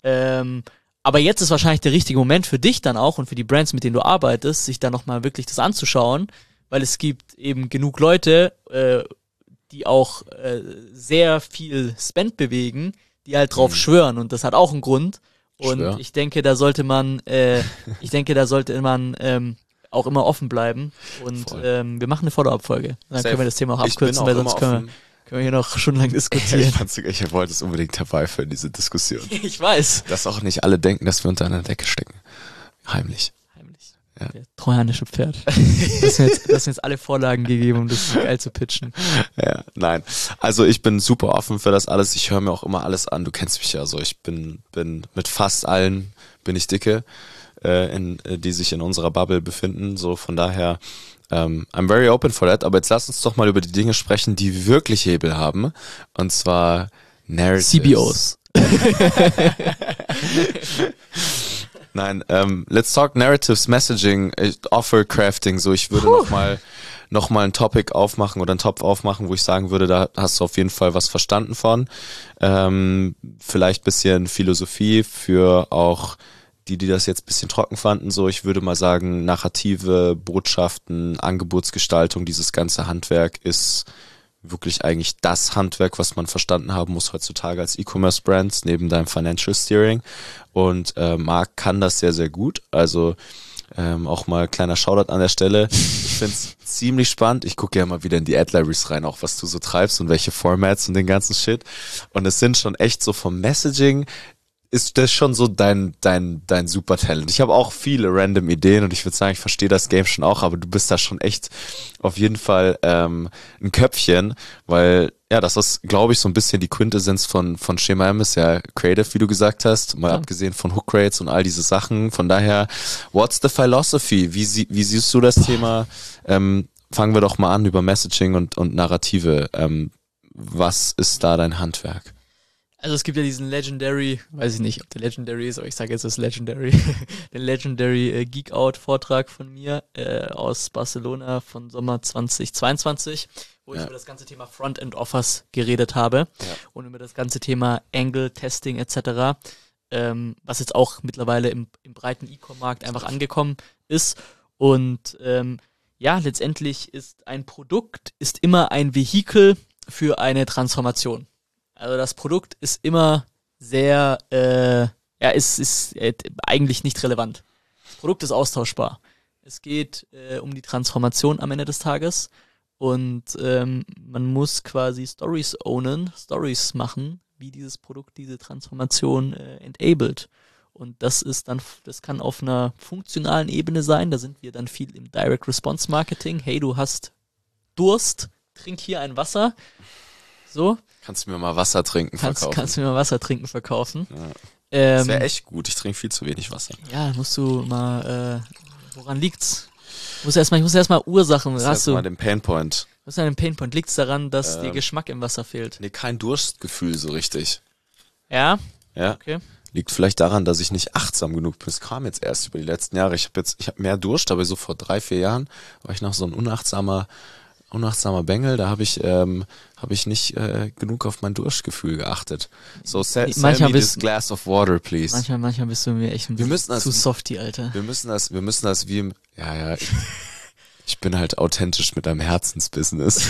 aber jetzt ist wahrscheinlich der richtige Moment für dich dann auch und für die Brands, mit denen du arbeitest, sich da nochmal wirklich das anzuschauen, weil es gibt eben genug Leute, die auch sehr viel Spend bewegen, die halt drauf schwören, und das hat auch einen Grund. Und ich denke, da sollte man auch immer offen bleiben, und wir machen eine Follow-up-Folge. Dann können wir das Thema auch abkürzen, weil sonst können wir hier noch stundenlang diskutieren. Ich wollte es unbedingt herbeiführen, diese Diskussion. Ich weiß. Dass auch nicht alle denken, dass wir unter einer Decke stecken. Heimlich. Ja. Der trojanische Pferd. Das sind jetzt alle Vorlagen gegeben, um das geil zu pitchen. Ja, nein. Also ich bin super offen für das alles. Ich höre mir auch immer alles an. Du kennst mich ja so. Ich bin mit fast allen bin ich dicke, die sich in unserer Bubble befinden. So, von daher I'm very open for that, aber jetzt lass uns doch mal über die Dinge sprechen, die wirklich Hebel haben, und zwar Narratives. CBOs. Nein, let's talk Narratives, Messaging, Offer Crafting, so, ich würde noch mal ein Topic aufmachen oder einen Topf aufmachen, wo ich sagen würde, da hast du auf jeden Fall was verstanden von. Vielleicht bisschen Philosophie für auch die das jetzt ein bisschen trocken fanden, so, ich würde mal sagen, Narrative, Botschaften, Angebotsgestaltung, dieses ganze Handwerk ist wirklich eigentlich das Handwerk, was man verstanden haben muss heutzutage als E-Commerce-Brands, neben deinem Financial Steering, und Marc kann das sehr, sehr gut, also auch mal kleiner Shoutout an der Stelle. Ich finde es ziemlich spannend. Ich gucke ja mal wieder in die Ad-Libraries rein, auch was du so treibst und welche Formats und den ganzen Shit, und es sind schon echt so vom Messaging, ist das schon so dein Supertalent. Ich habe auch viele random Ideen, und ich würde sagen, ich verstehe das Game schon auch, aber du bist da schon echt auf jeden Fall ein Köpfchen, weil ja, das ist, glaube ich, so ein bisschen die Quintessenz von Schema M, ist ja Creative, wie du gesagt hast, mal abgesehen von Hook Rates und all diese Sachen. Von daher, what's the philosophy? Wie siehst du das Thema? Fangen wir doch mal an über Messaging und Narrative. Was ist da dein Handwerk? Also es gibt ja diesen Legendary, weiß ich nicht, ob der Legendary ist, aber ich sage jetzt das Legendary, den Legendary Geek Out Vortrag von mir aus Barcelona von Sommer 2022, wo ich über das ganze Thema Frontend Offers geredet habe und über das ganze Thema Angle Testing etc., was jetzt auch mittlerweile im breiten E-Com-Markt einfach angekommen ist. Und letztendlich ist ein Produkt immer ein Vehikel für eine Transformation. Also das Produkt ist immer sehr, ist eigentlich nicht relevant. Das Produkt ist austauschbar. Es geht um die Transformation am Ende des Tages, Und man muss quasi Stories ownen, Stories machen, wie dieses Produkt diese Transformation enabled. Und das kann auf einer funktionalen Ebene sein. Da sind wir dann viel im Direct Response Marketing. Hey, du hast Durst, trink hier ein Wasser. So. Kannst du mir mal Wasser trinken verkaufen? Kannst du mir mal Wasser trinken verkaufen. Ja. Das wäre echt gut. Ich trinke viel zu wenig Wasser. Ja, musst du mal, woran liegt's? Ich muss erstmal Ursachen. Hast du mal den Painpoint? Was ist denn ein Painpoint? Liegt's daran, dass dir Geschmack im Wasser fehlt? Nee, kein Durstgefühl so richtig. Ja? Ja. Okay. Liegt vielleicht daran, dass ich nicht achtsam genug bin. Es kam jetzt erst über die letzten Jahre. Ich habe mehr Durst, aber so vor 3-4 Jahren war ich noch so ein unachtsamer Bengel. Da habe ich nicht genug auf mein Durstgefühl geachtet. So, sell me this glass of water, please. Manchmal bist du mir echt ein bisschen zu softy, Alter. Wir müssen das wie im, ja, ich bin halt authentisch mit einem Herzensbusiness.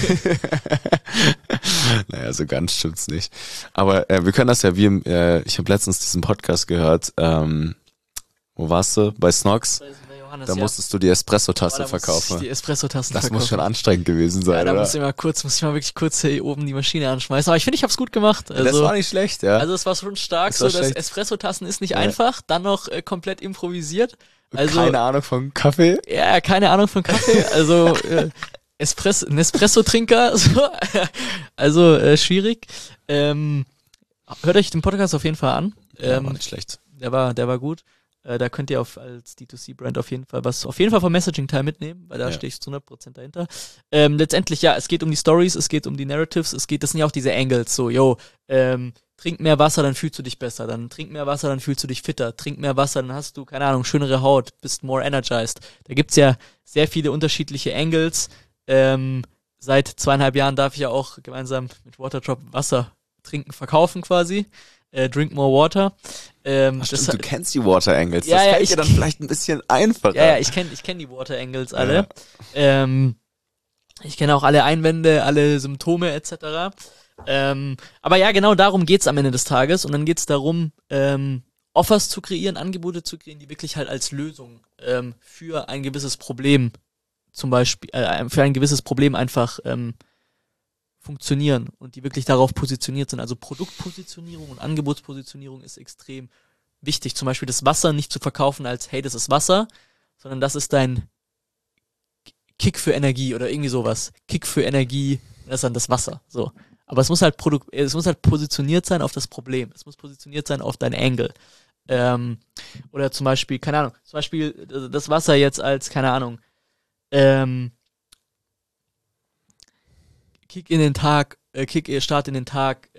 Naja, so ganz stimmt's nicht. Aber wir können das ja wie im, ich habe letztens diesen Podcast gehört, wo warst du? Bei Snox? Da musstest du die Espresso-Tasse verkaufen. Die Espresso-Tassen verkaufen. Das muss schon anstrengend gewesen sein, da oder? muss ich mal wirklich kurz hier oben die Maschine anschmeißen. Aber ich finde, ich hab's gut gemacht. Also, das war nicht schlecht, ja. Also es war schon stark, das Espresso-Tassen ist nicht einfach, dann noch komplett improvisiert. Also, keine Ahnung von Kaffee? Ja, keine Ahnung von Kaffee. Also ein Espresso-Trinker, so. Also schwierig. Hört euch den Podcast auf jeden Fall an. War nicht schlecht. Der war gut. Da könnt ihr als D2C-Brand auf jeden Fall vom Messaging-Teil mitnehmen, weil da stehe ich zu 100% dahinter. Letztendlich, ja, es geht um die Stories, es geht um die Narratives, das sind ja auch diese Angles, so, trink mehr Wasser, dann fühlst du dich besser, dann trink mehr Wasser, dann fühlst du dich fitter, trink mehr Wasser, dann hast du, keine Ahnung, schönere Haut, bist more energized. Da gibt's ja sehr viele unterschiedliche Angles. Seit 2,5 Jahren darf ich ja auch gemeinsam mit Waterdrop Wasser verkaufen quasi. Drink more water. Stimmt, du kennst die Water Angles. Ja, das fällt dir dann vielleicht ein bisschen einfacher. Ja, ich kenn die Water Angles alle. Ja. Ich kenne auch alle Einwände, alle Symptome etc. Aber ja, genau darum geht's am Ende des Tages. Und dann geht's darum, Offers zu kreieren, Angebote zu kreieren, die wirklich halt als Lösung für ein gewisses Problem zum Beispiel, für ein gewisses Problem einfach funktionieren und die wirklich darauf positioniert sind. Also Produktpositionierung und Angebotspositionierung ist extrem wichtig. Zum Beispiel das Wasser nicht zu verkaufen als, hey, das ist Wasser, sondern das ist dein Kick für Energie oder irgendwie sowas. Kick für Energie, das ist dann das Wasser. So. Aber es muss halt positioniert sein auf das Problem. Es muss positioniert sein auf dein Angle. Oder zum Beispiel, keine Ahnung, das Wasser jetzt als, keine Ahnung, Start in den Tag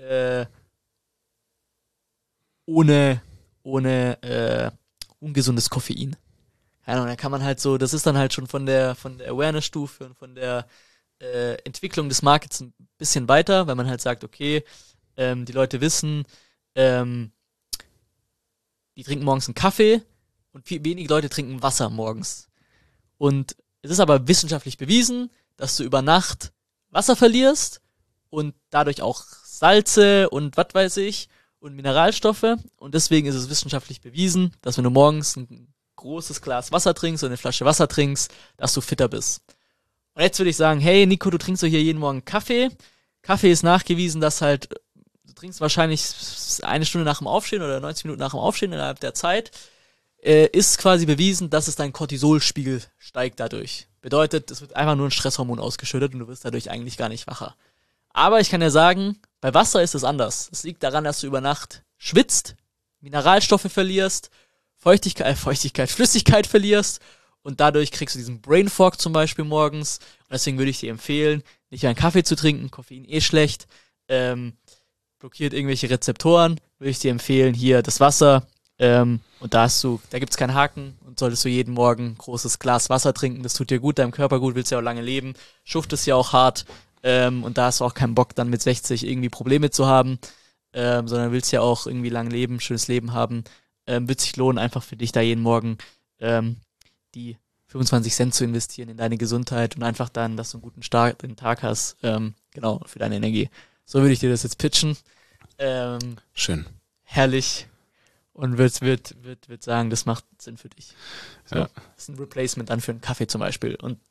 ohne ungesundes Koffein. Keine Ahnung, da kann man halt so, das ist dann halt schon von der Awareness-Stufe und von der Entwicklung des Markets ein bisschen weiter, weil man halt sagt, okay, die Leute wissen, die trinken morgens einen Kaffee und wenige Leute trinken Wasser morgens. Und es ist aber wissenschaftlich bewiesen, dass du über Nacht Wasser verlierst und dadurch auch Salze und was weiß ich und Mineralstoffe. Und deswegen ist es wissenschaftlich bewiesen, dass wenn du morgens ein großes Glas Wasser trinkst oder eine Flasche Wasser trinkst, dass du fitter bist. Und jetzt würde ich sagen, hey Nico, du trinkst doch hier jeden Morgen Kaffee. Kaffee ist nachgewiesen, dass halt, du trinkst wahrscheinlich 1 Stunde nach dem Aufstehen oder 90 Minuten nach dem Aufstehen innerhalb der Zeit. Ist quasi bewiesen, dass es dein Cortisolspiegel steigt dadurch. Bedeutet, es wird einfach nur ein Stresshormon ausgeschüttet und du wirst dadurch eigentlich gar nicht wacher. Aber ich kann dir sagen, bei Wasser ist es anders. Es liegt daran, dass du über Nacht schwitzt, Mineralstoffe verlierst, Flüssigkeit verlierst und dadurch kriegst du diesen Brain Fog zum Beispiel morgens. Und deswegen würde ich dir empfehlen, nicht einen Kaffee zu trinken, Koffein schlecht, blockiert irgendwelche Rezeptoren, würde ich dir empfehlen, hier das Wasser. Und da gibt's keinen Haken und solltest du jeden Morgen ein großes Glas Wasser trinken, das tut dir gut, deinem Körper gut, willst ja auch lange leben, schuftest ja auch hart, und da hast du auch keinen Bock dann mit 60 irgendwie Probleme zu haben, sondern willst ja auch irgendwie lang leben, schönes Leben haben, wird sich lohnen, einfach für dich da jeden Morgen die 25 Cent zu investieren in deine Gesundheit und einfach dann, dass du einen guten Start in den Tag hast, genau, für deine Energie. So würde ich dir das jetzt pitchen. Schön. Herrlich. Und wird sagen, das macht Sinn für dich. So. Ja. Das ist ein Replacement dann für einen Kaffee zum Beispiel. Und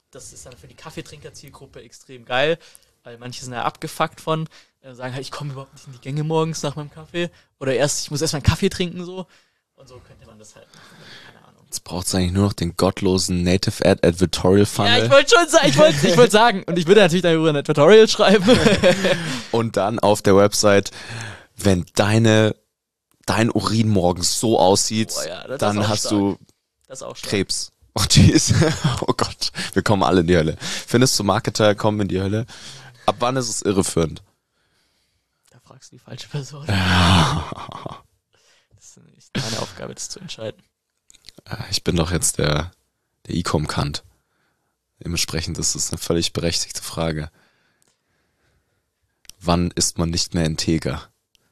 das ist dann für die Kaffeetrinker-Zielgruppe extrem geil, weil manche sind ja abgefuckt von, sagen halt, ich komme überhaupt nicht in die Gänge morgens nach meinem Kaffee oder ich muss erst mal einen Kaffee trinken so und so könnte man das halt machen. Keine Ahnung. Jetzt braucht es eigentlich nur noch den gottlosen Native Ad Advertorial Funnel. Ja, ich wollte schon sagen, ich wollte sagen und ich würde natürlich darüber ein Advertorial schreiben. Und dann auf der Website, wenn dein Urin morgens so aussieht, dann hast du Krebs. Oh jeez. Oh Gott, wir kommen alle in die Hölle. Findest du, Marketer kommen in die Hölle? Ab wann ist es irreführend? Da fragst du die falsche Person. Das ist nicht meine Aufgabe, das zu entscheiden. Ich bin doch jetzt der E-Com-Kant. Dementsprechend ist es eine völlig berechtigte Frage. Wann ist man nicht mehr integer?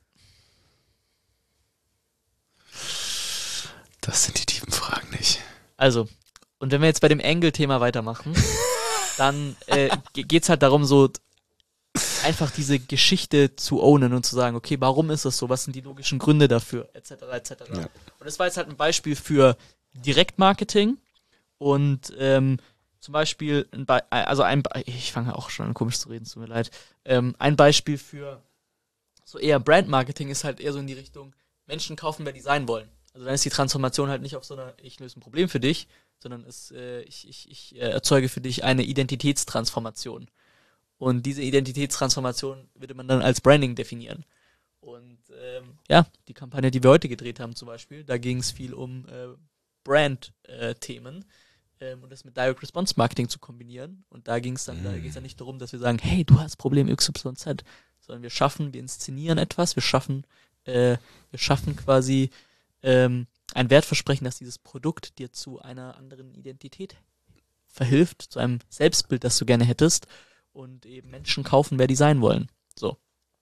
Das sind die tiefen Fragen nicht. Also, und wenn wir jetzt bei dem Angle-Thema weitermachen, dann geht's halt darum, so einfach diese Geschichte zu ownen und zu sagen, okay, warum ist das so? Was sind die logischen Gründe dafür? Etc. etc. Ja. Und das war jetzt halt ein Beispiel für Direktmarketing und zum Beispiel, ich fange auch schon an komisch zu reden, tut mir leid. Ein Beispiel für so eher Brandmarketing ist halt eher so in die Richtung, Menschen kaufen, wer die sein wollen. Also dann ist die Transformation halt nicht auf so einer, ich löse ein Problem für dich, sondern ich erzeuge für dich eine Identitätstransformation. Und diese Identitätstransformation würde man dann als Branding definieren. Und die Kampagne, die wir heute gedreht haben zum Beispiel, da ging es viel um Brand-Themen und das mit Direct Response Marketing zu kombinieren. Und da ging es dann nicht darum, dass wir sagen, hey, du hast Problem XYZ, sondern wir inszenieren etwas, wir schaffen quasi ein Wertversprechen, dass dieses Produkt dir zu einer anderen Identität verhilft, zu einem Selbstbild, das du gerne hättest und eben Menschen kaufen, wer die sein wollen. So.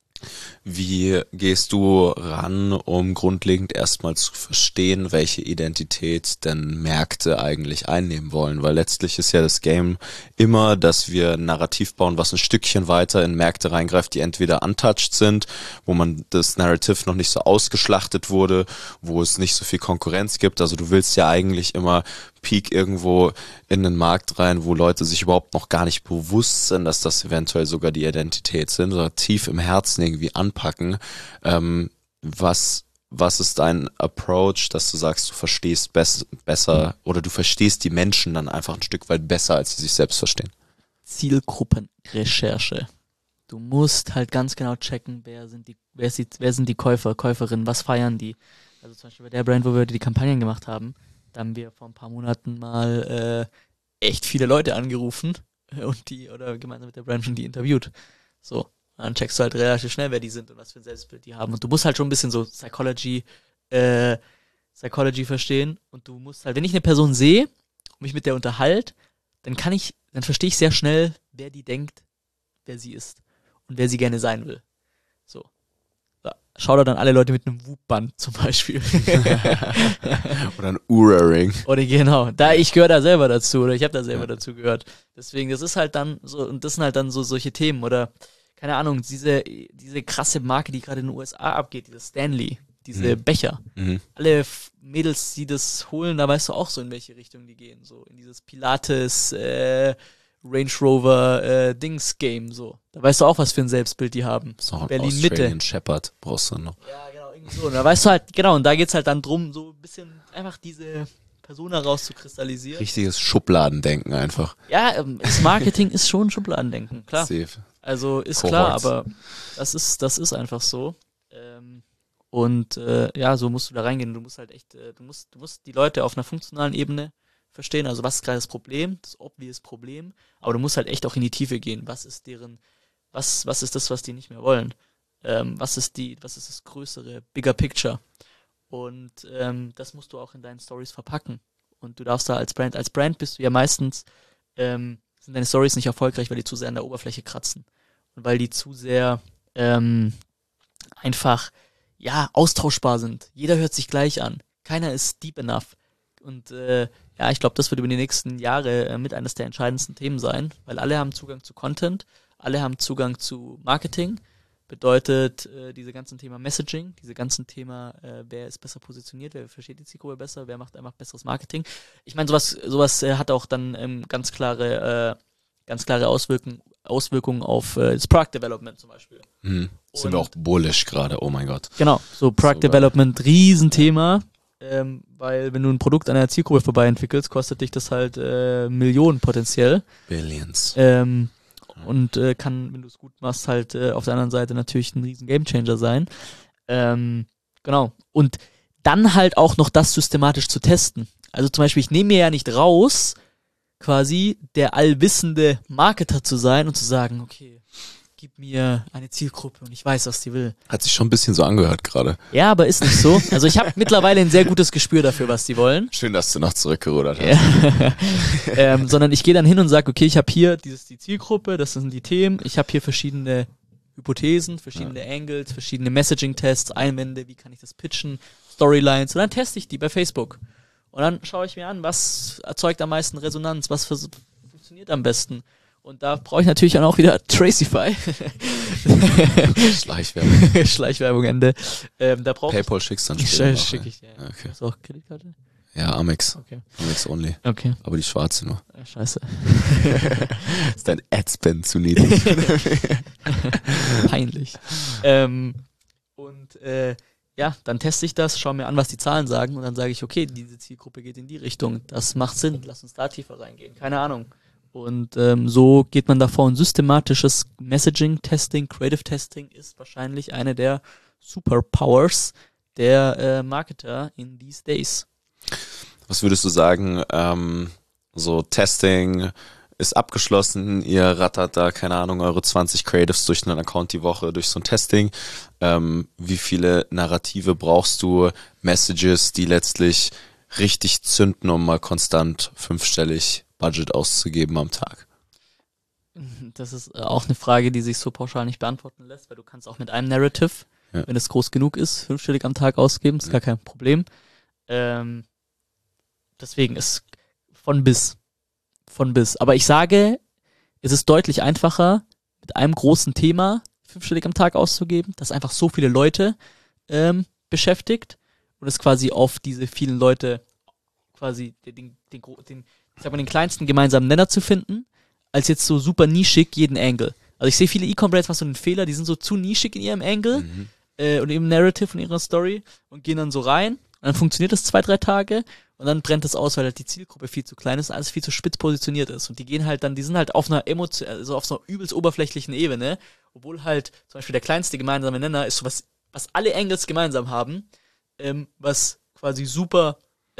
Wie gehst du ran, um grundlegend erstmal zu verstehen, welche Identität denn Märkte eigentlich einnehmen wollen? Weil letztlich ist ja das Game immer, dass wir ein Narrativ bauen, was ein Stückchen weiter in Märkte reingreift, die entweder untouched sind, wo man das Narrative noch nicht so ausgeschlachtet wurde, wo es nicht so viel Konkurrenz gibt. Also du willst ja eigentlich immer Peak irgendwo in den Markt rein, wo Leute sich überhaupt noch gar nicht bewusst sind, dass das eventuell sogar die Identität sind oder tief im Herzen irgendwie anpacken. Was ist dein Approach, dass du sagst, du verstehst besser oder du verstehst die Menschen dann einfach ein Stück weit besser, als sie sich selbst verstehen? Zielgruppenrecherche. Du musst halt ganz genau checken, wer sind die Käufer, Käuferinnen, was feiern die. Also zum Beispiel bei der Brand, wo wir die Kampagnen gemacht haben, da haben wir vor ein paar Monaten mal echt viele Leute angerufen und oder gemeinsam mit der Brand schon die interviewt. So, dann checkst du halt relativ schnell, wer die sind und was für ein Selbstbild die haben. Und du musst halt schon ein bisschen so Psychology verstehen. Und du musst halt, wenn ich eine Person sehe und mich mit der unterhalte, dann verstehe ich sehr schnell, wer die denkt, wer sie ist und wer sie gerne sein will. So. Schau da dann alle Leute mit einem Whoop-Band zum Beispiel. Oder ein Oura-Ring. Oder genau, ich gehöre da selber dazu oder ich habe da selber dazu gehört. Deswegen, das ist halt dann so, und das sind halt dann so solche Themen oder, keine Ahnung, diese krasse Marke, die gerade in den USA abgeht, diese Stanley, diese Becher. Alle Mädels, die das holen, da weißt du auch so, in welche Richtung die gehen. So in dieses Pilates, Range Rover Dings-Game, so. Da weißt du auch, was für ein Selbstbild die haben. So, Berlin-Mitte. Australian Shepherd brauchst du noch. Ja, genau, irgendwie so. Und da weißt du halt, genau, und da geht's halt dann drum, so ein bisschen einfach diese Persona rauszukristallisieren. Richtiges Schubladendenken einfach. Ja, das Marketing ist schon Schubladendenken, klar. Safe. Also ist Cohorts. klar, aber das ist einfach so. So musst du da reingehen. Du musst halt echt, du musst die Leute auf einer funktionalen Ebene verstehen, also was ist gerade das Problem, das obvious Problem, aber du musst halt echt auch in die Tiefe gehen. Was ist das, was die nicht mehr wollen? Was ist das größere, bigger picture? Und das musst du auch in deinen Stories verpacken. Und du darfst da als Brand bist du ja meistens, sind deine Stories nicht erfolgreich, weil die zu sehr an der Oberfläche kratzen. Und weil die zu sehr einfach, austauschbar sind. Jeder hört sich gleich an. Keiner ist deep enough. Und ich glaube, das wird über die nächsten Jahre mit eines der entscheidendsten Themen sein, weil alle haben Zugang zu Content, alle haben Zugang zu Marketing, bedeutet diese ganzen Thema Messaging, diese ganzen Thema, wer ist besser positioniert, wer versteht die Zielgruppe besser, wer macht einfach besseres Marketing. Ich meine, sowas hat auch dann ganz klare Auswirkungen auf das Product Development zum Beispiel. Sind wir auch bullish gerade, oh mein Gott. Genau, so Product Development, Riesenthema, weil wenn du ein Produkt an einer Zielgruppe vorbei entwickelst, kostet dich das halt Millionen potenziell. Billions. Und kann, wenn du es gut machst, halt auf der anderen Seite natürlich ein riesen Gamechanger sein. Genau. Und dann halt auch noch das systematisch zu testen. Also zum Beispiel, ich nehme mir ja nicht raus, quasi der allwissende Marketer zu sein und zu sagen, okay, gib mir eine Zielgruppe und ich weiß, was die will. Hat sich schon ein bisschen so angehört gerade. Ja, aber ist nicht so. Also ich habe mittlerweile ein sehr gutes Gespür dafür, was die wollen. Schön, dass du noch zurückgerudert hast. Sondern ich gehe dann hin und sage, okay, ich habe hier die Zielgruppe, das sind die Themen, ich habe hier verschiedene Hypothesen, verschiedene Angles, verschiedene Messaging-Tests, Einwände, wie kann ich das pitchen, Storylines und dann teste ich die bei Facebook. Und dann schaue ich mir an, was erzeugt am meisten Resonanz, was funktioniert am besten. Und da brauche ich natürlich auch wieder Tracify. Schleichwerbung. Schleichwerbung Ende. Da PayPal schickst dann später. Schicke ich, ja. Okay. Hast du auch Kreditkarte? Ja, Amex. Okay. Amex only. Okay. Aber die schwarze nur. Ja, scheiße. Ist dein Adspend zu niedrig? Peinlich. Ja, dann teste ich das, schaue mir an, was die Zahlen sagen und dann sage ich, okay, diese Zielgruppe geht in die Richtung. Das macht Sinn, lass uns da tiefer reingehen. Keine Ahnung. Und so geht man davor. Ein systematisches Messaging-Testing, Creative-Testing ist wahrscheinlich eine der Superpowers der Marketer in these days. Was würdest du sagen, so Testing ist abgeschlossen, ihr rattert da, keine Ahnung, eure 20 Creatives durch einen Account die Woche, durch so ein Testing. Wie viele Narrative brauchst du, Messages, die letztlich richtig zünden, um mal konstant 5-stellig Budget auszugeben am Tag? Das ist auch eine Frage, die sich so pauschal nicht beantworten lässt, weil du kannst auch mit einem Narrative, wenn es groß genug ist, 5-stellig am Tag ausgeben, ist gar kein Problem. Deswegen ist von bis. Aber ich sage, es ist deutlich einfacher, mit einem großen Thema 5-stellig am Tag auszugeben, das einfach so viele Leute beschäftigt und es quasi auf diese vielen Leute quasi den kleinsten gemeinsamen Nenner zu finden, als jetzt so super nischig jeden Angle. Also ich sehe viele E-Com-Brands was so einen Fehler, die sind so zu nischig in ihrem Angle und ihrem Narrative und ihrer Story und gehen dann so rein und dann funktioniert das 2-3 Tage und dann brennt es aus, weil halt die Zielgruppe viel zu klein ist und alles viel zu spitz positioniert ist und die gehen halt dann, die sind halt auf einer also auf so einer übelst oberflächlichen Ebene, obwohl halt zum Beispiel der kleinste gemeinsame Nenner ist so was alle Angles gemeinsam haben, was quasi super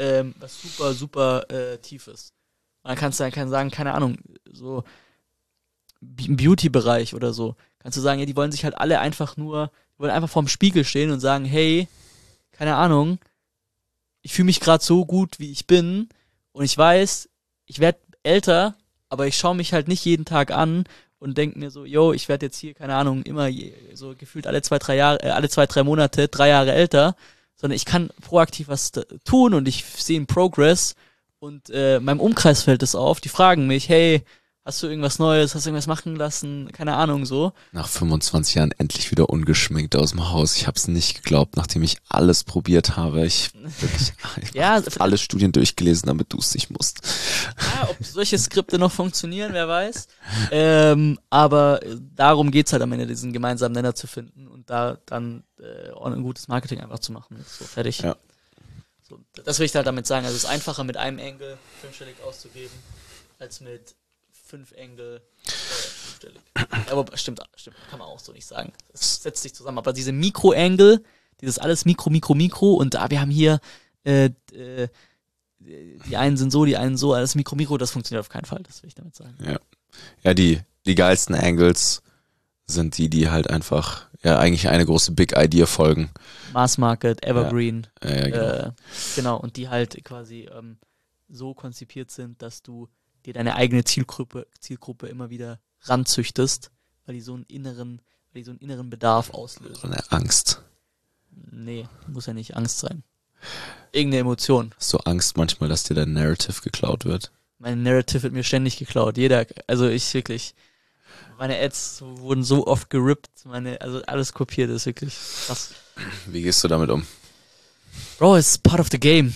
tief ist. Man kann sagen, keine Ahnung, so im Beauty-Bereich oder so, kannst du sagen, ja, die wollen sich halt alle wollen einfach vorm Spiegel stehen und sagen, hey, keine Ahnung, ich fühle mich gerade so gut, wie ich bin und ich weiß, ich werde älter, aber ich schaue mich halt nicht jeden Tag an und denke mir so, yo, ich werde jetzt hier, keine Ahnung, immer so gefühlt alle 2-3 Monate 3 Jahre älter, sondern ich kann proaktiv was tun und ich sehe einen Progress und meinem Umkreis fällt es auf. Die fragen mich, hey, hast du irgendwas Neues, hast du irgendwas machen lassen, keine Ahnung, so. Nach 25 Jahren endlich wieder ungeschminkt aus dem Haus. Ich habe es nicht geglaubt, nachdem ich alles probiert habe. Ich habe alle Studien durchgelesen, damit du es nicht musst. Ja, ob solche Skripte noch funktionieren, wer weiß. Aber darum geht's halt am Ende, diesen gemeinsamen Nenner zu finden und da dann ein gutes Marketing einfach zu machen. So, fertig. Ja. So, das will ich halt damit sagen. Also es ist einfacher, mit einem Angle 5-stellig auszugeben, als mit 5 Angle 5-stellig. Aber stimmt, kann man auch so nicht sagen. Es setzt sich zusammen. Aber diese Mikro-Angle, dieses alles Mikro und wir haben hier die einen sind so, die einen so, alles Mikro, das funktioniert auf keinen Fall, das will ich damit sagen. Ja, die geilsten Angles sind die halt einfach eigentlich eine große Big Idea folgen. Mass Market, Evergreen. Ja, genau, und die halt quasi so konzipiert sind, dass du dir deine eigene Zielgruppe immer wieder ranzüchtest, weil die so einen inneren Bedarf auslösen. So eine Angst. Nee, muss ja nicht Angst sein. Irgendeine Emotion. Hast du Angst manchmal, dass dir dein Narrative geklaut wird? Mein Narrative wird mir ständig geklaut. Also ich wirklich. Meine Ads wurden so oft gerippt, also alles kopiert, ist wirklich krass. Wie gehst du damit um? Bro, it's part of the game.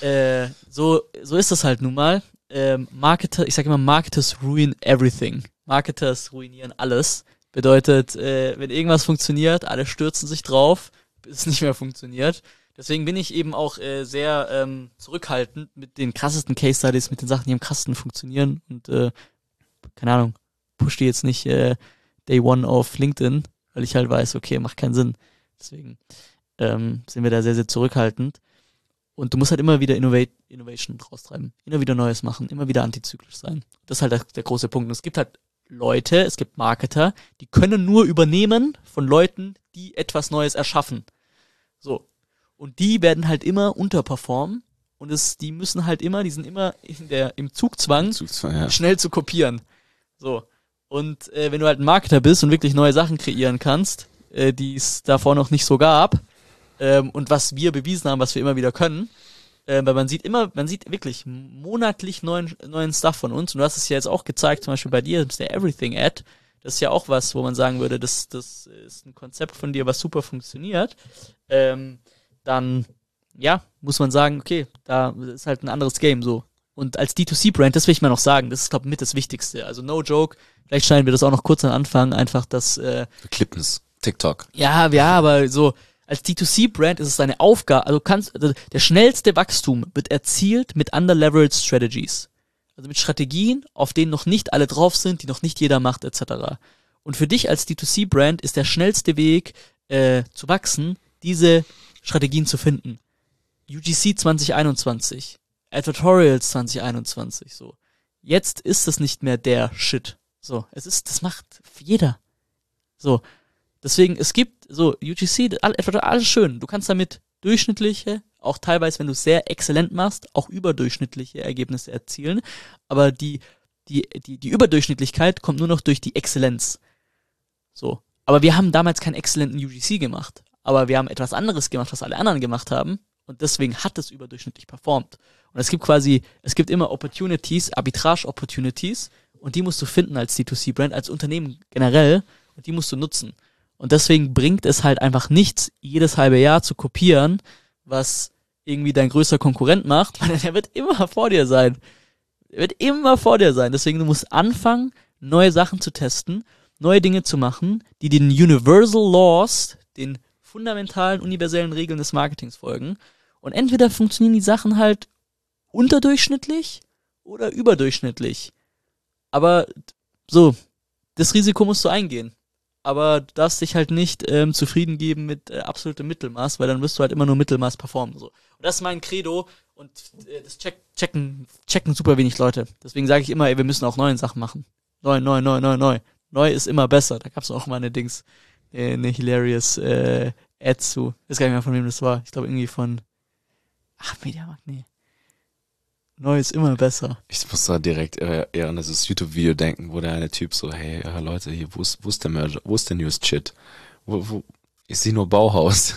So ist das halt nun mal. Ich sag immer, Marketers ruin everything. Marketers ruinieren alles. Bedeutet, wenn irgendwas funktioniert, alle stürzen sich drauf, bis es nicht mehr funktioniert. Deswegen bin ich eben auch sehr zurückhaltend mit den krassesten Case Studies, mit den Sachen, die am krassesten funktionieren. Und keine Ahnung, push die jetzt nicht Day One auf LinkedIn, weil ich halt weiß, okay, macht keinen Sinn. Deswegen sind wir da sehr, sehr zurückhaltend. Und du musst halt immer wieder Innovation raustreiben. Immer wieder Neues machen, immer wieder antizyklisch sein. Das ist halt der große Punkt. Und es gibt halt Leute, es gibt Marketer, die können nur übernehmen von Leuten, die etwas Neues erschaffen. So. Und die werden halt immer unterperformen. Und die müssen halt immer, die sind immer im Zugzwang, ja. Schnell zu kopieren. So. Und wenn du halt ein Marketer bist und wirklich neue Sachen kreieren kannst, die es davor noch nicht so gab, und was wir bewiesen haben, was wir immer wieder können, weil man sieht wirklich monatlich neuen Stuff von uns, und du hast es ja jetzt auch gezeigt, zum Beispiel bei dir, das ist der Everything-Ad, das ist ja auch was, wo man sagen würde, das ist ein Konzept von dir, was super funktioniert, dann, ja, muss man sagen, okay, da ist halt ein anderes Game, so. Und als D2C-Brand, das will ich mal noch sagen, das ist, glaube ich, mit das Wichtigste, also no joke, vielleicht schneiden wir das auch noch kurz am Anfang, einfach das, Wir klippen es, TikTok. Ja, aber so, als D2C-Brand ist es deine Aufgabe, also der schnellste Wachstum wird erzielt mit under-leveraged Strategies. Also mit Strategien, auf denen noch nicht alle drauf sind, die noch nicht jeder macht, etc. Und für dich als D2C-Brand ist der schnellste Weg zu wachsen, diese Strategien zu finden. UGC 2021, Advertorials 2021, so. Jetzt ist es nicht mehr der Shit. So, das macht jeder. So. Deswegen, es gibt so UGC, alles schön. Du kannst damit durchschnittliche, auch teilweise, wenn du es sehr exzellent machst, auch überdurchschnittliche Ergebnisse erzielen. Aber die Überdurchschnittlichkeit kommt nur noch durch die Exzellenz. So. Aber wir haben damals keinen exzellenten UGC gemacht. Aber wir haben etwas anderes gemacht, was alle anderen gemacht haben. Und deswegen hat es überdurchschnittlich performt. Und es gibt immer Opportunities, Arbitrage-Opportunities. Und die musst du finden als D2C-Brand, als Unternehmen generell. Und die musst du nutzen. Und deswegen bringt es halt einfach nichts, jedes halbe Jahr zu kopieren, was irgendwie dein größter Konkurrent macht, weil der wird immer vor dir sein. Deswegen, du musst anfangen, neue Sachen zu testen, neue Dinge zu machen, die den Universal Laws, den fundamentalen, universellen Regeln des Marketings folgen. Und entweder funktionieren die Sachen halt unterdurchschnittlich oder überdurchschnittlich. Aber so, das Risiko musst du eingehen. Aber du darfst dich halt nicht zufrieden geben mit absolutem Mittelmaß, weil dann wirst du halt immer nur Mittelmaß performen. So. Und das ist mein Credo, und das checken super wenig Leute. Deswegen sage ich immer, ey, wir müssen auch neue Sachen machen. Neu. Neu ist immer besser. Da gab es auch mal eine hilarious Ad zu. Ich weiß gar nicht mehr, von wem das war. Ich glaube irgendwie von Mediamarkt, nee. Neu ist immer besser. Ich muss da direkt eher an dieses YouTube-Video denken, wo der eine Typ so, hey, Leute, hier, wo ist der Merger? Wo ist der Newest Shit? Wo? Ich sehe nur Bauhaus.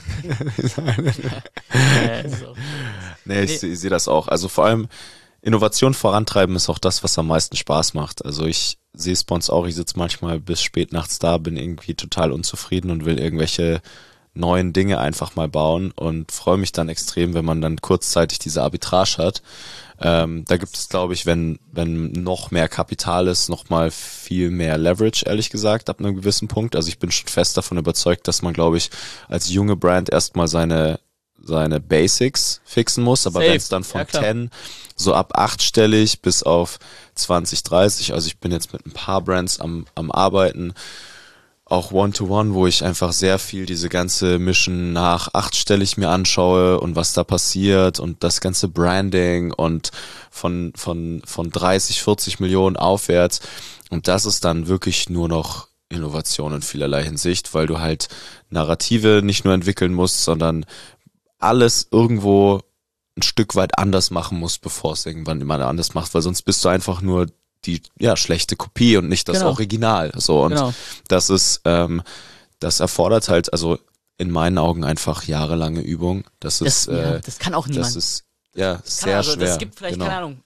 Ich sehe das auch. Also vor allem Innovation vorantreiben ist auch das, was am meisten Spaß macht. Also ich sehe es bei uns auch, ich sitze manchmal bis spät nachts da, bin irgendwie total unzufrieden und will irgendwelche neuen Dinge einfach mal bauen und freue mich dann extrem, wenn man dann kurzzeitig diese Arbitrage hat. Da gibt es, glaube ich, wenn noch mehr Kapital ist, noch mal viel mehr Leverage, ehrlich gesagt, ab einem gewissen Punkt. Also ich bin schon fest davon überzeugt, dass man, glaube ich, als junge Brand erstmal seine Basics fixen muss, aber wenn es dann von 10 so ab 8-stellig bis auf 20, 30, also ich bin jetzt mit ein paar Brands am Arbeiten, auch One-to-One, wo ich einfach sehr viel diese ganze Mission nach 8-stellig mir anschaue und was da passiert und das ganze Branding und von 30, 40 Millionen aufwärts. Und das ist dann wirklich nur noch Innovation in vielerlei Hinsicht, weil du halt Narrative nicht nur entwickeln musst, sondern alles irgendwo ein Stück weit anders machen musst, bevor es irgendwann jemand anders macht, weil sonst bist du einfach nur die schlechte Kopie und nicht das Original. So, und das ist, das erfordert halt, also in meinen Augen einfach jahrelange Übung. Das kann auch niemand. Das ist sehr schwer. Es gibt vielleicht, keine Ahnung,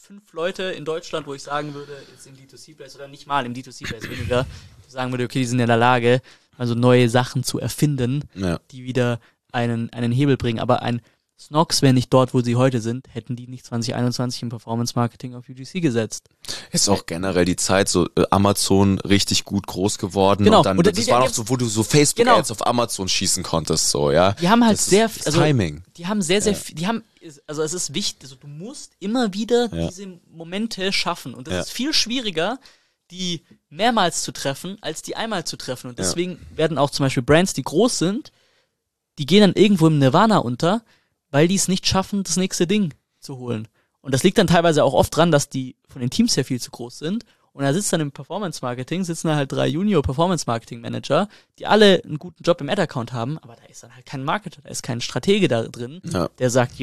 5 Leute in Deutschland, wo ich sagen würde, jetzt im D2C-Place oder nicht mal im D2C-Place weniger, die sagen würde, okay, die sind in der Lage, also neue Sachen zu erfinden, die wieder einen Hebel bringen. Aber ein Snox wäre nicht dort, wo sie heute sind, hätten die nicht 2021 im Performance-Marketing auf UGC gesetzt. Ist auch generell die Zeit, so Amazon richtig gut groß geworden. Genau. Und dann, das war noch so, wo du so Facebook-Ads auf Amazon schießen konntest, so, ja. Die haben halt Timing. Die haben sehr viel, also es ist wichtig, also du musst immer wieder diese Momente schaffen. Und das ist viel schwieriger, die mehrmals zu treffen, als die einmal zu treffen. Und deswegen werden auch zum Beispiel Brands, die groß sind, die gehen dann irgendwo im Nirvana unter, weil die es nicht schaffen, das nächste Ding zu holen. Und das liegt dann teilweise auch oft dran, dass die von den Teams sehr viel zu groß sind. Und da sitzt dann im Performance-Marketing, sitzen da halt 3 Junior-Performance-Marketing-Manager, die alle einen guten Job im Ad-Account haben, aber da ist dann halt kein Marketer, da ist kein Stratege da drin, der sagt,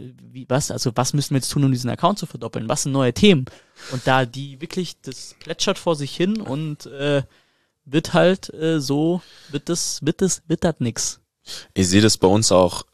was müssen wir jetzt tun, um diesen Account zu verdoppeln? Was sind neue Themen? Und da die wirklich, das plätschert vor sich hin und wird halt wird das nix. Ich sehe das bei uns auch,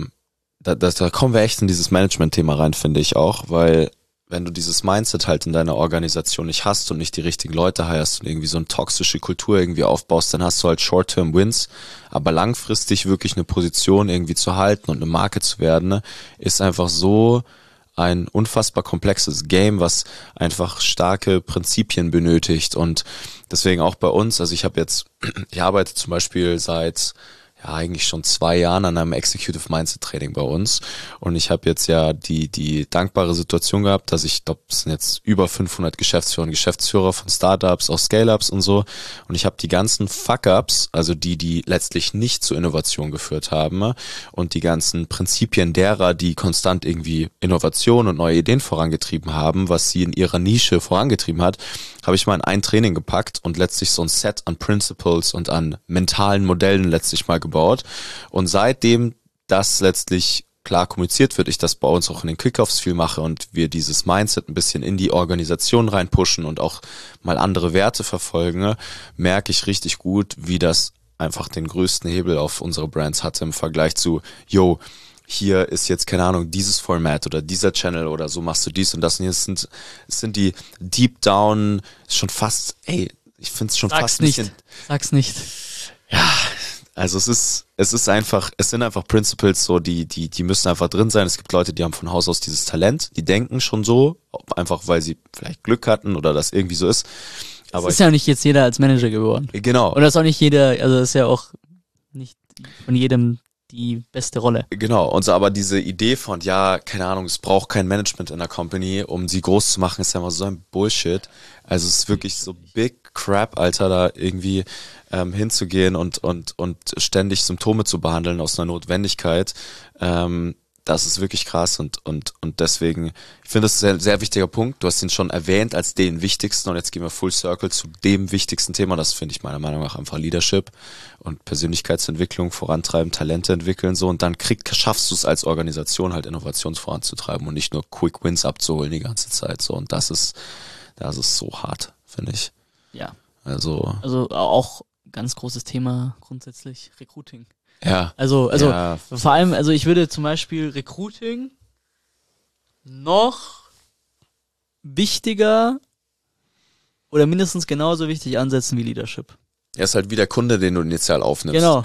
da kommen wir echt in dieses Management-Thema rein, finde ich auch, weil wenn du dieses Mindset halt in deiner Organisation nicht hast und nicht die richtigen Leute heirst und irgendwie so eine toxische Kultur irgendwie aufbaust, dann hast du halt Short-Term-Wins, aber langfristig wirklich eine Position irgendwie zu halten und eine Marke zu werden, ne, ist einfach so ein unfassbar komplexes Game, was einfach starke Prinzipien benötigt und deswegen auch bei uns, also ich arbeite zum Beispiel seit eigentlich schon 2 Jahren an einem Executive Mindset Training bei uns und ich habe jetzt ja die dankbare Situation gehabt, dass ich glaube, es sind jetzt über 500 Geschäftsführer und Geschäftsführer von Startups, auch Scale-Ups und so und ich habe die ganzen Fuck-Ups, also die letztlich nicht zur Innovation geführt haben und die ganzen Prinzipien derer, die konstant irgendwie Innovation und neue Ideen vorangetrieben haben, was sie in ihrer Nische vorangetrieben hat, habe ich mal in ein Training gepackt und letztlich so ein Set an Principles und an mentalen Modellen letztlich mal gebaut. Und seitdem das letztlich klar kommuniziert wird, ich das bei uns auch in den Kickoffs viel mache und wir dieses Mindset ein bisschen in die Organisation reinpushen und auch mal andere Werte verfolgen, merke ich richtig gut, wie das einfach den größten Hebel auf unsere Brands hatte im Vergleich zu, hier ist jetzt, keine Ahnung, dieses Format oder dieser Channel oder so machst du dies und das. Und hier sind die Deep Down schon fast, ich finde es schon fast ein bisschen. Sag's nicht. Ja, also es sind einfach Principles, so, die müssen einfach drin sein. Es gibt Leute, die haben von Haus aus dieses Talent, die denken schon so, einfach weil sie vielleicht Glück hatten oder das irgendwie so ist. Aber es ist ja nicht jetzt jeder als Manager geworden. Genau. Und das ist auch nicht jeder, also das ist ja auch nicht von jedem die beste Rolle. Genau, und so, aber diese Idee von, keine Ahnung, es braucht kein Management in der Company, um sie groß zu machen, ist ja immer so ein Bullshit. Also es ist wirklich so big crap, Alter, da irgendwie hinzugehen und ständig Symptome zu behandeln aus einer Notwendigkeit. Das ist wirklich krass und deswegen, ich finde, das ist ein sehr, sehr wichtiger Punkt. Du hast ihn schon erwähnt als den wichtigsten und jetzt gehen wir full circle zu dem wichtigsten Thema. Das finde ich meiner Meinung nach einfach Leadership und Persönlichkeitsentwicklung vorantreiben, Talente entwickeln so und dann schaffst du es als Organisation halt Innovations voranzutreiben und nicht nur Quick Wins abzuholen die ganze Zeit so und das ist so hart, finde ich. Ja. Also auch ganz großes Thema grundsätzlich Recruiting. Ja. Also vor allem, also ich würde zum Beispiel Recruiting noch wichtiger oder mindestens genauso wichtig ansetzen wie Leadership. Er ist halt wie der Kunde, den du initial aufnimmst. Genau.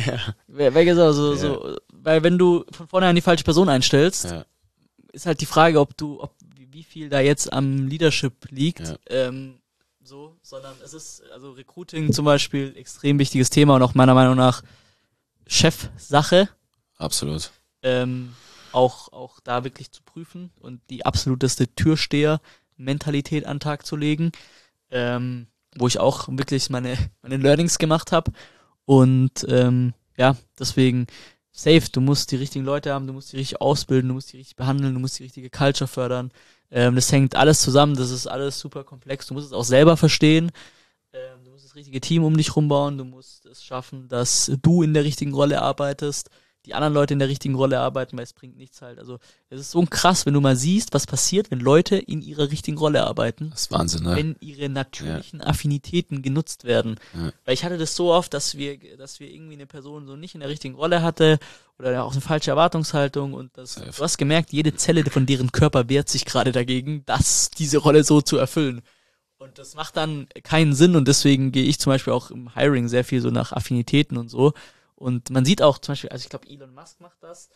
Weil wenn du von vornherein die falsche Person einstellst, ist halt die Frage, wie viel da jetzt am Leadership liegt. Sondern es ist, also Recruiting zum Beispiel, extrem wichtiges Thema und auch meiner Meinung nach Chefsache. Absolut. Auch da wirklich zu prüfen und die absoluteste Türsteher-Mentalität an den Tag zu legen, wo ich auch wirklich meine Learnings gemacht habe. Und deswegen safe, du musst die richtigen Leute haben, du musst die richtig ausbilden, du musst die richtig behandeln, du musst die richtige Culture fördern. Das hängt alles zusammen, das ist alles super komplex. Du musst es auch selber verstehen. Du musst das richtige Team um dich rumbauen, du musst es schaffen, dass du in der richtigen Rolle arbeitest, die anderen Leute in der richtigen Rolle arbeiten, weil es bringt nichts halt. Also es ist so krass, wenn du mal siehst, was passiert, wenn Leute in ihrer richtigen Rolle arbeiten. Das ist Wahnsinn, ne? Wenn ihre natürlichen Affinitäten genutzt werden. Ja. Weil ich hatte das so oft, dass wir irgendwie eine Person so nicht in der richtigen Rolle hatte oder auch eine falsche Erwartungshaltung und du hast gemerkt, jede Zelle von deren Körper wehrt sich gerade dagegen, diese Rolle so zu erfüllen. Und das macht dann keinen Sinn und deswegen gehe ich zum Beispiel auch im Hiring sehr viel so nach Affinitäten und so. Und man sieht auch zum Beispiel, also ich glaube Elon Musk macht das,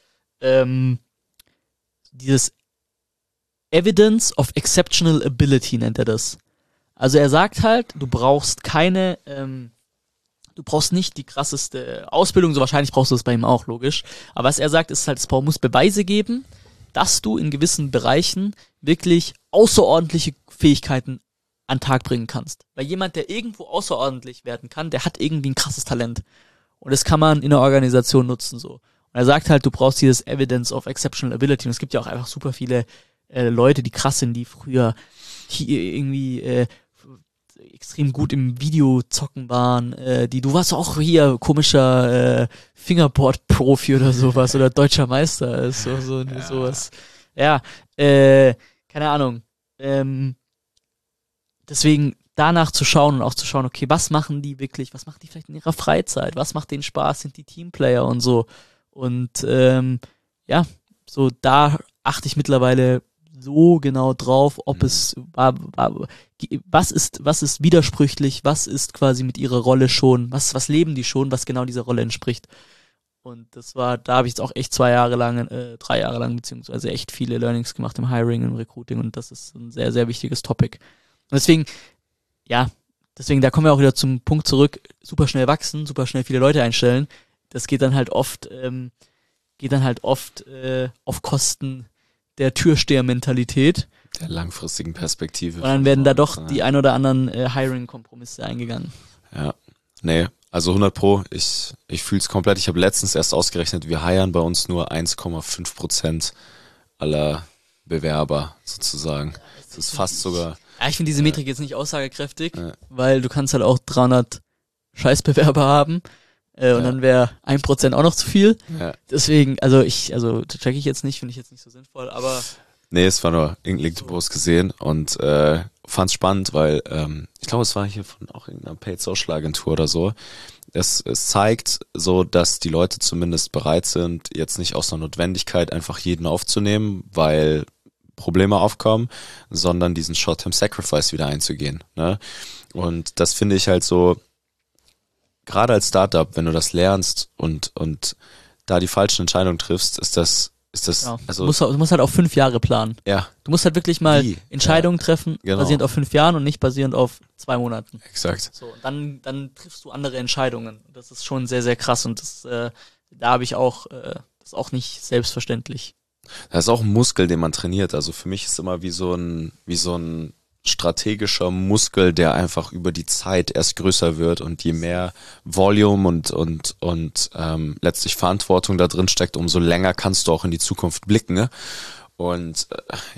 dieses Evidence of Exceptional Ability nennt er das. Also er sagt halt, du brauchst nicht die krasseste Ausbildung, so wahrscheinlich brauchst du das bei ihm auch, logisch. Aber was er sagt, ist halt, es muss Beweise geben, dass du in gewissen Bereichen wirklich außerordentliche Fähigkeiten an den Tag bringen kannst. Weil jemand, der irgendwo außerordentlich werden kann, der hat irgendwie ein krasses Talent. Und das kann man in der Organisation nutzen, so. Und er sagt halt, du brauchst dieses Evidence of Exceptional Ability. Und es gibt ja auch einfach super viele Leute, die krass sind, die früher hier irgendwie extrem gut im Videozocken waren. Du warst auch hier komischer Fingerboard-Profi oder sowas oder deutscher Meister ist sowas. Ja, keine Ahnung. Deswegen danach zu schauen und auch zu schauen, okay, was machen die vielleicht in ihrer Freizeit, was macht denen Spaß, sind die Teamplayer und so. Und so da achte ich mittlerweile so genau drauf, ob es was ist widersprüchlich, was ist quasi mit ihrer Rolle schon, was leben die schon, was genau dieser Rolle entspricht. Und da habe ich jetzt auch echt 3 Jahre lang, beziehungsweise echt viele Learnings gemacht im Hiring, im Recruiting und das ist ein sehr, sehr wichtiges Topic. Und deswegen, da kommen wir auch wieder zum Punkt zurück, super schnell wachsen, super schnell viele Leute einstellen. Das geht dann halt oft auf Kosten der Türsteher-Mentalität. Der langfristigen Perspektive. Und dann werden da doch die ein oder anderen Hiring-Kompromisse eingegangen. Ja, nee, also 100 Pro, ich fühle es komplett. Ich habe letztens erst ausgerechnet, wir hiren bei uns nur 1,5% aller Bewerber sozusagen. Das ist fast sogar... Ja, ich finde diese Metrik jetzt nicht aussagekräftig, weil du kannst halt auch 300 Scheißbewerber haben und dann wäre 1% auch noch zu viel. Ja. Deswegen, check ich jetzt nicht, finde ich jetzt nicht so sinnvoll, aber... Nee, es war nur irgendein LinkedIn-Post gesehen und fand's spannend, weil ich glaube, es war hier von auch irgendeiner Paid-Social-Agentur oder so. Es zeigt so, dass die Leute zumindest bereit sind, jetzt nicht aus einer Notwendigkeit einfach jeden aufzunehmen, weil Probleme aufkommen, sondern diesen Short-Term-Sacrifice wieder einzugehen. Ne? Und das finde ich halt so, gerade als Startup, wenn du das lernst und da die falschen Entscheidungen triffst, ist das also du musst halt auf 5 Jahre planen. Ja. Du musst halt wirklich mal Entscheidungen treffen, basierend auf 5 Jahren und nicht basierend auf 2 Monaten. Exakt. So, und dann triffst du andere Entscheidungen. Das ist schon sehr, sehr krass und da habe ich auch, das ist auch nicht selbstverständlich. Das ist auch ein Muskel, den man trainiert. Also für mich ist immer wie so ein strategischer Muskel, der einfach über die Zeit erst größer wird und je mehr Volume und letztlich Verantwortung da drin steckt, umso länger kannst du auch in die Zukunft blicken. Ne? Und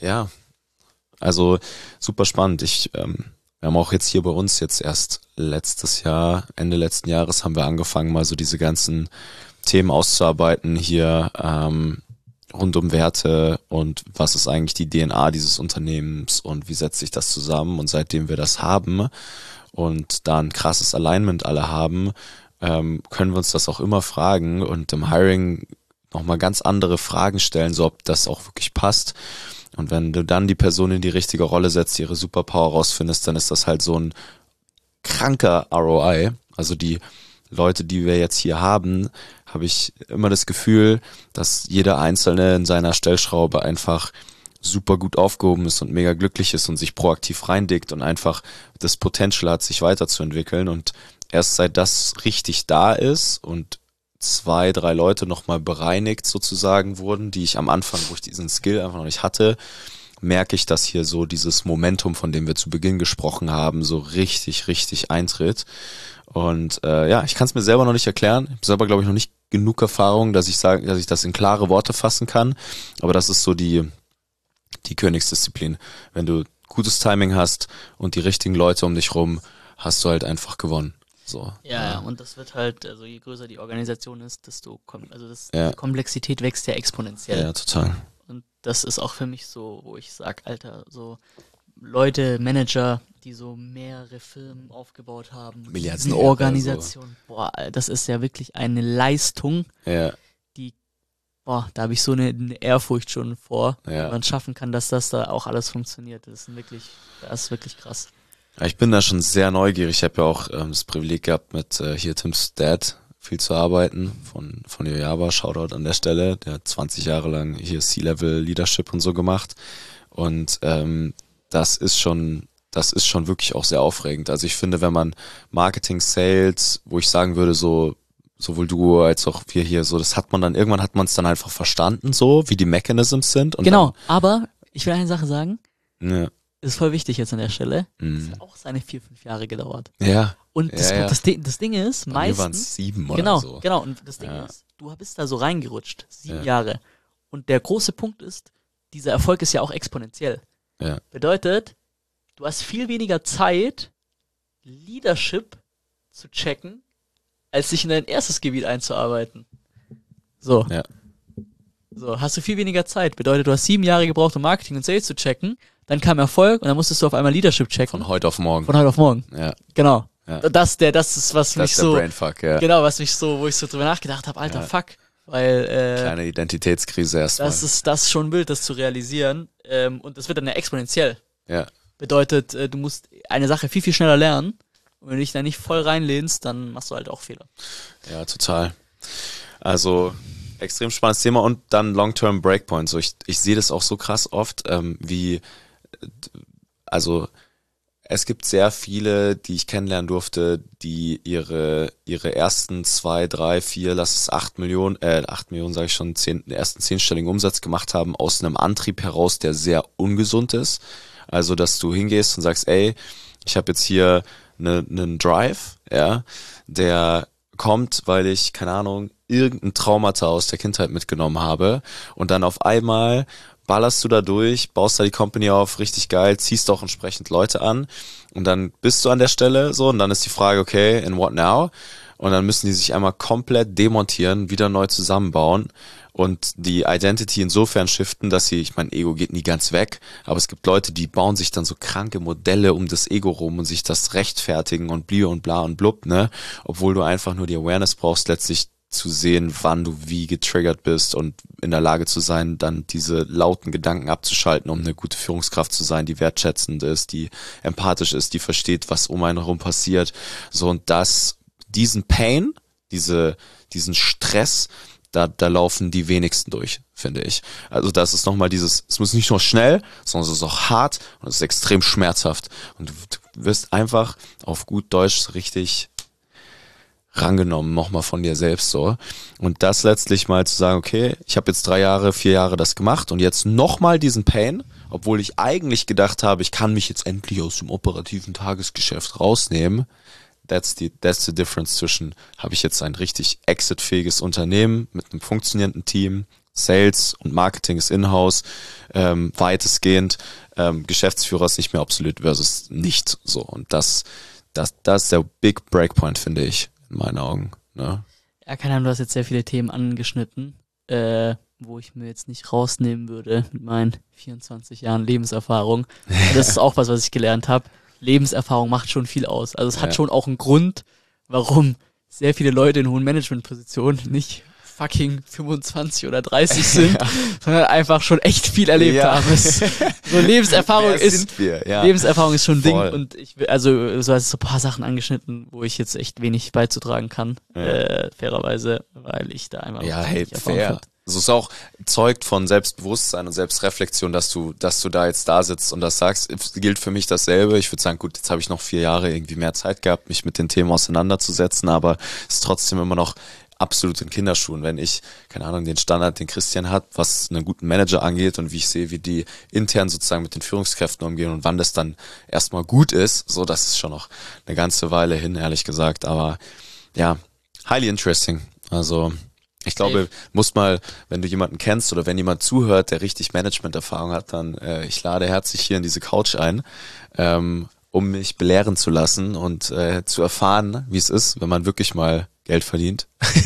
also super spannend. Wir haben auch jetzt hier bei uns jetzt erst Ende letzten Jahres haben wir angefangen, mal so diese ganzen Themen auszuarbeiten hier, rund um Werte und was ist eigentlich die DNA dieses Unternehmens und wie setzt sich das zusammen, und seitdem wir das haben und da ein krasses Alignment alle haben, können wir uns das auch immer fragen und im Hiring nochmal ganz andere Fragen stellen, so ob das auch wirklich passt. Und wenn du dann die Person in die richtige Rolle setzt, ihre Superpower rausfindest, dann ist das halt so ein kranker ROI. Also die Leute, die wir jetzt hier haben, habe ich immer das Gefühl, dass jeder Einzelne in seiner Stellschraube einfach super gut aufgehoben ist und mega glücklich ist und sich proaktiv reindickt und einfach das Potential hat, sich weiterzuentwickeln. Und erst seit das richtig da ist und 2, 3 Leute nochmal bereinigt sozusagen wurden, die ich am Anfang, wo ich diesen Skill einfach noch nicht hatte, merke ich, dass hier so dieses Momentum, von dem wir zu Beginn gesprochen haben, so richtig, richtig eintritt. Und ich kann es mir selber noch nicht erklären. Ich habe selber, glaube ich, noch nicht genug Erfahrung, dass ich das in klare Worte fassen kann. Aber das ist so die Königsdisziplin. Wenn du gutes Timing hast und die richtigen Leute um dich rum, hast du halt einfach gewonnen. So. Ja, und das wird halt, also je größer die Organisation ist, die Komplexität wächst ja exponentiell. Ja, total. Und das ist auch für mich so, wo ich sag, Alter, so Leute, Manager, die so mehrere Firmen aufgebaut haben, Milliarden Organisationen, boah, das ist ja wirklich eine Leistung, die, boah, da habe ich so eine Ehrfurcht schon vor, wie man schaffen kann, dass das da auch alles funktioniert. Das ist wirklich krass. Ich bin da schon sehr neugierig. Ich habe ja auch das Privileg gehabt, mit hier Tims Dad viel zu arbeiten, von Yojava, Shoutout an der Stelle. Der hat 20 Jahre lang hier C-Level Leadership und so gemacht. Und das ist schon wirklich auch sehr aufregend. Also ich finde, wenn man Marketing, Sales, wo ich sagen würde, so sowohl du als auch wir hier, so das hat man dann, irgendwann hat man es dann einfach verstanden, so wie die Mechanisms sind. Und genau, aber ich will eine Sache sagen, ja. ist voll wichtig jetzt an der Stelle, das hat auch seine 4-5 Jahre gedauert. Ja. Und das Ding ist, bei meistens... mir waren es 7 oder so. Genau, und das Ding ist, du bist da so reingerutscht, 7 Jahre. Und der große Punkt ist, dieser Erfolg ist ja auch exponentiell. Ja. Bedeutet, du hast viel weniger Zeit, Leadership zu checken, als dich in dein erstes Gebiet einzuarbeiten. So. Ja. So, hast du viel weniger Zeit. Bedeutet, du hast 7 Jahre gebraucht, um Marketing und Sales zu checken. Dann kam Erfolg und dann musstest du auf einmal Leadership checken. Von heute auf morgen. Ja. Genau. Ja. Das ist, was mich so... Brainfuck, ja. Genau, wo ich so drüber nachgedacht habe, alter, fuck. Weil, kleine Identitätskrise erstmal. Das ist schon wild, das zu realisieren. Und das wird dann ja exponentiell. Ja. Bedeutet, du musst eine Sache viel, viel schneller lernen. Und wenn du dich da nicht voll reinlehnst, dann machst du halt auch Fehler. Ja, total. Also, extrem spannendes Thema und dann Long-Term Breakpoint. So, ich sehe das auch so krass oft, also es gibt sehr viele, die ich kennenlernen durfte, die ihre ersten 2, 3, 4, lass es 8 Millionen sage ich schon, ersten 10-stelligen Umsatz gemacht haben aus einem Antrieb heraus, der sehr ungesund ist. Also, dass du hingehst und sagst, ey, ich habe jetzt hier einen Drive, ja, der kommt, weil ich, keine Ahnung, irgendein Traumata aus der Kindheit mitgenommen habe und dann auf einmal ballerst du da durch, baust da die Company auf, richtig geil, ziehst auch entsprechend Leute an und dann bist du an der Stelle so und dann ist die Frage, okay, and what now? Und dann müssen die sich einmal komplett demontieren, wieder neu zusammenbauen und die Identity insofern shiften, dass sie, ich meine, Ego geht nie ganz weg, aber es gibt Leute, die bauen sich dann so kranke Modelle um das Ego rum und sich das rechtfertigen und blie und bla und blub, ne? Obwohl du einfach nur die Awareness brauchst, letztlich zu sehen, wann du wie getriggert bist und in der Lage zu sein, dann diese lauten Gedanken abzuschalten, um eine gute Führungskraft zu sein, die wertschätzend ist, die empathisch ist, die versteht, was um einen herum passiert. So, und diesen Pain, diesen Stress, da laufen die wenigsten durch, finde ich. Also das ist nochmal es muss nicht nur schnell, sondern es ist auch hart und es ist extrem schmerzhaft. Und du wirst einfach auf gut Deutsch richtig rangenommen, nochmal von dir selbst so. Und das letztlich mal zu sagen, okay, ich habe jetzt 3 Jahre, 4 Jahre das gemacht und jetzt nochmal diesen Pain, obwohl ich eigentlich gedacht habe, ich kann mich jetzt endlich aus dem operativen Tagesgeschäft rausnehmen. That's the difference zwischen, habe ich jetzt ein richtig exitfähiges Unternehmen mit einem funktionierenden Team, Sales und Marketing ist in-house, weitestgehend, Geschäftsführer ist nicht mehr obsolet versus nicht so. Und das ist der Big Breakpoint, finde ich, in meinen Augen. Ne? Ja, keine Ahnung, du hast jetzt sehr viele Themen angeschnitten, wo ich mir jetzt nicht rausnehmen würde mit meinen 24 Jahren Lebenserfahrung. Das ist auch was ich gelernt habe. Lebenserfahrung macht schon viel aus. Also es hat schon auch einen Grund, warum sehr viele Leute in hohen Managementpositionen nicht fucking 25 oder 30 sind, sondern einfach schon echt viel erlebt haben. So Lebenserfahrung Lebenserfahrung ist schon ein Ding und du hast so ein paar Sachen angeschnitten, wo ich jetzt echt wenig beizutragen kann, fairerweise, weil ich da einfach fair. Also es ist auch zeugt von Selbstbewusstsein und Selbstreflexion, dass du da jetzt da sitzt und das sagst. Es gilt für mich dasselbe. Ich würde sagen, gut, jetzt habe ich noch 4 Jahre irgendwie mehr Zeit gehabt, mich mit den Themen auseinanderzusetzen, aber es ist trotzdem immer noch absolut in Kinderschuhen, wenn ich, keine Ahnung, den Standard, den Christian hat, was einen guten Manager angeht und wie ich sehe, wie die intern sozusagen mit den Führungskräften umgehen und wann das dann erstmal gut ist, so, das ist schon noch eine ganze Weile hin, ehrlich gesagt, aber ja, highly interesting. Also ich glaube, muss mal, wenn du jemanden kennst oder wenn jemand zuhört, der richtig Management-Erfahrung hat, dann ich lade herzlich hier in diese Couch ein um mich belehren zu lassen und zu erfahren, wie es ist, wenn man wirklich mal Geld verdient.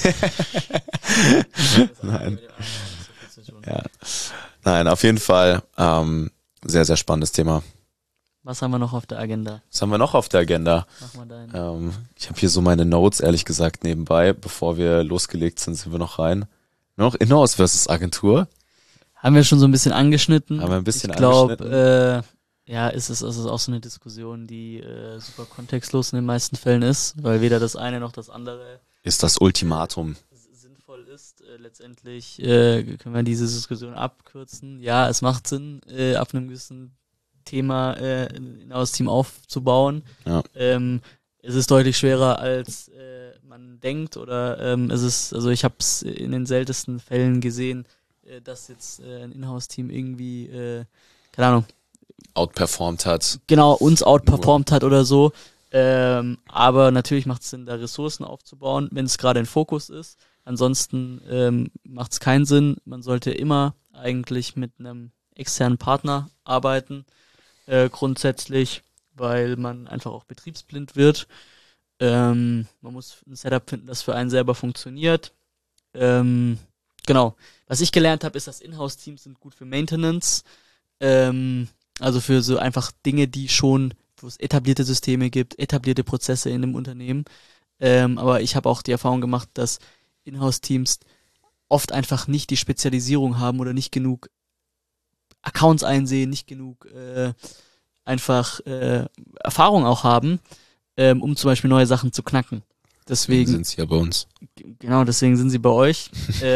Nein. Ja. Nein, auf jeden Fall sehr, sehr spannendes Thema. Was haben wir noch auf der Agenda? Was haben wir noch auf der Agenda? Mach mal deinen. Ich habe hier so meine Notes, ehrlich gesagt, nebenbei. Bevor wir losgelegt sind wir noch rein. Noch Inhouse versus Agentur. Haben wir schon so ein bisschen angeschnitten. Haben wir ein bisschen angeschnitten. Ich glaube, ja, ist es auch so eine Diskussion, die super kontextlos in den meisten Fällen ist, weil weder das eine noch das andere ist das Ultimatum sinnvoll ist. Letztendlich können wir diese Diskussion abkürzen. Ja, es macht Sinn, ab einem gewissen Thema ein Inhouse-Team aufzubauen. Ja. Es ist deutlich schwerer, als man denkt, oder also ich habe es in den seltensten Fällen gesehen, dass jetzt ein Inhouse-Team irgendwie, keine Ahnung, outperformed hat. Genau, uns outperformed hat oder so. Aber natürlich macht es Sinn, da Ressourcen aufzubauen, wenn es gerade ein Fokus ist. Ansonsten macht es keinen Sinn. Man sollte immer eigentlich mit einem externen Partner arbeiten, grundsätzlich, weil man einfach auch betriebsblind wird. Man muss ein Setup finden, das für einen selber funktioniert. Genau. Was ich gelernt habe, ist, dass Inhouse-Teams sind gut für Maintenance. Also für so einfach Dinge, die schon, wo es etablierte Systeme gibt, etablierte Prozesse in einem Unternehmen. Aber ich habe auch die Erfahrung gemacht, dass Inhouse-Teams oft einfach nicht die Spezialisierung haben oder nicht genug Accounts einsehen, nicht genug Erfahrung auch haben, um zum Beispiel neue Sachen zu knacken. Deswegen sind sie ja bei uns. Genau, deswegen sind sie bei euch.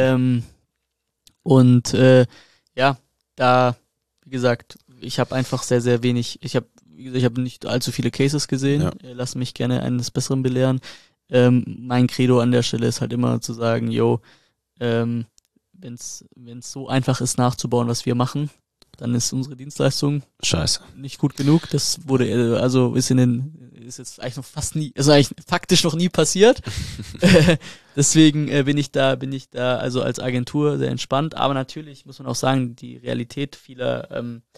Ja, da, wie gesagt, ich habe einfach sehr, sehr wenig, ich habe nicht allzu viele Cases gesehen, Ja. Lass mich gerne eines Besseren belehren. Mein Credo an der Stelle ist halt immer zu sagen, wenn's so einfach ist nachzubauen, was wir machen, dann ist unsere Dienstleistung Scheiße. nicht gut genug. Das wurde, also ist jetzt eigentlich noch fast nie, also eigentlich faktisch noch nie passiert. Deswegen bin ich da also als Agentur sehr entspannt. Aber natürlich muss man auch sagen, die Realität vieler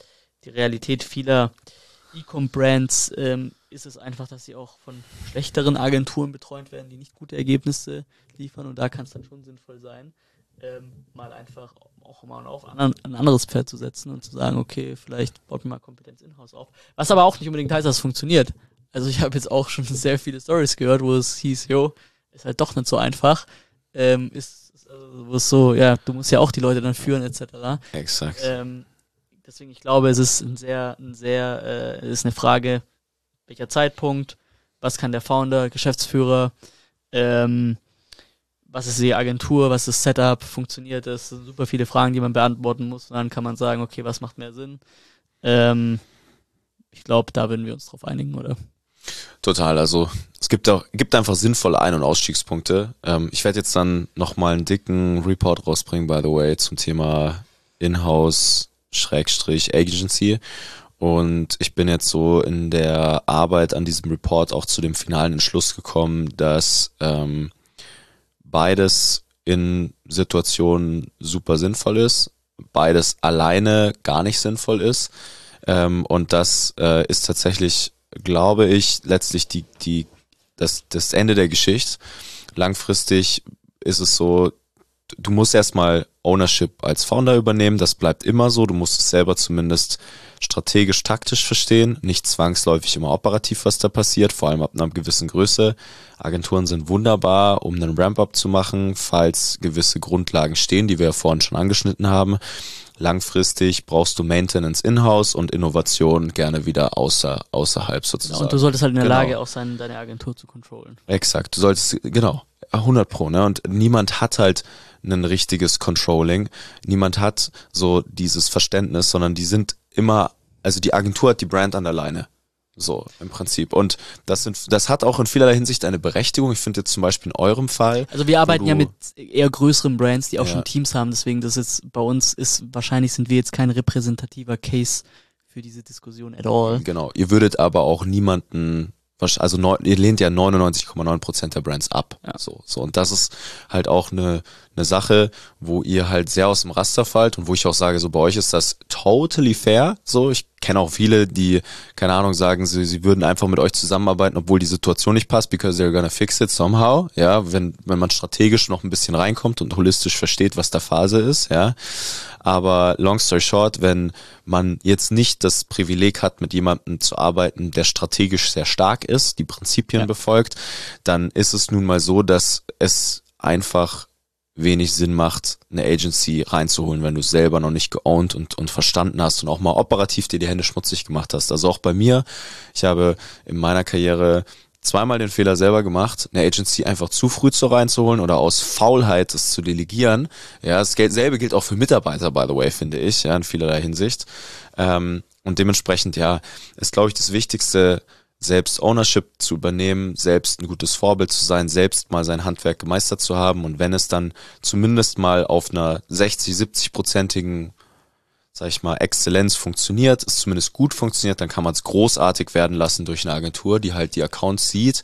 E-Com-Brands ist es einfach, dass sie auch von schlechteren Agenturen betreut werden, die nicht gute Ergebnisse liefern. Und da kann es dann schon sinnvoll sein, mal einfach auch mal auf ein anderes Pferd zu setzen und zu sagen, okay, vielleicht baut man mal Kompetenz in-house auf. Was aber auch nicht unbedingt heißt, dass es funktioniert. Also ich habe jetzt auch schon sehr viele Stories gehört, wo es hieß, ist halt doch nicht so einfach. Wo es so, ja, du musst ja auch die Leute dann führen, etc. Exakt. Deswegen, ich glaube, es ist ist eine Frage, welcher Zeitpunkt, was kann der Founder, Geschäftsführer, was ist die Agentur, was ist das Setup, funktioniert das? Das sind super viele Fragen, die man beantworten muss. Und dann kann man sagen, okay, was macht mehr Sinn? Ich glaube, da würden wir uns drauf einigen, oder? Total, also es gibt einfach sinnvolle Ein- und Ausstiegspunkte. Ich werde jetzt dann nochmal einen dicken Report rausbringen, by the way, zum Thema Inhouse/Agency. Und ich bin jetzt so in der Arbeit an diesem Report auch zu dem finalen Entschluss gekommen, dass beides in Situationen super sinnvoll ist, beides alleine gar nicht sinnvoll ist. Und das ist tatsächlich, glaube ich, letztlich das Ende der Geschichte. Langfristig ist es so, du musst erstmal Ownership als Founder übernehmen, das bleibt immer so, du musst es selber zumindest strategisch, taktisch verstehen, nicht zwangsläufig immer operativ, was da passiert, vor allem ab einer gewissen Größe. Agenturen sind wunderbar, um einen Ramp-up zu machen, falls gewisse Grundlagen stehen, die wir ja vorhin schon angeschnitten haben. Langfristig brauchst du Maintenance in-house und Innovation gerne wieder außerhalb sozusagen. Und du solltest halt in der Lage auch sein, deine Agentur zu controllen. Exakt, du solltest, genau, 100%, ne? Und niemand hat halt ein richtiges Controlling. Niemand hat so dieses Verständnis, sondern die sind immer, also die Agentur hat die Brand an der Leine. So, im Prinzip. Und das hat auch in vielerlei Hinsicht eine Berechtigung. Ich finde jetzt zum Beispiel in eurem Fall. Also wir arbeiten ja mit eher größeren Brands, die auch Ja. schon Teams haben. Deswegen, das jetzt bei uns wahrscheinlich sind wir jetzt kein repräsentativer Case für diese Diskussion at all. Genau. Ihr würdet aber auch niemanden, ihr lehnt ja 99,9% der Brands ab. Ja. So. Und das ist halt auch eine eine Sache, wo ihr halt sehr aus dem Raster fallt und wo ich auch sage, so bei euch ist das totally fair. So, ich kenne auch viele, die, keine Ahnung, sagen, sie würden einfach mit euch zusammenarbeiten, obwohl die Situation nicht passt, because they're gonna fix it somehow. Ja, wenn man strategisch noch ein bisschen reinkommt und holistisch versteht, was da Phase ist, ja. Aber long story short, wenn man jetzt nicht das Privileg hat, mit jemandem zu arbeiten, der strategisch sehr stark ist, die Prinzipien befolgt, dann ist es nun mal so, dass es einfach wenig Sinn macht, eine Agency reinzuholen, wenn du es selber noch nicht geowned und verstanden hast und auch mal operativ dir die Hände schmutzig gemacht hast. Also auch bei mir, ich habe in meiner Karriere zweimal den Fehler selber gemacht, eine Agency einfach zu früh reinzuholen oder aus Faulheit es zu delegieren. Ja, dasselbe gilt auch für Mitarbeiter, by the way, finde ich, ja, in vielerlei Hinsicht. Und dementsprechend, ja, ist, glaube ich, das Wichtigste, selbst Ownership zu übernehmen, selbst ein gutes Vorbild zu sein, selbst mal sein Handwerk gemeistert zu haben und wenn es dann zumindest mal auf einer 60-70-prozentigen, sag ich mal, Exzellenz funktioniert, es zumindest gut funktioniert, dann kann man es großartig werden lassen durch eine Agentur, die halt die Accounts sieht,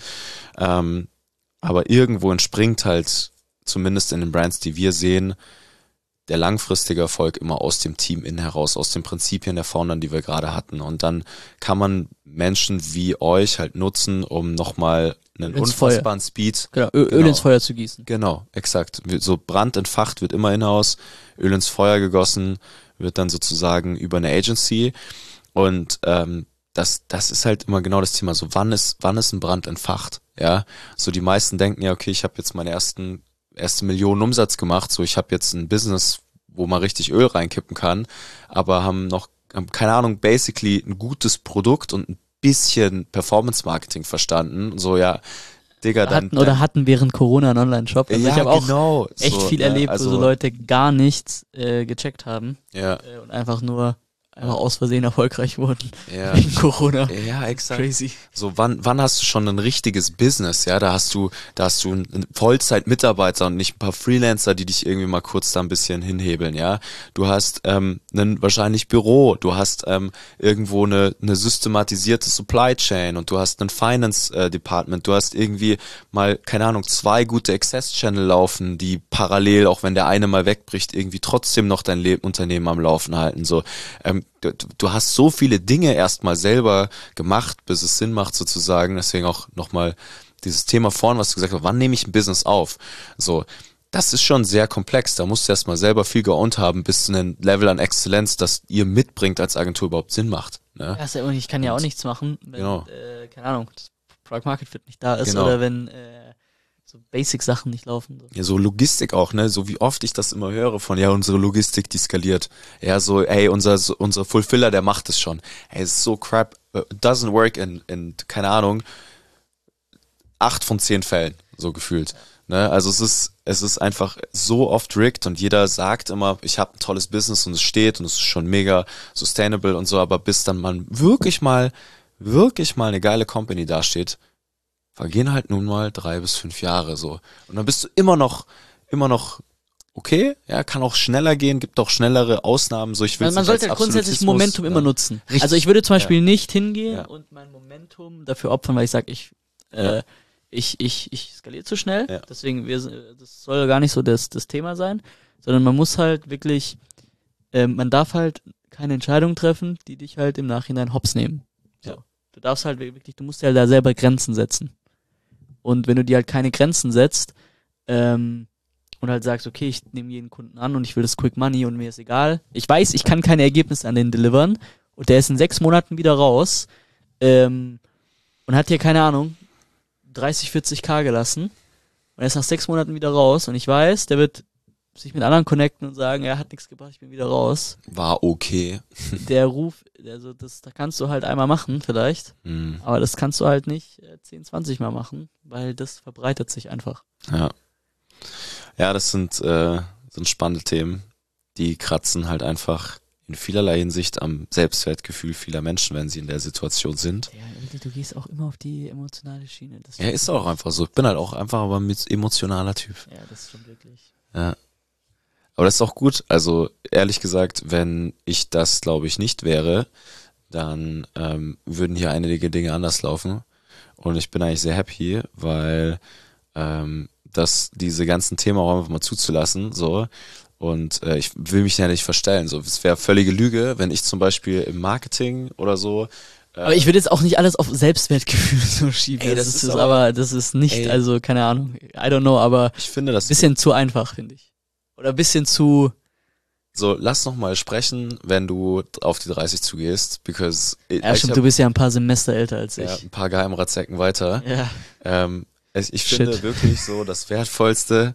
aber irgendwo entspringt halt, zumindest in den Brands, die wir sehen, der langfristige Erfolg immer aus dem Team innen heraus, aus den Prinzipien der Foundern, die wir gerade hatten. Und dann kann man Menschen wie euch halt nutzen, um nochmal einen unfassbaren Speed. Genau, Öl ins Feuer zu gießen. Genau, exakt. So Brand entfacht wird immer in-house, Öl ins Feuer gegossen, wird dann sozusagen über eine Agency. Und das ist halt immer genau das Thema. So, wann ist ein Brand entfacht? Ja, so die meisten denken ja, okay, ich habe jetzt meine erste Millionen Umsatz gemacht, so ich habe jetzt ein Business, wo man richtig Öl reinkippen kann, aber haben keine Ahnung, basically ein gutes Produkt und ein bisschen Performance-Marketing verstanden. So, ja, Digga, hatten während Corona einen Online-Shop. Also ja, ich habe auch genau, echt so, viel erlebt, also, wo so Leute gar nichts gecheckt haben und einfach aus Versehen erfolgreich wurden wegen Corona. Ja, exakt. Crazy. So, wann hast du schon ein richtiges Business? Ja, da hast du einen Vollzeit-Mitarbeiter und nicht ein paar Freelancer, die dich irgendwie mal kurz da ein bisschen hinhebeln, ja. Du hast ein wahrscheinlich Büro, du hast irgendwo eine systematisierte Supply Chain und du hast einen Finance Department, du hast irgendwie mal, keine Ahnung, 2 gute Access-Channel laufen, die parallel, auch wenn der eine mal wegbricht, irgendwie trotzdem noch dein Unternehmen am Laufen halten, so. Du hast so viele Dinge erstmal selber gemacht, bis es Sinn macht sozusagen, deswegen auch nochmal dieses Thema vorhin, was du gesagt hast, wann nehme ich ein Business auf? So, das ist schon sehr komplex, da musst du erstmal selber viel geowned haben, bis zu einem Level an Exzellenz, das ihr mitbringt als Agentur überhaupt Sinn macht. Ne? Ja, und ich kann ja auch nichts machen, wenn, keine Ahnung, das Product Market Fit nicht da ist oder wenn so Basic-Sachen nicht laufen. So. Ja, so Logistik auch, ne? So wie oft ich das immer höre von, ja, unsere Logistik, die skaliert. Ja, so, ey, unser Fulfiller, der macht es schon. Ey, ist so crap, doesn't work in, keine Ahnung, 8 von 10 Fällen, so gefühlt. Ne? Also es ist einfach so oft rigged und jeder sagt immer, ich habe ein tolles Business und es steht und es ist schon mega sustainable und so, aber bis dann man wirklich mal eine geile Company dasteht, vergehen halt nun mal 3 bis 5 Jahre so. Und dann bist du immer noch okay, ja, kann auch schneller gehen, gibt auch schnellere Ausnahmen. So, ich will man sollte grundsätzlich Momentum immer nutzen. Richtig. Also ich würde zum Beispiel nicht hingehen und mein Momentum dafür opfern, weil ich sage, ich skaliere zu schnell, deswegen das soll gar nicht so das Thema sein, sondern man muss halt wirklich, man darf halt keine Entscheidung treffen, die dich halt im Nachhinein hops nehmen. So. Ja. Du darfst halt wirklich, du musst ja halt da selber Grenzen setzen. Und wenn du dir halt keine Grenzen setzt, und halt sagst, okay, ich nehme jeden Kunden an und ich will das Quick Money und mir ist egal. Ich weiß, ich kann keine Ergebnisse an den delivern und der ist in 6 Monaten wieder raus, und hat hier, keine Ahnung, 30, 40k gelassen und er ist nach 6 Monaten wieder raus und ich weiß, der wird sich mit anderen connecten und sagen, er hat nichts gebracht, ich bin wieder raus. War okay. Der Ruf, also da kannst du halt einmal machen vielleicht, aber das kannst du halt nicht 10, 20 Mal machen, weil das verbreitet sich einfach. Ja, das sind spannende Themen, die kratzen halt einfach in vielerlei Hinsicht am Selbstwertgefühl vieler Menschen, wenn sie in der Situation sind. Ja, du gehst auch immer auf die emotionale Schiene. Das ist auch einfach so. Ich bin halt auch einfach aber mit emotionaler Typ. Ja, das stimmt wirklich. Ja. Aber das ist auch gut. Also ehrlich gesagt, wenn ich das, glaube ich, nicht wäre, dann würden hier einige Dinge anders laufen. Und ich bin eigentlich sehr happy, weil diese ganzen Themen auch einfach mal zuzulassen, so. Und ich will mich ja nicht verstellen. So, es wäre völlige Lüge, wenn ich zum Beispiel im Marketing oder so. Aber ich würde jetzt auch nicht alles auf Selbstwertgefühl so schieben. Ey, das ist nicht, also keine Ahnung, I don't know, aber ich finde das bisschen zu einfach, finde ich. Oder ein bisschen zu. So, lass noch mal sprechen, wenn du auf die 30 zugehst, because Ja, stimmt, du bist ja ein paar Semester älter als ich. Ja, ein paar Geheimratsecken weiter. Ja. Ich finde wirklich so, das Wertvollste,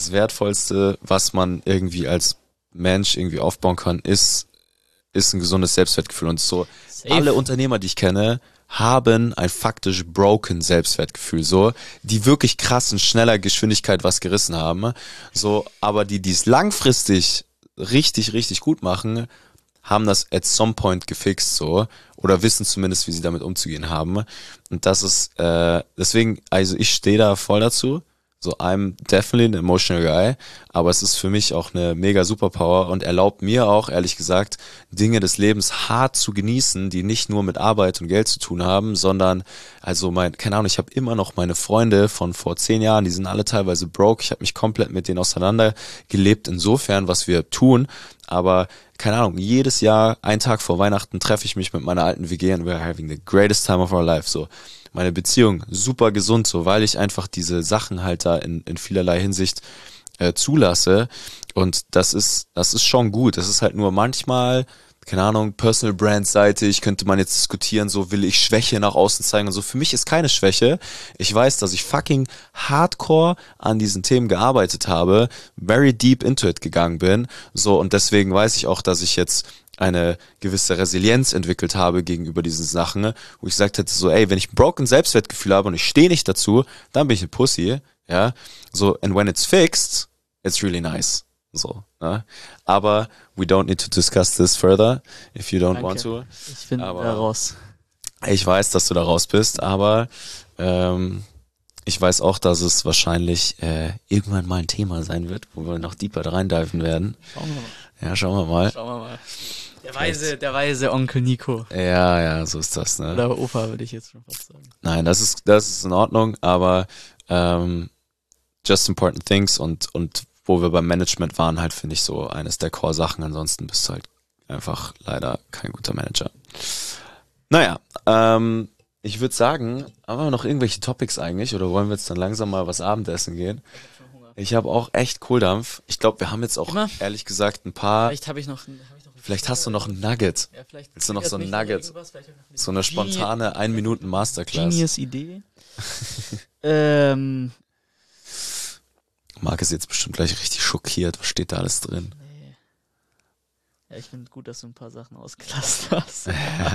was man irgendwie als Mensch irgendwie aufbauen kann, ist ein gesundes Selbstwertgefühl. Und so, Safe. alle Unternehmer, die ich kenne, haben ein faktisch broken Selbstwertgefühl, so, die wirklich krass in schneller Geschwindigkeit was gerissen haben, so, aber die es langfristig richtig, richtig gut machen, haben das at some point gefixt, so, oder wissen zumindest, wie sie damit umzugehen haben. Und das ist, deswegen, also ich stehe da voll dazu. So, I'm definitely an emotional guy, aber es ist für mich auch eine mega Superpower und erlaubt mir auch, ehrlich gesagt, Dinge des Lebens hart zu genießen, die nicht nur mit Arbeit und Geld zu tun haben, sondern, also keine Ahnung, ich habe immer noch meine Freunde von vor 10 Jahren, die sind alle teilweise broke, ich habe mich komplett mit denen auseinandergelebt, insofern, was wir tun, aber keine Ahnung, jedes Jahr, einen Tag vor Weihnachten treffe ich mich mit meiner alten WG und we're having the greatest time of our life, so. Meine Beziehung super gesund, so, weil ich einfach diese Sachen halt da in vielerlei Hinsicht zulasse. Und das ist schon gut. Das ist halt nur manchmal, keine Ahnung, Personal Brand seitig könnte man jetzt diskutieren, so will ich Schwäche nach außen zeigen und so. Für mich ist keine Schwäche. Ich weiß, dass ich fucking hardcore an diesen Themen gearbeitet habe, very deep into it gegangen bin, so, und deswegen weiß ich auch, dass ich jetzt eine gewisse Resilienz entwickelt habe gegenüber diesen Sachen, wo ich gesagt hätte, so, ey, wenn ich ein broken Selbstwertgefühl habe und ich stehe nicht dazu, dann bin ich eine Pussy, ja, so, and when it's fixed, it's really nice, so, ne? Aber we don't need to discuss this further, if you don't want to. Ich bin da raus. Ich weiß, dass du da raus bist, aber ich weiß auch, dass es wahrscheinlich irgendwann mal ein Thema sein wird, wo wir noch deeper reindiven werden. Schauen wir mal. Ja, schauen wir mal. Schauen wir mal. Der weise Onkel Nico. Ja, so ist das, ne? Oder Opa, würde ich jetzt schon fast sagen. Nein, das ist in Ordnung, aber just important things und wo wir beim Management waren, halt, finde ich, so eines der Core-Sachen. Ansonsten bist du halt einfach leider kein guter Manager. Naja, ich würde sagen, haben wir noch irgendwelche Topics eigentlich oder wollen wir jetzt dann langsam mal was Abendessen gehen? Ich habe auch echt Kohldampf. Ich glaube, wir haben jetzt auch, ehrlich gesagt, ein paar... Vielleicht hast du noch ein Nugget. Ja, willst du noch so ein Nugget? So eine spontane 1-Minuten-Masterclass. Genius Idee. Marc ist jetzt bestimmt gleich richtig schockiert. Was steht da alles drin? Nee. Ja, ich finde gut, dass du ein paar Sachen ausgelassen hast.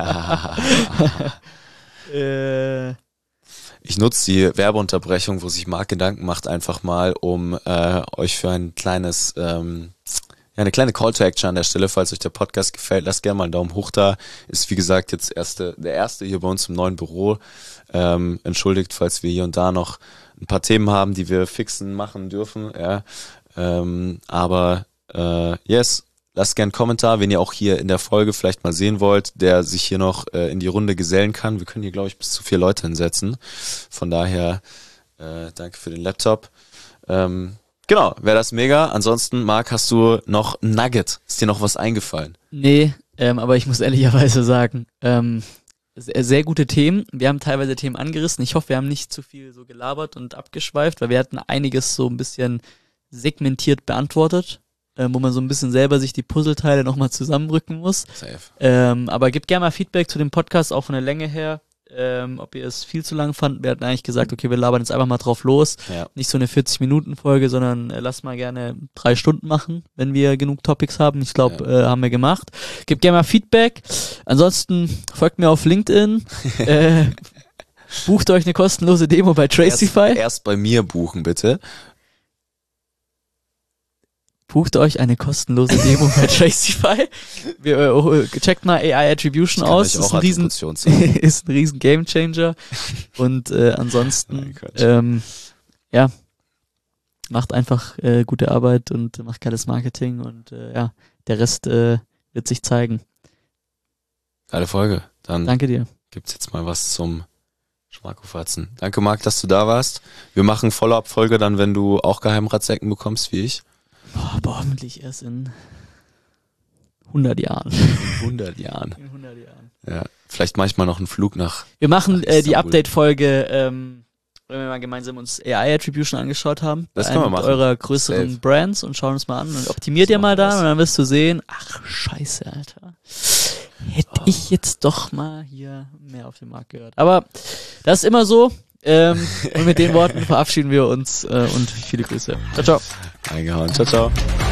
Ich nutze die Werbeunterbrechung, wo sich Marc Gedanken macht, einfach mal, um euch für ein kleines... eine kleine Call to Action an der Stelle, falls euch der Podcast gefällt, lasst gerne mal einen Daumen hoch da. Ist wie gesagt jetzt der erste hier bei uns im neuen Büro. Entschuldigt, falls wir hier und da noch ein paar Themen haben, die wir fixen, machen dürfen. Ja. Aber yes, lasst gerne einen Kommentar, wenn ihr auch hier in der Folge vielleicht mal sehen wollt, der sich hier noch in die Runde gesellen kann. Wir können hier, glaube ich, bis zu 4 Leute hinsetzen. Von daher danke für den Laptop. Genau, wäre das mega. Ansonsten, Marc, hast du noch ein Nugget? Ist dir noch was eingefallen? Nee, aber ich muss ehrlicherweise sagen, sehr, sehr gute Themen. Wir haben teilweise Themen angerissen. Ich hoffe, wir haben nicht zu viel so gelabert und abgeschweift, weil wir hatten einiges so ein bisschen segmentiert beantwortet, wo man so ein bisschen selber sich die Puzzleteile nochmal zusammenrücken muss. Safe. Aber gebt gerne mal Feedback zu dem Podcast, auch von der Länge her. Ob ihr es viel zu lang fandt. Wir hatten eigentlich gesagt, okay, wir labern jetzt einfach mal drauf los. Ja. Nicht so eine 40-Minuten-Folge, sondern lasst mal gerne 3 Stunden machen, wenn wir genug Topics haben. Ich glaube, haben wir gemacht. Gebt gerne mal Feedback. Ansonsten folgt mir auf LinkedIn. Bucht euch eine kostenlose Demo bei Tracify. Erst bei mir buchen, bitte. Bucht euch eine kostenlose Demo bei Tracify. Checkt mal AI Attribution aus. Ist ein riesen Gamechanger. Und ansonsten, ja, macht einfach gute Arbeit und macht geiles Marketing und ja, der Rest wird sich zeigen. Geile Folge. Dann danke dir. Gibt's jetzt mal was zum Schmackofatzen. Danke, Marc, dass du da warst. Wir machen Follow-up-Folge dann, wenn du auch Geheimratsecken bekommst, wie ich. Boah, hoffentlich erst in 100 Jahren. In 100 Jahren. In 100 Jahren. Ja, vielleicht manchmal noch einen Flug nach. Wir machen die Istanbul. Update-Folge, wenn wir mal gemeinsam uns AI-Attribution angeschaut haben. Das können wir machen. Mit eurer größeren Safe. Brands und schauen uns mal an. Und optimiert ihr mal da und dann wirst du sehen, ach, scheiße, Alter. Hätte ich jetzt doch mal hier mehr auf den Markt gehört. Aber das ist immer so. Und mit den Worten verabschieden wir uns und viele Grüße. Ciao, ciao. Eingehauen. Ciao, ciao.